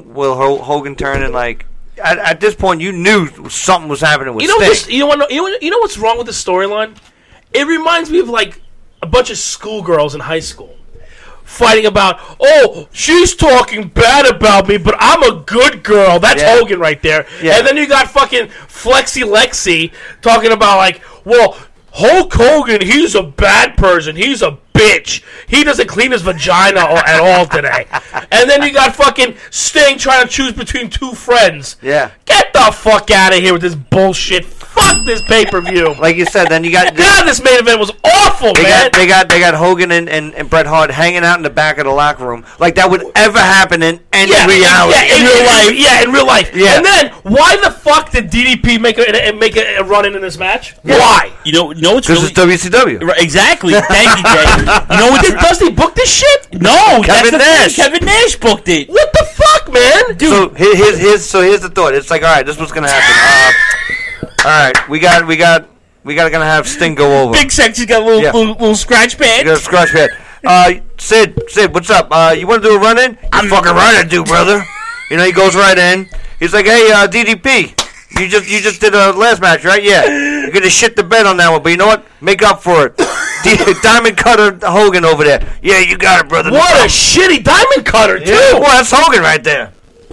turn and like at this point you knew something was happening with Sting. You know what's wrong with the storyline? It reminds me of like a bunch of schoolgirls in high school fighting about, she's talking bad about me, but I'm a good girl. That's Hogan right there. Yeah. And then you got fucking Flexi Lexi talking about like, well, Hulk Hogan, he's a bad person. He's a bitch. He doesn't clean his vagina at all today. And then you got fucking Sting trying to choose between 2 friends. Yeah. Get the fuck out of here with this bullshit. Fuck this pay-per-view. Like you said, then you got... this main event was awful, man. They got Hogan and Bret Hart hanging out in the back of the locker room. Like that would ever happen in any reality. Yeah, in real life. Yeah, in real life. Yeah. And then, why the fuck did DDP make a run-in this match? Yeah. Why? You know what's really... This is WCW. Right, exactly. Thank you, Jay. You know what? Does he book this shit? No, Kevin Nash. Kevin Nash booked it. What the fuck, man? Dude. So here's the thought. It's like, all right, this is what's gonna happen. All right, we got gonna have Sting go over. Big Sexy's got a little scratch pad. You got a scratch pad. Sid, what's up? You want to do a run-in? I'm fucking right, I do, brother. He goes right in. He's like, hey, DDP, you just did a last match, right? Yeah. You're gonna shit the bed on that one, but you know what? Make up for it. Diamond Cutter Hogan over there. Yeah, you got it, brother. What a shitty Diamond Cutter, too. Yeah, well, that's Hogan right there.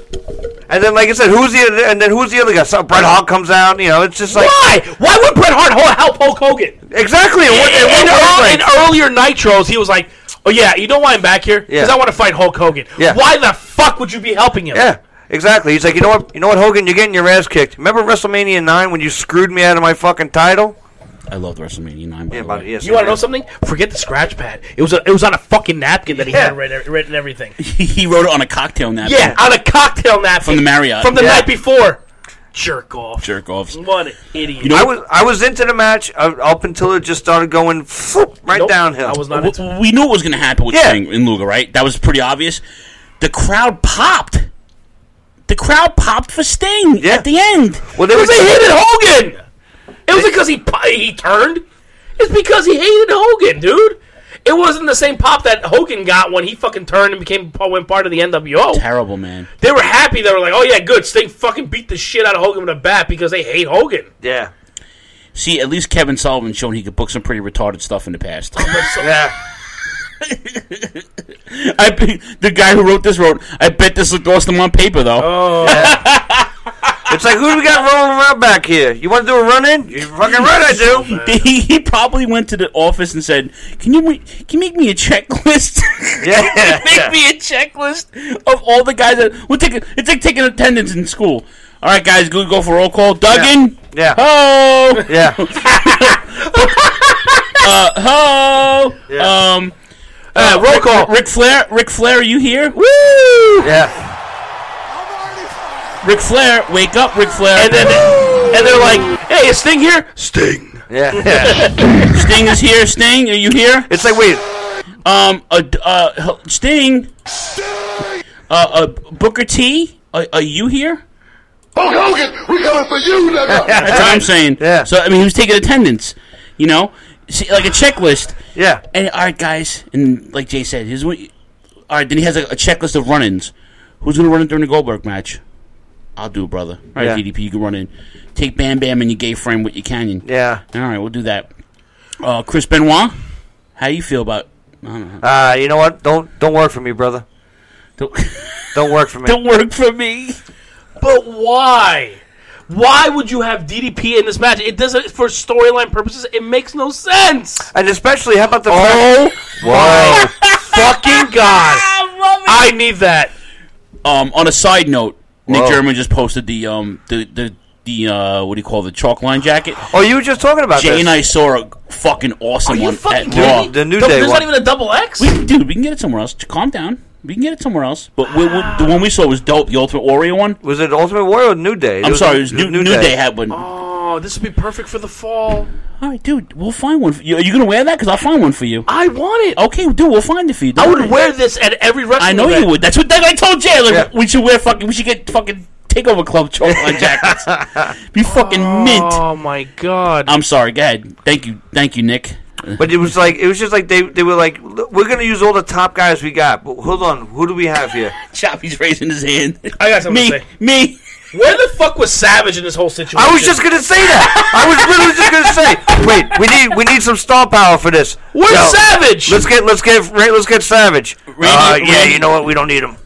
And then, like I said, who's the other guy? So Bret Hart comes out. It's just like why would Bret Hart help Hulk Hogan? Exactly. In earlier Nitros, he was like, "Oh yeah, you know why I'm back here? Because I want to fight Hulk Hogan. Yeah. Why the fuck would you be helping him? Yeah, exactly. He's like, you know what, Hogan, you're getting your ass kicked. Remember WrestleMania 9 when you screwed me out of my fucking title? I loved WrestleMania 9. You want to know something? Forget the scratch pad. It was on a fucking napkin that he had written everything. He wrote it on a cocktail napkin. Yeah, on a cocktail napkin from the Marriott from the night before. Jerk off. Jerk offs. What an idiot. You know, I was into the match up until it just started going right downhill. I was not into it. We knew what was going to happen with Sting and Luger, right? That was pretty obvious. The crowd popped. The crowd popped for Sting at the end. Well, Because they hated Hogan. It was because he turned. It's because he hated Hogan, dude. It wasn't the same pop that Hogan got when he fucking turned and went part of the NWO. Terrible, man. They were happy. They were like, oh, yeah, good. Sting fucking beat the shit out of Hogan with a bat because they hate Hogan. Yeah. See, at least Kevin Sullivan showed he could book some pretty retarded stuff in the past. Yeah. The guy who wrote this wrote, I bet this looked awesome on paper, though. Oh. Yeah. It's like, who do we got rolling around back here? You want to do a run-in? You fucking right, I do. He probably went to the office and said, Can you make me a checklist? Yeah. Make me a checklist of all the guys that... It's like taking attendance in school. All right, guys, go for roll call. Duggan? Yeah. Ho! Yeah. Ho! Yeah. Roll call. Ric Flair, are you here? Woo! Yeah. Ric Flair, wake up, Ric Flair. And they're like, hey, is Sting here? Sting. Yeah. Sting is here. Sting, are you here? It's like, wait. Sting. Booker T, are you here? Hulk Hogan, we coming for you, nigga. That's what I'm saying. Yeah. So, I mean, he was taking attendance, you know? See, like a checklist. Yeah. And, all right, guys, and like Jay said, all right, then he has a checklist of run-ins. Who's going to run it during the Goldberg match? I'll do it, brother. All right, Yeah. DDP, you can run in. Take Bam Bam and your gay friend with your canyon. Yeah. All right, we'll do that. Chris Benoit, how you feel about... I don't know. You know what? Don't work for me, brother. Don't work for me. Don't work for me. But why? Why would you have DDP in this match? It doesn't, for storyline purposes, it makes no sense. And especially, how about the my fucking God. I need that. On a side note, Nick Whoa. German just posted the what do you call the chalk line jacket? Oh, you were just talking about Jay this. and I saw a fucking awesome one fucking at kidding Raw. me? The New Day There's one. not even a double X? We can get it somewhere else. Calm down. We can get it somewhere else. But the one we saw was dope. The Ultimate Warrior one. Was it Ultimate Warrior or New Day? I'm sorry, it was New Day had one. Oh, this would be perfect for the fall. All right, dude, we'll find one for you. Are you going to wear that? Because I'll find one for you. I want it. Okay, dude, we'll find it for you. I would wear this at every wrestling I know event. you would. That's what I told Jay. Like, we should get fucking Takeover Club chalk line jackets. Be fucking mint. Oh my God. I'm sorry. Go ahead. Thank you, Nick. But it was just like they were like, we're gonna use all the top guys we got. But hold on, who do we have here? Choppy's raising his hand. I got something to say. Me. Where the fuck was Savage in this whole situation? I was just gonna say that. I was literally just gonna say, wait, we need some star power for this. Where's Savage? Let's get Savage. Yeah, you know what? We don't need him.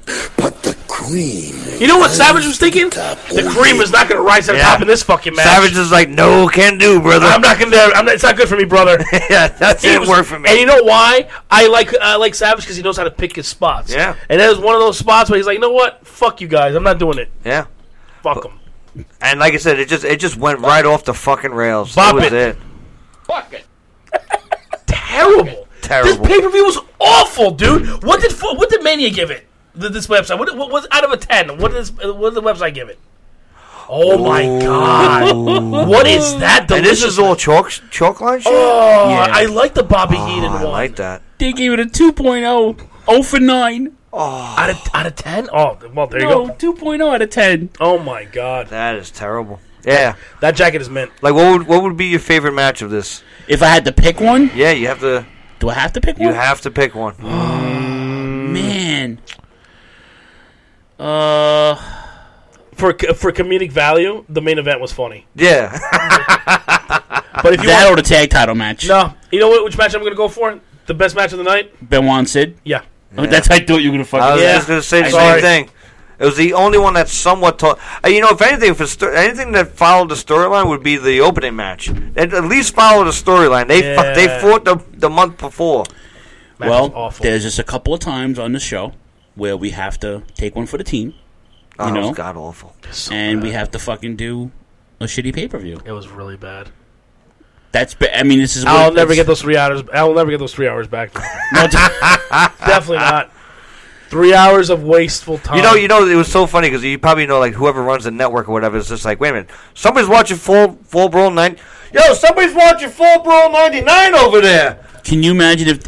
You know what Savage was thinking? The cream is not going to rise to the top in this fucking match. Savage is like, no, can't do, brother. I'm not going to. It's not good for me, brother. Yeah, that didn't work for me. And you know why? I like Savage because he knows how to pick his spots. Yeah. And that was one of those spots where he's like, you know what? Fuck you guys. I'm not doing it. Yeah. Fuck them. And like I said, it just went right off the fucking rails. Bop that was it. it. Fuck it. Terrible. Terrible. This pay-per-view was awful, dude. What did Mania give it? This website. What was out of a 10? What did the website give it? Oh my God! What is that? And this is all chalk line shit. Oh, yeah. I like the Bobby Heenan one. I like that. They gave it a 2.0. 0 for 9. Oh. Out of 10? Oh, well, there you No, go. 2.0 out of 10. Oh my God. That is terrible. Yeah. That jacket is mint. Like, what would be your favorite match of this? If I had to pick one? Yeah, you have to. Do I have to pick one? You have to pick one. Man. For comedic value, the main event was funny. Yeah. But if you that or the tag title match. No. You know which match I'm going to go for? The best match of the night? Benoit and Sid? Yeah. Oh, that's I thought you were going to fucking... I was just going to say the same thing. It was the only one that somewhat taught. If anything, anything that followed the storyline would be the opening match. At least follow the storyline. They fought the month before. Well, there's just a couple of times on the show where we have to take one for the team. You know? It was god awful. And we have to fucking do a shitty pay-per-view. It was really bad. This is. I'll never get those 3 hours. I will never get those 3 hours back. No, definitely not. 3 hours of wasteful time. You know, it was so funny because you probably know, like, whoever runs the network or whatever is just like, wait a minute, somebody's watching Full Brawl 9. Yo, somebody's watching Full Brawl 99 over there. Can you imagine if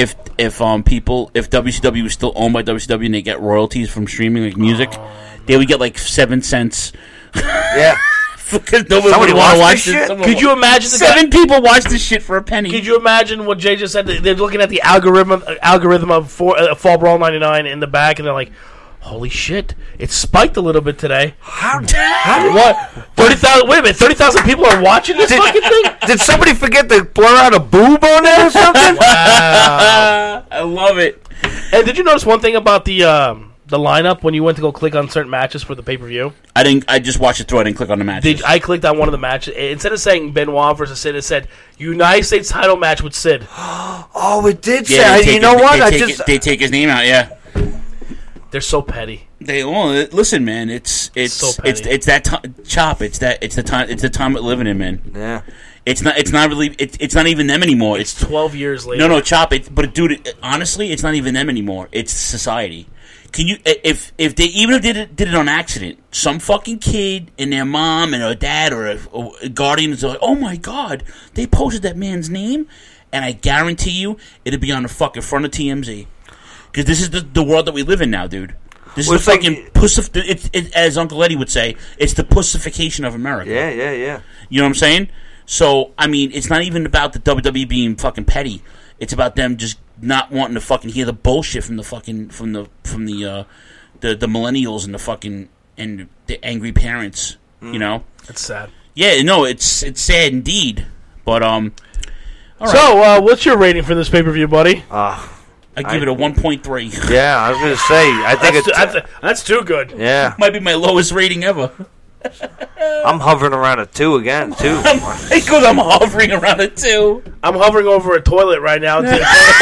WCW was still owned by WCW and they get royalties from streaming like music, they would get like 7 cents. Yeah. Because nobody would want to watch this. Could you imagine 7 people watch this shit for a penny? Could you imagine what Jay just said? They're looking at the algorithm of Fall Brawl 99 in the back, and they're like, "Holy shit! It spiked a little bit today." How what? 30,000? Wait a minute! 30,000 people are watching this fucking thing. Did somebody forget to blur out a boob on there or something? Wow. I love it. And did you notice one thing about the lineup when you went to go click on certain matches for the pay-per-view? I didn't. I just watched it through. I didn't click on the matches. I clicked on one of the matches. Instead of saying Benoit versus Sid, it said United States title match with Sid. Oh, it did Yeah, say. You know what? They take his name out. Yeah. They're so petty. Listen, man. It's that Chop. It's the time we're living in, man. Yeah. It's not really. It's not even them anymore. It's 12 years later. No, Chop. But dude, honestly, it's not even them anymore. It's society. Can you, if they did it on accident, some fucking kid and their mom and her dad or a guardian is like, oh my god, they posted that man's name, and I guarantee you it'll be on the fucking front of TMZ, because this is the world that we live in now, dude. This is the fucking as Uncle Eddie would say, it's the pussification of America. Yeah. You know what I'm saying? So I mean, it's not even about the WWE being fucking petty. It's about them just not wanting to fucking hear the bullshit from the fucking from the millennials and the fucking and the angry parents. You know, it's sad. Yeah, no, it's sad indeed. But all right. So, what's your rating for this pay-per-view, buddy? I give it a 1.3. Yeah, I was gonna say. I think that's too good. Yeah, might be my lowest rating ever. I'm hovering around a 2 again, too. Because I'm hovering around a 2. I'm hovering over a toilet right now. Calling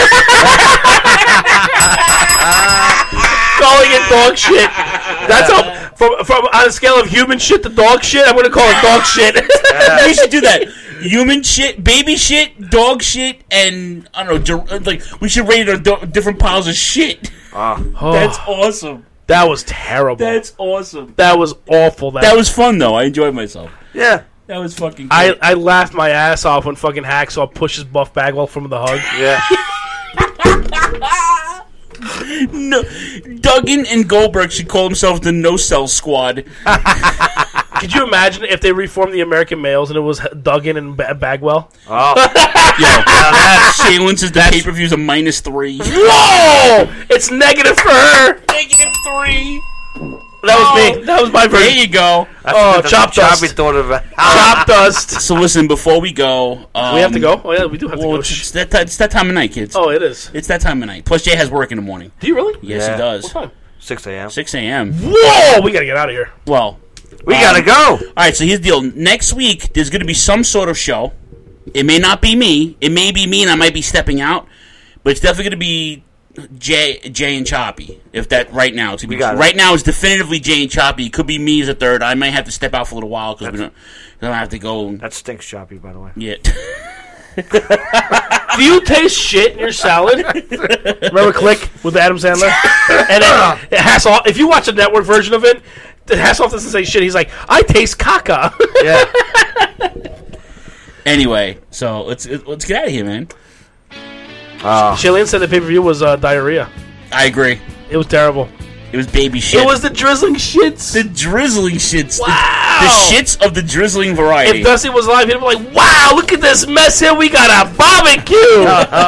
it dog shit. That's how, from on a scale of human shit to dog shit, I'm going to call it dog shit. We should do that. Human shit, baby shit, dog shit, and I don't know. Like we should rate it on different piles of shit. That's awesome. That was terrible. That's awesome. That was awful. That was fun, though. I enjoyed myself. Yeah. That was fucking great. I laughed my ass off when fucking Hacksaw pushes Buff Bagwell from the hug. Yeah. No, Duggan and Goldberg should call themselves the No Cell Squad. Could you imagine if they reformed the American Males and it was Duggan and Bagwell? Oh. Shaylin's is the pay-per-view's a -3. Whoa! It's negative for her. -3. That was me. That was my version. There you go. Chop dust. Chop dust. So listen, before we go, we have to go. Oh yeah, we do have to go. It's that time of night, kids. Oh, it is. It's that time of night. Plus, Jay has work in the morning. Do you really? Yes, he does. What time? 6 a.m. 6 a.m. Whoa! We gotta get out of here. Well, we gotta go. All right. So here's the deal. Next week, there's going to be some sort of show. It may not be me. It may be me, and I might be stepping out. But it's definitely going to be Jay and Choppy. If that right now, it's right now it's definitively Jay and Choppy. It could be me as a third. I might have to step out for a little while because we don't have to go. That stinks, Choppy. By the way. Yeah. Do you taste shit in your salad? Remember Click with Adam Sandler? And then Hasselhoff, if you watch the network version of it, Hasselhoff doesn't say shit. He's like, I taste caca. Yeah. Anyway, so let's get out of here, man. Shillian said the pay-per-view was diarrhea. I agree. It was terrible. It was baby shit. It was the drizzling shits. The drizzling shits. Wow. The shits of the drizzling variety. If Dusty was live, he'd be like, wow, look at this mess here. We got a barbecue.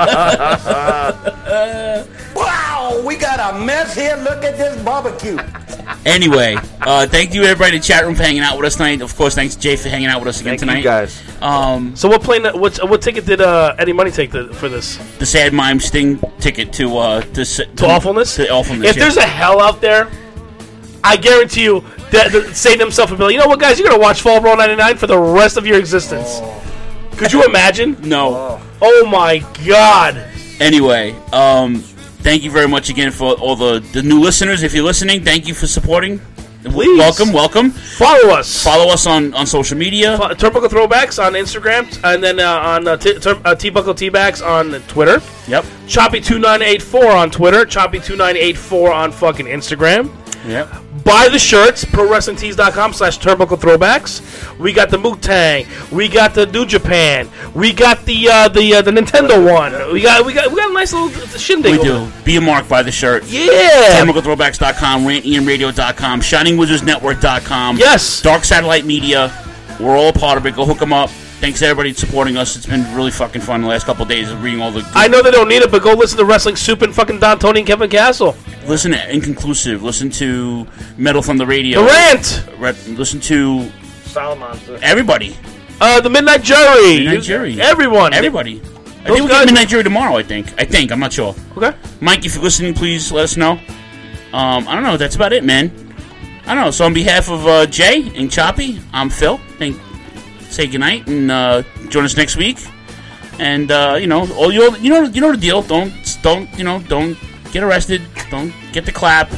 Wow, we got a mess here. Look at this barbecue. Anyway, thank you everybody in the chat room for hanging out with us tonight. Of course, thanks Jay for hanging out with us again tonight. Thank you guys. So what ticket did Eddie Money take for this? The Sad Mime Sting ticket to awfulness. To awfulness. If there's a hell out there, I guarantee you that Satan himself would be like, you know what, guys, you're gonna watch Fall Brawl 99 for the rest of your existence. Could you imagine? No. Oh my God. Anyway, thank you very much again for all the new listeners. If you're listening, thank you for supporting. Please. Welcome. Follow us on social media. Turnbuckle Throwbacks on Instagram, and then on T-Buckle T-Backs on Twitter. Yep. Choppy2984 on Twitter. Choppy2984 on fucking Instagram. Yep. Buy the shirts, ProWrestlingTees.com/Turnbuckle Throwbacks. We got the Wu-Tang. We got the New Japan. We got the Nintendo one. We got a nice little shindig. We do. Be a mark, buy the shirt. Yeah. TurnbuckleThrowbacks.com, RantEMRadio.com, ShiningWizardsNetwork.com. Yes. Dark Satellite Media. We're all a part of it. Go hook them up. Thanks to everybody supporting us. It's been really fucking fun the last couple of days of reading all the... I know they don't need it, but go listen to Wrestling Soup and fucking Don Tony and Kevin Castle. Listen to Inconclusive. Listen to Metal from the Radio. The Rant. Listen to... Salamonster. Everybody. The Midnight Jury. Midnight Jury. Everyone. Everybody. I think we'll get Midnight Jury tomorrow, I think. I'm not sure. Okay. Mike, if you're listening, please let us know. I don't know. That's about it, man. I don't know. So on behalf of Jay and Choppy, I'm Phil. Say goodnight and join us next week. And you know the deal. Don't get arrested. Don't get the clap.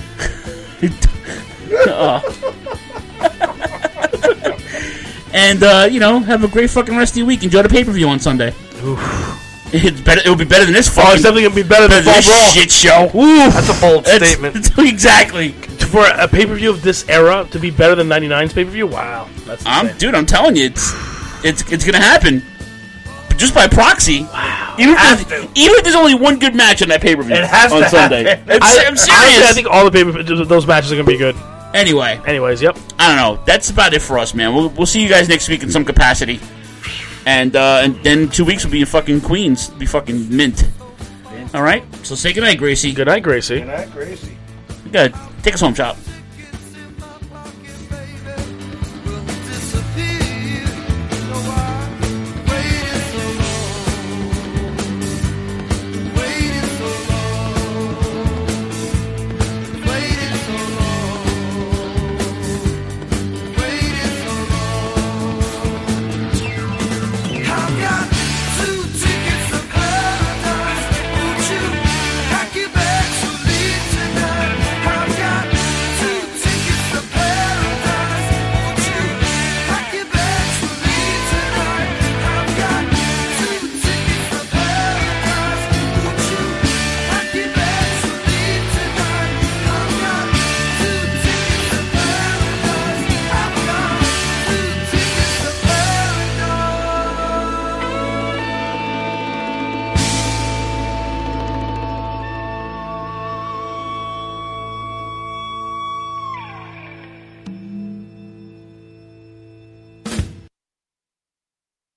And have a great fucking rest of your week. Enjoy the pay-per-view on Sunday. It's better. It'll be better than this. It's definitely gonna be better than this shit show. That's a bold statement. Exactly. For a pay-per-view of this era to be better than 99's pay-per-view, wow, that's insane. I'm telling you, it's gonna happen, just by proxy. Wow. Even if there's only one good match on that pay-per-view, it has on to Sunday. Happen. I'm serious. Honestly, I think all the those matches are gonna be good. Anyways, yep. I don't know. That's about it for us, man. We'll see you guys next week in some capacity, and then 2 weeks will be in fucking Queens, be fucking mint. All right. So say goodnight, Gracie. Good night, Gracie. Good. Take us home, Chop.